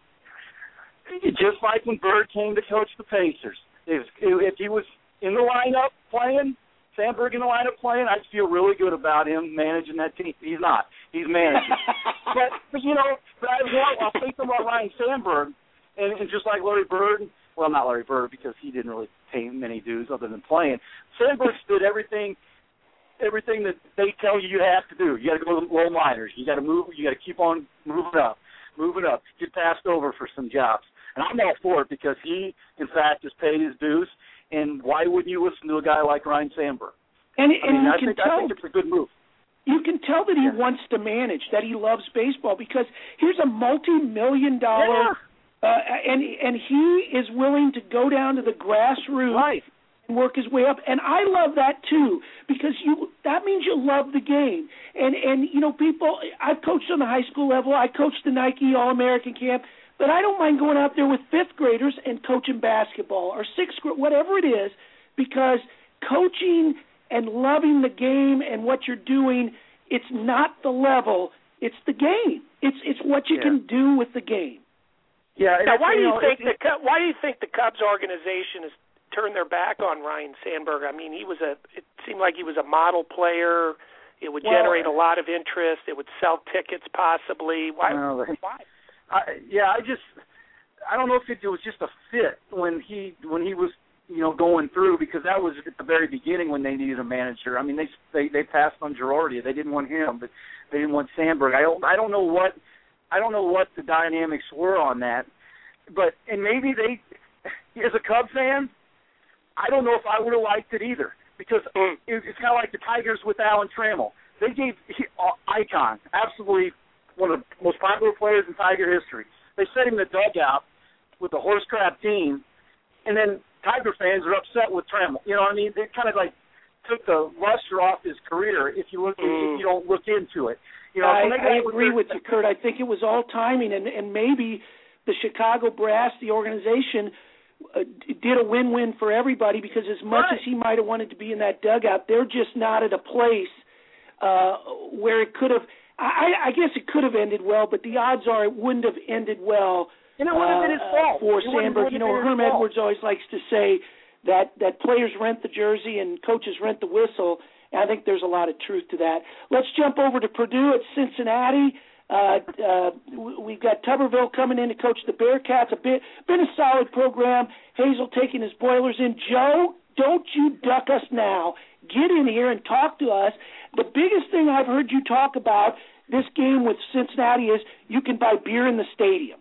S: Just like when Bird came to coach the Pacers. If, if he was in the lineup playing, Sandberg in the lineup playing, I'd feel really good about him managing that team. He's not. He's managing. but, but, you know, but I, I'll think about Ryan Sandberg, and, and just like Larry Bird, well, not Larry Bird because he didn't really pay many dues other than playing. Sandberg did everything everything that they tell you you have to do. You got to go to the low minors. You got to move. You got to keep on moving up, moving up. Get passed over for some jobs, and I'm all for it because he, in fact, has paid his dues. And why wouldn't you listen to a guy like Ryne Sandberg?
D: And,
S: I
D: and
S: mean,
D: you
S: I
D: can
S: think
D: tell,
S: I think it's a good move.
D: You can tell that he wants to manage, that he loves baseball, because here's a multi-million dollar,
S: yeah.
D: uh, and and he is willing to go down to the grassroots
S: right.
D: and work his way up. And I love that too, because you that means you love the game. And and you know, people, I've coached on the high school level. I coached the Nike All-American camp. But I don't mind going out there with fifth graders and coaching basketball or sixth grade, whatever it is, because coaching and loving the game and what you're doing, it's not the level, it's the game. It's it's what you
S: yeah.
D: can do with the game.
S: Yeah.
A: Now, why do you
S: know,
A: think
S: it,
A: the why do you think the Cubs organization has turned their back on Ryne Sandberg? I mean, he was a it seemed like he was a model player. It would
S: well,
A: generate a lot of interest. It would sell tickets possibly. Why?
S: Well,
A: why?
S: I, yeah, I just I don't know if it was just a fit when he when he was you know going through, because that was at the very beginning when they needed a manager. I mean, they they they passed on Girardi. They didn't want him, but they didn't want Sandberg. I don't I don't know what I don't know what the dynamics were on that, but and maybe they, as a Cub fan, I don't know if I would have liked it either, because
A: mm.
S: it, it's kind of like the Tigers with Alan Trammell. They gave he, uh, Icon absolutely one of the most popular players in Tiger history. They set him in the dugout with the horse crap team, and then Tiger fans are upset with Trammell. You know what I mean? They kind of like took the luster off his career if you look mm. if you don't look into it. You know,
D: I,
S: so
D: I agree with you, Kurt. I think it was all timing, and, and maybe the Chicago Brass, the organization, uh, did a win-win for everybody, because as much
S: right.
D: as he might have wanted to be in that dugout, they're just not at a place uh, where it could have. I, I guess it could have ended well, but the odds are it wouldn't have ended well.
S: And it would have been his fault.
D: Uh, for
S: it
D: Sandberg. You know, Herm Edwards always likes to say that, that players rent the jersey and coaches rent the whistle. And I think there's a lot of truth to that. Let's jump over to Purdue at Cincinnati. Uh, uh, we've got Tuberville coming in to coach the Bearcats. A bit, been a solid program. Hazel taking his Boilers in. Joe, don't you duck us now. Get in here and talk to us. The biggest thing I've heard you talk about this game with Cincinnati is you can buy beer in the stadium.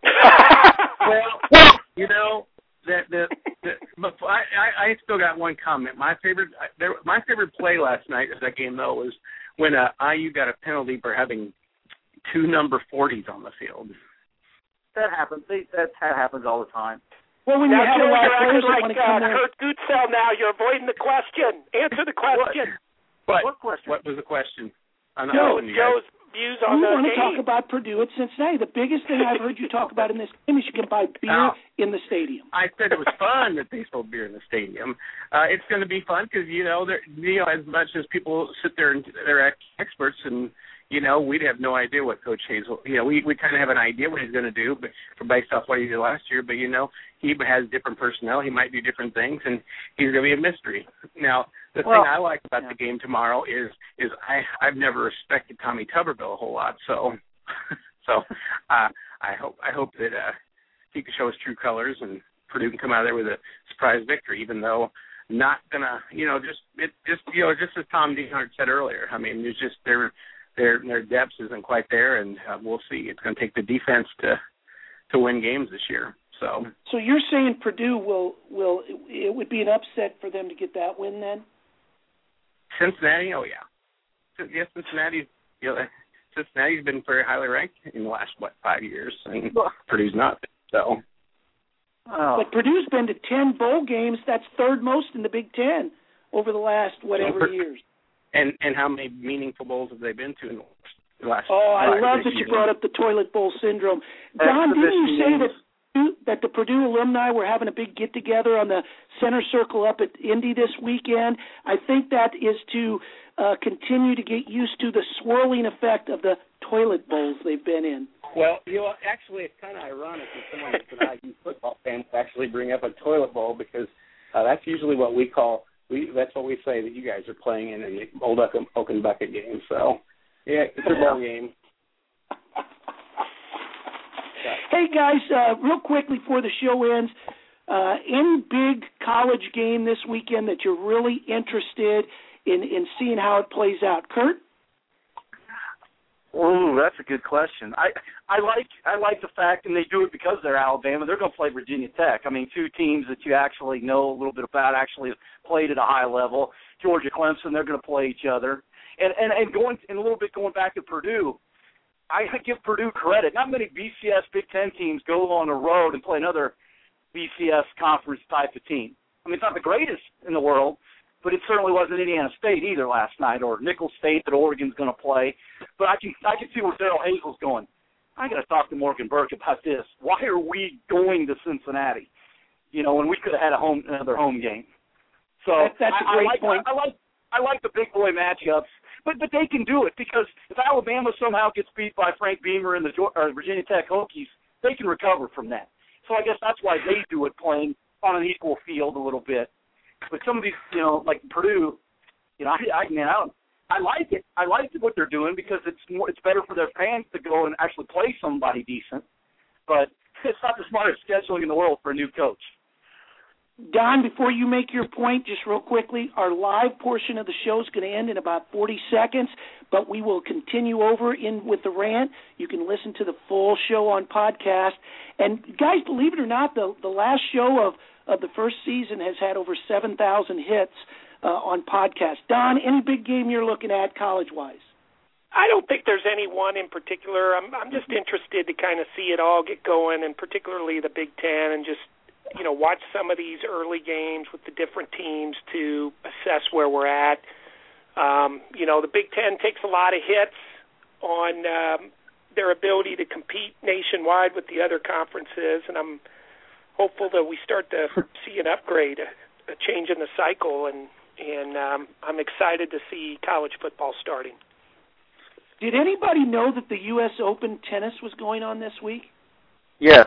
C: well, you know that the, the but I, I I still got one comment. My favorite there, my favorite play last night of that game though was when uh, I U got a penalty for having two number forties on the field.
S: That happens. They, that, that happens all the time.
D: Well, when
A: now,
D: you have a lot of players
A: like
D: that want to
A: uh,
D: come in.
A: Kurt Gutzel now, you're avoiding the question. Answer the question.
C: What?
S: What question?
C: What was the question? I'm not
A: Joe,
C: you
A: Joe's views on
D: we
A: the
D: want
A: game.
D: to talk about Purdue at Cincinnati. The biggest thing I've heard you talk about in this game is you can buy beer
C: oh.
D: in the stadium.
C: I said it was fun that they sold beer in the stadium. Uh, it's going to be fun because, you know, you know, as much as people sit there and they're experts and, you know, we'd have no idea what Coach Hazel, you know, we, we kind of have an idea what he's going to do but based off what he did last year. But, you know, he has different personnel. He might do different things, and he's going to be a mystery. Now, the
S: well,
C: thing I like about
S: yeah.
C: the game tomorrow is is I, I've never respected Tommy Tuberville a whole lot. So so uh, I hope I hope that uh, he can show his true colors and Purdue can come out of there with a surprise victory, even though not going to, you know, just it just, you know, just as Tom Dienhart said earlier, I mean, there's just their their their depth isn't quite there, and uh, we'll see. It's going to take the defense to to win games this year. So,
D: so you're saying Purdue will will it would be an upset for them to get that win then?
C: Cincinnati, oh yeah, yes, Cincinnati. You know, Cincinnati's been very highly ranked in the last what five years, and Purdue's not. So,
D: oh. But Purdue's been to ten bowl games. That's third most in the Big Ten over the last whatever
C: so,
D: years.
C: And and how many meaningful bowls have they been to in the last?
D: Oh, I love that
C: years?
D: you brought up the toilet bowl syndrome. Don, didn't you say that? that the Purdue alumni were having a big get-together on the center circle up at Indy this weekend? I think that is to uh, continue to get used to the swirling effect of the toilet bowls they've been in.
C: Well, you know, actually, it's kind of ironic that someone that's an I U football fan actually bring up a toilet bowl because uh, that's usually what we call, we that's what we say that you guys are playing in in the old Oaken, Oaken Bucket game. So, yeah, it's a bowl game.
D: Hey, guys, uh, real quickly before the show ends, uh, any big college game this weekend that you're really interested in, in seeing how it plays out. Kurt?
S: Oh, that's a good question. I I like I like the fact, and they do it because they're Alabama. They're going to play Virginia Tech. I mean, two teams that you actually know a little bit about, actually played at a high level. Georgia, Clemson, they're going to play each other. And and and going and a little bit going back to Purdue, I give Purdue credit. Not many B C S Big Ten teams go on the road and play another B C S conference type of team. I mean, it's not the greatest in the world, but it certainly wasn't Indiana State either last night, or Nicholls State that Oregon's going to play. But I can I can see where Daryl Hazel's going. I got to talk to Morgan Burke about this. Why are we going to Cincinnati? You know, when we could have had a home another home game. So
D: that, that's a
S: I,
D: great
S: I like,
D: point.
S: I, I like I like the big boy matchups, but but they can do it because if Alabama somehow gets beat by Frank Beamer and the or Virginia Tech Hokies, they can recover from that. So I guess that's why they do it, playing on an equal field a little bit. But some of these, you know, like Purdue, you know, I, I man, I, don't, I like it. I like what they're doing because it's more, it's better for their fans to go and actually play somebody decent. But it's not the smartest scheduling in the world for a new coach.
D: Don, before you make your point, just real quickly, our live portion of the show is going to end in about forty seconds, but we will continue over in with the rant. You can listen to the full show on podcast. And guys, believe it or not, the the last show of, of the first season has had over seven thousand hits uh, on podcast. Don, any big game you're looking at college-wise?
A: I don't think there's any one in particular. I'm I'm just interested to kind of see it all get going, and particularly the Big Ten, and just, you know, watch some of these early games with the different teams to assess where we're at. Um, you know, the Big Ten takes a lot of hits on um, their ability to compete nationwide with the other conferences, and I'm hopeful that we start to see an upgrade, a, a change in the cycle, and, and um, I'm excited to see college football starting.
D: Did anybody know that the U S Open tennis was going on this week?
S: Yes.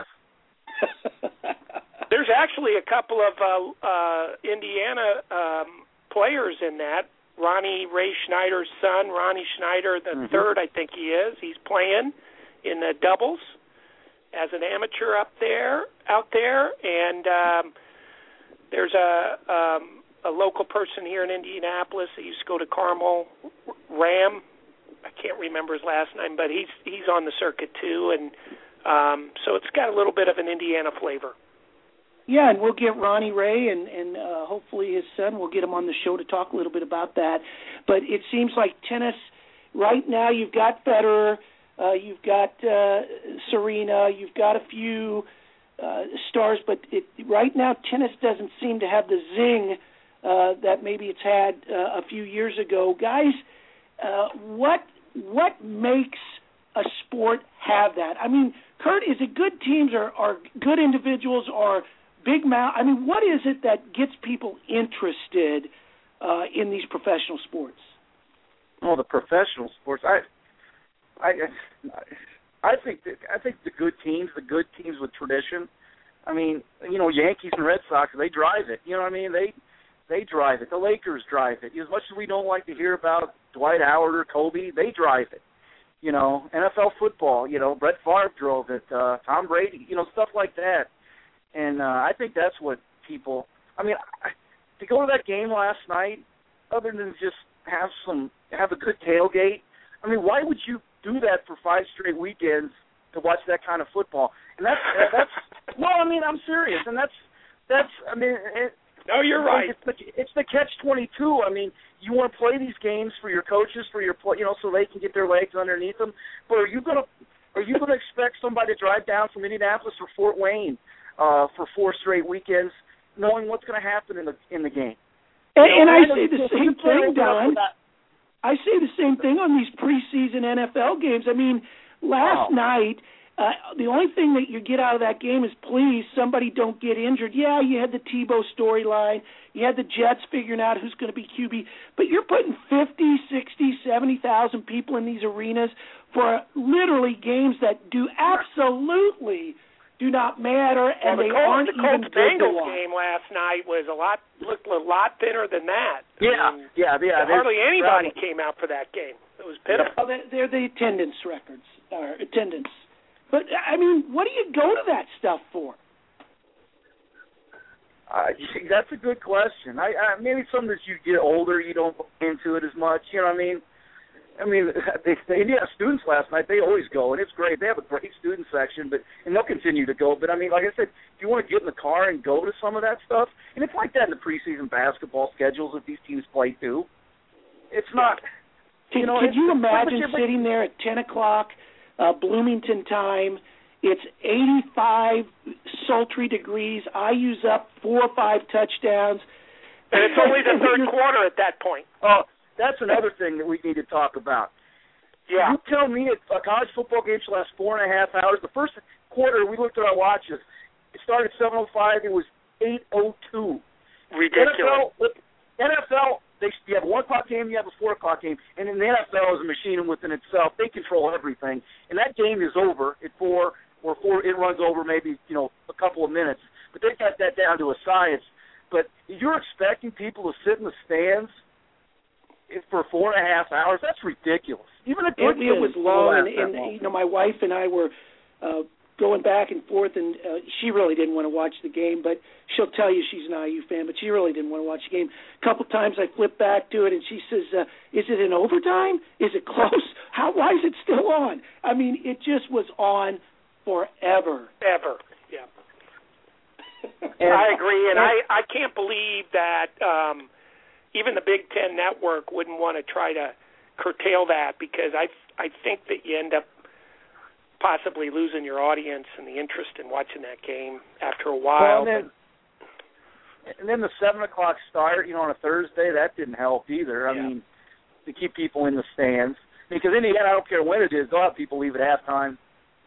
A: There's actually a couple of uh, uh, Indiana um, players in that. Ronnie Ray Schneider's son, Ronnie Schneider the mm-hmm. third, I think he is. He's playing in the doubles as an amateur up there, out there. And um, there's a um, a local person here in Indianapolis that used to go to Carmel, Ram. I can't remember his last name, but he's he's on the circuit too, and um, so it's got a little bit of an Indiana flavor.
D: Yeah, and we'll get Ronnie Ray and, and uh, hopefully his son, we'll get him on the show to talk a little bit about that. But it seems like tennis, right now you've got Federer, uh, you've got uh, Serena, you've got a few uh, stars, but it, right now tennis doesn't seem to have the zing uh, that maybe it's had uh, a few years ago. Guys, uh, what what makes a sport have that? I mean, Kurt, is it good teams or, or good individuals or big mouth? I mean, what is it that gets people interested uh, in these professional sports?
S: Oh, the professional sports. I, I, I think that, I think the good teams, the good teams with tradition. I mean, you know, Yankees and Red Sox, they drive it. You know what I mean? They, they drive it. The Lakers drive it. As much as we don't like to hear about Dwight Howard or Kobe, they drive it. You know, N F L football. You know, Brett Favre drove it. Uh, Tom Brady. You know, stuff like that. And uh, I think that's what people. I mean, I, to go to that game last night, other than just have some have a good tailgate. I mean, why would you do that for five straight weekends to watch that kind of football? And that's that's. Well, I mean, I'm serious, and that's that's. I mean. It,
A: No, you're right.
S: It's the, it's the catch twenty-two. I mean, you want to play these games for your coaches, for your you know, so they can get their legs underneath them. But are you gonna are you gonna expect somebody to drive down from Indianapolis or Fort Wayne uh, for four straight weekends, knowing what's going to happen in the in the game?
D: And,
S: you know,
D: and I, I say
S: the
D: same thing, Don. I say the same thing on these preseason N F L games. I mean, last oh. night. Uh, the only thing that you get out of that game is, please, somebody don't get injured. Yeah, you had the Tebow storyline. You had the Jets figuring out who's going to be Q B. But you're putting fifty, sixty, seventy thousand people in these arenas for literally games that do absolutely do not matter, and
A: well, the
D: they
A: Colts,
D: aren't
A: the
D: even
A: Colts
D: good to
A: Bengals
D: watch.
A: game last night was a lot looked a lot thinner than that.
S: Yeah,
A: I mean,
S: yeah, yeah.
A: Hardly anybody came out for that game. It was pitiful.
D: Well, they're, they're the attendance records, or attendance. But, I mean, what do you go to that stuff for?
I: Uh, that's a good question. I, I maybe some as you get older, you don't go into it as much. You know what I mean? I mean, they, they Indiana students last night, they always go, and it's great. They have a great student section, but and they'll continue to go. But, I mean, like I said, if you want to get in the car and go to some of that stuff, and it's like that in the preseason basketball schedules that these teams play too. It's not,
D: Can,
I: you know.
D: could you
I: it's,
D: imagine
I: it's,
D: sitting there at ten o'clock, uh, Bloomington time, it's eighty-five sultry degrees, I use up four or five touchdowns.
A: And it's only the third quarter at that point.
I: Oh, that's another thing that we need to talk about.
A: Yeah.
I: You tell me a college football game should last four and a half hours. The first quarter, we looked at our watches. It started at seven oh five. It was eight oh two.
A: Ridiculous.
I: N F L, they, you have a one o'clock game, you have a four o'clock game, and then the N F L is a machine within itself. They control everything. And that game is over at four, or four, it runs over maybe, you know, a couple of minutes. But they've got that down to a science. But you're expecting people to sit in the stands for four and a half hours? That's ridiculous. Even a good
D: it, it was long, and, and you know, my wife and I were uh, going back and forth, and uh, she really didn't want to watch the game, but she'll tell you she's an I U fan, but she really didn't want to watch the game. A couple times I flipped back to it, and she says, uh, "Is it in overtime? Is it close? How? Why is it still on?" I mean, it just was on forever.
A: Ever, yeah. I agree, and I, I can't believe that um, even the Big Ten Network wouldn't want to try to curtail that, because I I think that you end up possibly losing your audience and the interest in watching that game after a while.
I: Well, and, then, and then the seven o'clock start, you know, on a Thursday, that didn't help either. I
A: yeah.
I: mean, to keep people in the stands, because in the end, I don't care when it is, they'll have people leave at halftime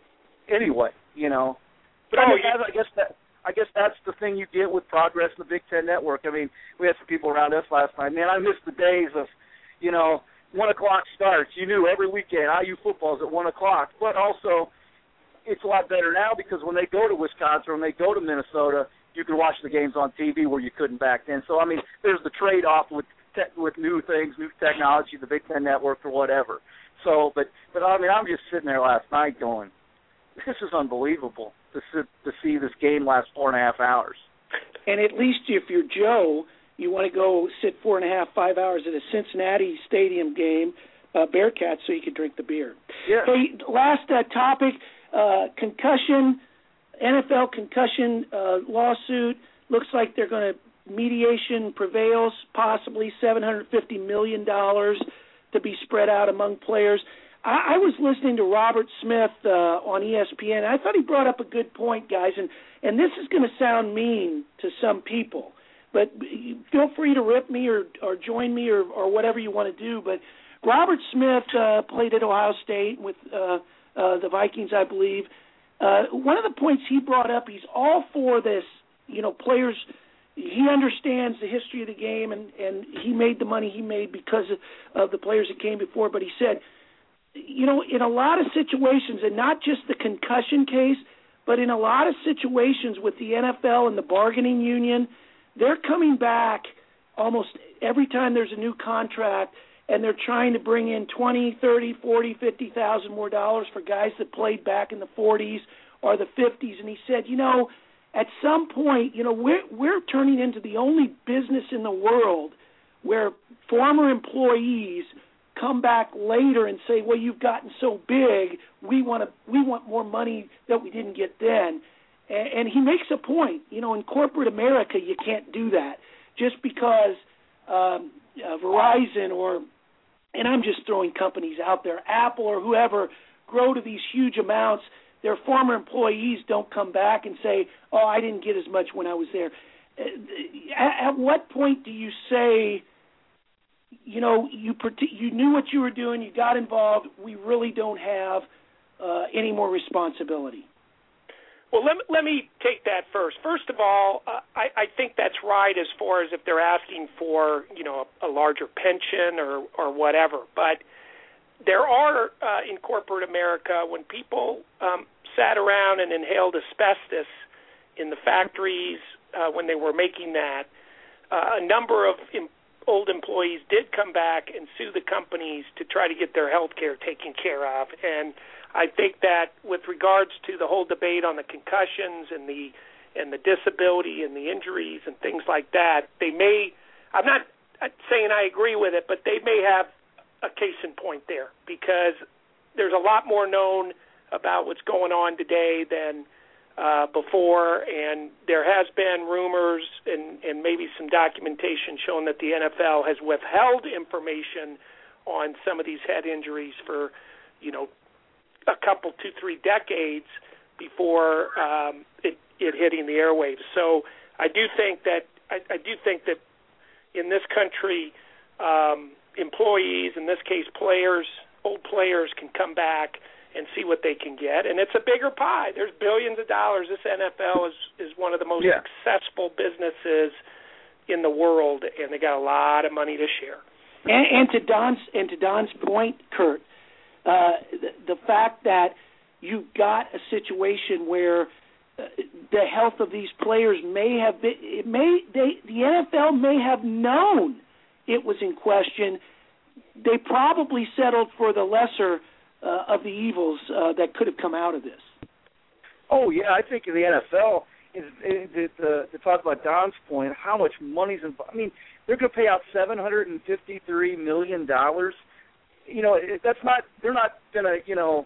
I: anyway, you know. But
A: oh,
I: I, mean,
A: yeah.
I: I guess that. I guess that's the thing you get with progress in the Big Ten Network. I mean, we had some people around us last night. Man, I missed the days of, you know, one o'clock starts. You knew every weekend I U football is at one o'clock. But also, it's a lot better now, because when they go to Wisconsin or when they go to Minnesota, you can watch the games on T V where you couldn't back then. So, I mean, there's the trade-off with te- with new things, new technology, the Big Ten Network or whatever. So, but, but I mean, I'm just sitting there last night going, this is unbelievable. To, sit, to see this game last four and a half hours.
D: And at least if you're Joe, you want to go sit four and a half, five hours at a Cincinnati Stadium game, uh, Bearcats, so you can drink the beer.
I: Yeah.
D: Hey, last uh, topic, uh, concussion, N F L concussion uh, lawsuit. Looks like they're going to, mediation prevails, possibly seven hundred fifty million dollars to be spread out among players. I was listening to Robert Smith uh, on E S P N. I thought he brought up a good point, guys, and, and this is going to sound mean to some people, but feel free to rip me or, or join me or, or whatever you want to do. But Robert Smith uh, played at Ohio State with uh, uh, the Vikings, I believe. Uh, one of the points he brought up, he's all for this, you know, players. He understands the history of the game, and, and he made the money he made because of, of the players that came before, but he said, you know, in a lot of situations, and not just the concussion case, but in a lot of situations with the N F L and the bargaining union, they're coming back almost every time there's a new contract, and they're trying to bring in twenty, thirty, forty, fifty thousand more dollars for guys that played back in the forties or the fifties. And he said, you know, at some point, you know, we're we're turning into the only business in the world where former employees come back later and say, well, you've gotten so big, we want to we want more money that we didn't get then. And, and he makes a point. You know, in corporate America, you can't do that. Just because um, uh, Verizon or, and I'm just throwing companies out there, Apple or whoever, grow to these huge amounts, their former employees don't come back and say, oh, I didn't get as much when I was there. At, at what point do you say, you know, you you knew what you were doing, you got involved, we really don't have uh, any more responsibility?
A: Well, let me, let me take that first. First of all, uh, I, I think that's right as far as if they're asking for, you know, a, a larger pension or, or whatever. But there are, uh, in corporate America, when people um, sat around and inhaled asbestos in the factories uh, when they were making that, uh, a number of em- old employees did come back and sue the companies to try to get their health care taken care of. And I think that with regards to the whole debate on the concussions and the and the disability and the injuries and things like that, they may, I'm not saying I agree with it, but they may have a case in point there, because there's a lot more known about what's going on today than uh, before, and there has been rumors and, and maybe some documentation showing that the N F L has withheld information on some of these head injuries for, you know, a couple, two, three decades before um, it, it hitting the airwaves. So I do think that I, I do think that in this country, um, employees, in this case players, old players, can come back and see what they can get. And it's a bigger pie. There's billions of dollars. This N F L is, is one of the most yeah. successful businesses in the world, and they got a lot of money to share.
D: And, and to Don's and to Don's point, Kurt, uh, the, the fact that you got a situation where uh, the health of these players may have been, it may they, the N F L may have known it was in question. They probably settled for the lesser uh, of the evils uh, that could have come out of this.
I: Oh yeah, I think in the N F L, is, is, is, uh, to talk about Don's point, how much money's involved. I mean, they're going to pay out seven hundred fifty-three million dollars. You know, it, that's not. They're not going to, you know,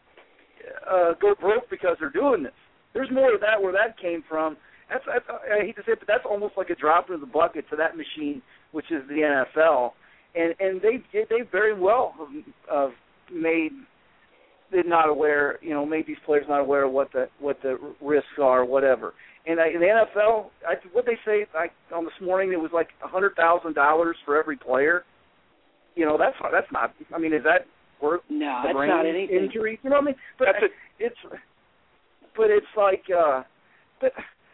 I: uh, go broke because they're doing this. There's more to that where that came from. That's, that's I hate to say it, but that's almost like a drop in the bucket to that machine, which is the N F L. And and they they very well have uh, made they're not aware, you know, made these players not aware of what the what the risks are, or whatever. And uh, in the N F L, I, what they say I, on this morning, it was like a hundred thousand dollars for every player. You know, that's that's not. I mean, is that worth
D: no?
I: The
D: that's
I: brain
D: not anything.
I: Injury, you know what I mean? But
A: that's
I: a, it's but it's like, uh, but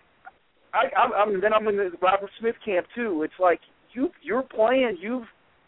I: I, I'm, I'm then I'm in the Robert Smith camp too. It's like you you're playing. You've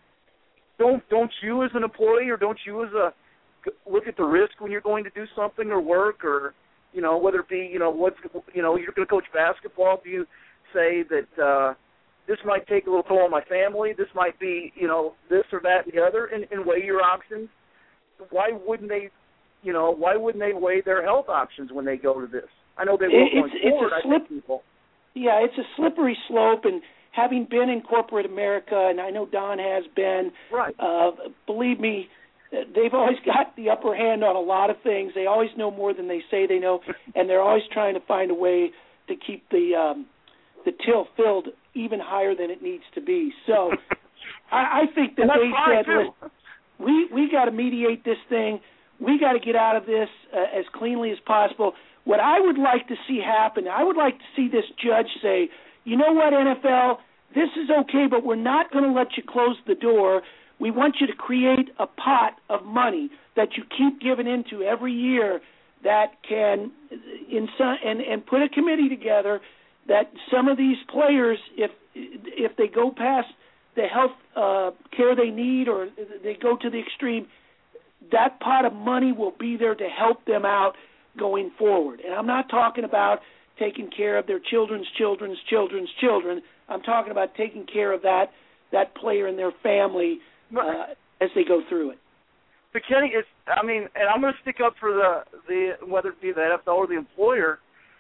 I: don't don't you as an employee, or don't you as a look at the risk when you're going to do something or work, or you know, whether it be, you know, what's, you know, you're going to coach basketball. Do you say that uh, this might take a little toll on my family? This might be, you know, this or that and the other, and, and weigh your options. Why wouldn't they, you know, why wouldn't they weigh their health options when they go to this? I know they will
D: it's,
I: going
D: it's
I: forward.
D: A slip, I think people. Yeah, it's a slippery slope, and having been in corporate America, and I know Don has been,
I: right.
D: uh, believe me, they've always got the upper hand on a lot of things. They always know more than they say they know, and they're always trying to find a way to keep the um, the till filled even higher than it needs to be. So I, I think that they said, listen, we we got to mediate this thing. We got to get out of this uh, as cleanly as possible. What I would like to see happen, I would like to see this judge say, you know what, N F L, this is okay, but we're not going to let you close the door. We want you to create a pot of money that you keep giving into every year that can, in some, and, and put a committee together that some of these players, if if they go past the health uh, care they need or they go to the extreme, that pot of money will be there to help them out going forward. And I'm not talking about taking care of their children's children's children's children. I'm talking about taking care of that that player and their family Uh, as they go through it.
I: But Kenny, it's, I mean, and I'm going to stick up for the, the whether it be the N F L or the employer,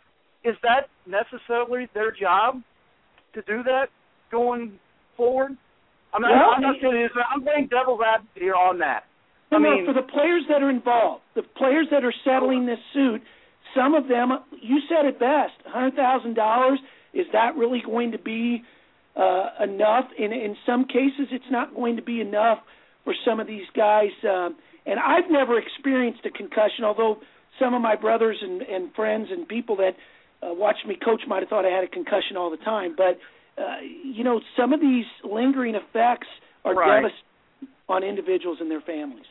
I: is that necessarily their job to do that going forward? I'm not,
D: well,
I: I'm not saying it is. I'm playing devil's advocate here on that.
D: I
I: I
D: mean,
I: mean,
D: for the players that are involved, the players that are settling this suit, some of them, you said it best, one hundred thousand dollars, is that really going to be Uh, enough? In in some cases, it's not going to be enough for some of these guys. Um, and I've never experienced a concussion, although some of my brothers and, and friends and people that uh, watched me coach might have thought I had a concussion all the time. But, uh, you know, some of these lingering effects are
I: right.
D: devastating on individuals and their families.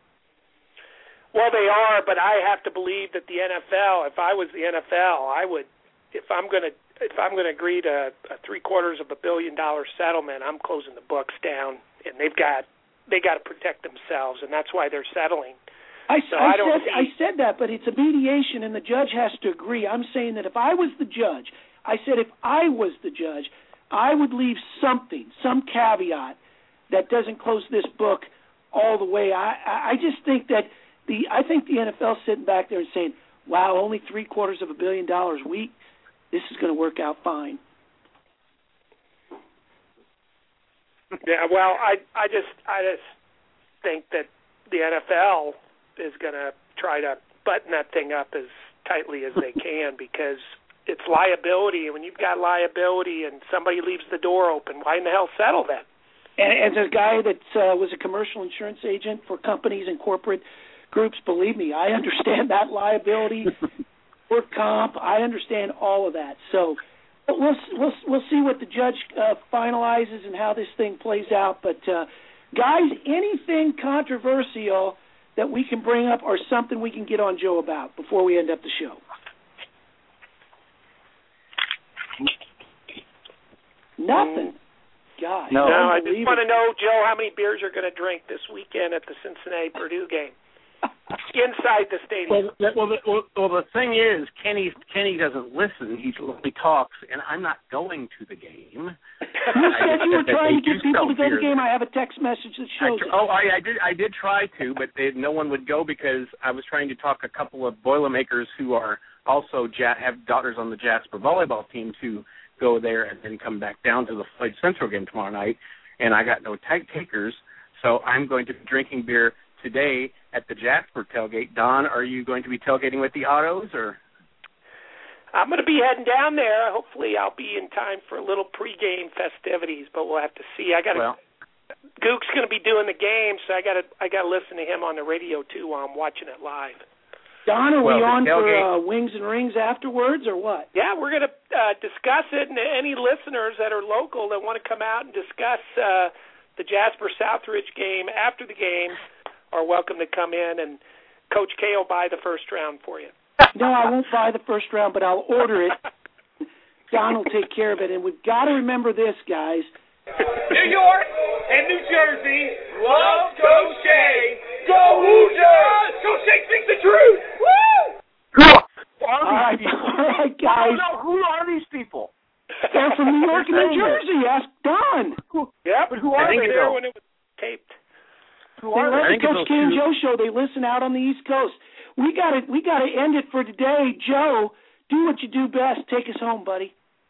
A: Well, they are, but I have to believe that the N F L, if I was the N F L, I would, if I'm going to If I'm going to agree to a three quarters of a billion dollar settlement, I'm closing the books down, and they've got they got to protect themselves, and that's why they're settling.
D: I,
A: so
D: I,
A: I don't
D: said
A: see...
D: I said that, but it's a mediation, and the judge has to agree. I'm saying that if I was the judge, I said if I was the judge, I would leave something, some caveat that doesn't close this book all the way. I I just think that the I think the N F L sitting back there and saying, "Wow, only three quarters of a billion dollars. We this is going to work out fine.
A: Yeah, well, I I just I just think that the N F L is going to try to button that thing up as tightly as they can because it's liability, and when you've got liability and somebody leaves the door open, why in the hell settle that?
D: And as a guy that uh, was a commercial insurance agent for companies and corporate groups, believe me, I understand that liability, work comp. I understand all of that. So we'll we'll we'll see what the judge uh, finalizes and how this thing plays out. But uh, guys, anything controversial that we can bring up or something we can get on Joe about before we end up the show? Nothing. God.
A: No, no I just want to know, Joe, how many beers you're going to drink this weekend at the Cincinnati-Purdue game inside the stadium.
C: Well, well, the, well, well, the thing is, Kenny Kenny doesn't listen. He only talks, and I'm not going to the game.
D: You said you were trying to get people to go to the game. I have a text message that shows
C: I,
D: it.
C: Oh, I, I did. I did try to, but they, no one would go because I was trying to talk a couple of Boilermakers who are also ja- have daughters on the Jasper volleyball team to go there and then come back down to the Floyd Central game tomorrow night, and I got no tag takers, so I'm going to be drinking beer today at the Jasper tailgate. Don, are you going to be tailgating with the Autos, or?
A: I'm going to be heading down there. Hopefully I'll be in time for a little pregame festivities, but we'll have to see. I got to. Well, Gook's going to be doing the game, so I got to I got to listen to him on the radio too while I'm watching it live.
D: Don, are
C: well,
D: we on
C: tailgate.
D: for uh, Wings and Rings afterwards, or what?
A: Yeah, we're going to uh, discuss it, and any listeners that are local that want to come out and discuss uh, the Jasper Southridge game after the game are welcome to come in, and Coach K will buy the first round for you.
D: No, I won't buy the first round, but I'll order it. Don will take care of it, and we've got to remember this, guys.
P: New York and New Jersey love Coach K. Go Hoosiers! Coach K speaks the truth! Woo!
S: Who are
D: All right,
S: these people?
D: all right,
S: I
D: guys.
S: don't know. Who are these people?
D: They're from New York and New Jersey. Ask Don.
A: Yeah,
S: but who are
A: I think
S: they,
A: there
S: though?
A: when it was taped.
S: Who
D: They
S: are
D: love
S: they?
D: the Coach K and Joe show. They listen out on the East Coast. We got to we got to end it for today. Joe, do what you do best. Take us home, buddy.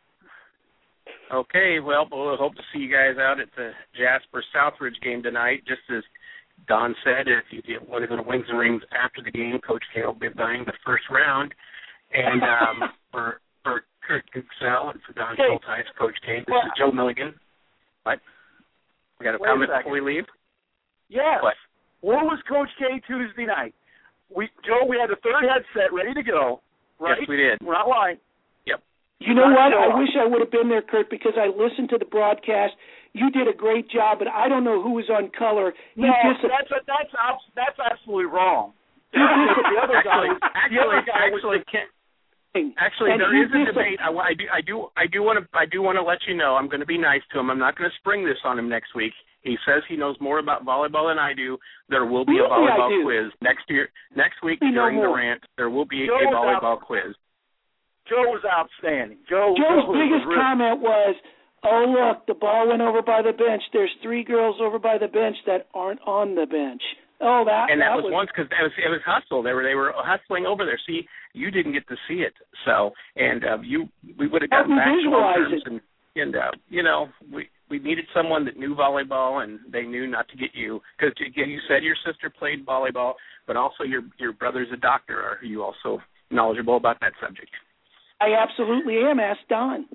C: Okay, well, we'll hope to see you guys out at the Jasper Southridge game tonight. Just as Don said, if you get one of the Wings and Rings after the game, Coach K will be buying the first round. And um, for for Kurt Guxell and for Don
S: Hey.
C: Schulteis, Coach K, this
S: Well,
C: is Joe Milligan. What? We got a
S: Wait a
C: comment
S: second.
C: before we leave?
S: Yes.
C: What?
S: Where was Coach K Tuesday night? We Joe, we had the third headset ready to go. Right?
C: Yes, we did.
S: We're not lying.
C: Yep.
D: You know
S: Not
D: what?
S: show
D: I
S: up.
D: wish I would have been there, Kurt, because I listened to the broadcast. You did a great job, but I don't know who was on color. You
S: No,
D: dis-
S: that's a, that's abs- that's absolutely wrong.
D: You dis-
S: the other guy,
C: Actually,
S: the other
C: actually,
S: guy was
C: actually, Ken, Actually,
D: And
C: there
D: he
C: is a
D: dis-
C: debate. I, I do, I do, I do want to, I do want to let you know. I'm going to be nice to him. I'm not going to spring this on him next week. He says he knows more about volleyball than I do. There will be
D: Really,
C: a volleyball
D: I do.
C: quiz next year. Next week
D: We know
C: during the
D: more.
C: rant, there will be
S: Joe
C: a
S: was
C: volleyball
S: out.
C: quiz.
S: Joe was outstanding. Joe.
D: Joe's
S: Joe was
D: biggest
S: really,
D: comment was, oh, look, the ball went over by the bench. There's three girls over by the bench that aren't on the bench. Oh, that,
C: and that,
D: that
C: was, once because it was it was hustle. They were they were hustling over there. See, you didn't get to see it, so and uh, you we would have
D: Help
C: gotten
D: me
C: back to
D: visualize
C: terms
D: it.
C: and and uh, you know we we needed someone that knew volleyball, and they knew not to get you because again you said your sister played volleyball, but also your your brother's a doctor. Are you also knowledgeable about that subject?
D: I absolutely am. Ask Don.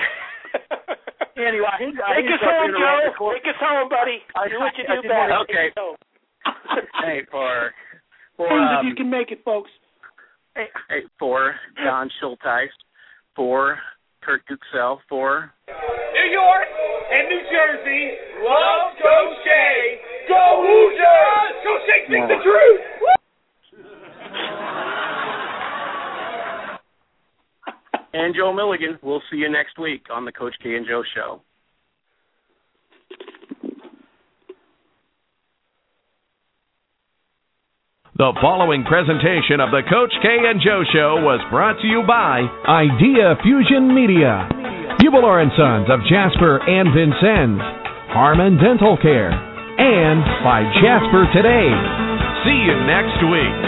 S: Anyway, I hate, I
A: Take
S: hate
A: us
S: to
A: home,
S: interrupt
A: Joe.
S: the court.
A: Take us home, buddy.
S: I-
A: Do what you
S: I
A: do
S: didn't want
A: best.
S: to-
C: Okay.
A: Take us home.
C: Hey, for for
D: Please,
C: um,
D: if you can make it, folks.
C: hey, for Don Schulteis, for Kurt Guxell, for
P: New York and New Jersey love Coach K. Go Hoosiers! Coach K speaks the truth!
C: and Joe Milligan. We'll see you next week on the Coach K and Joe Show.
B: The following presentation of the Coach K and Joe Show was brought to you by Idea Fusion Media, Hubler and Sons of Jasper and Vincennes, Harmon Dental Care, and by Jasper Today. See you next week.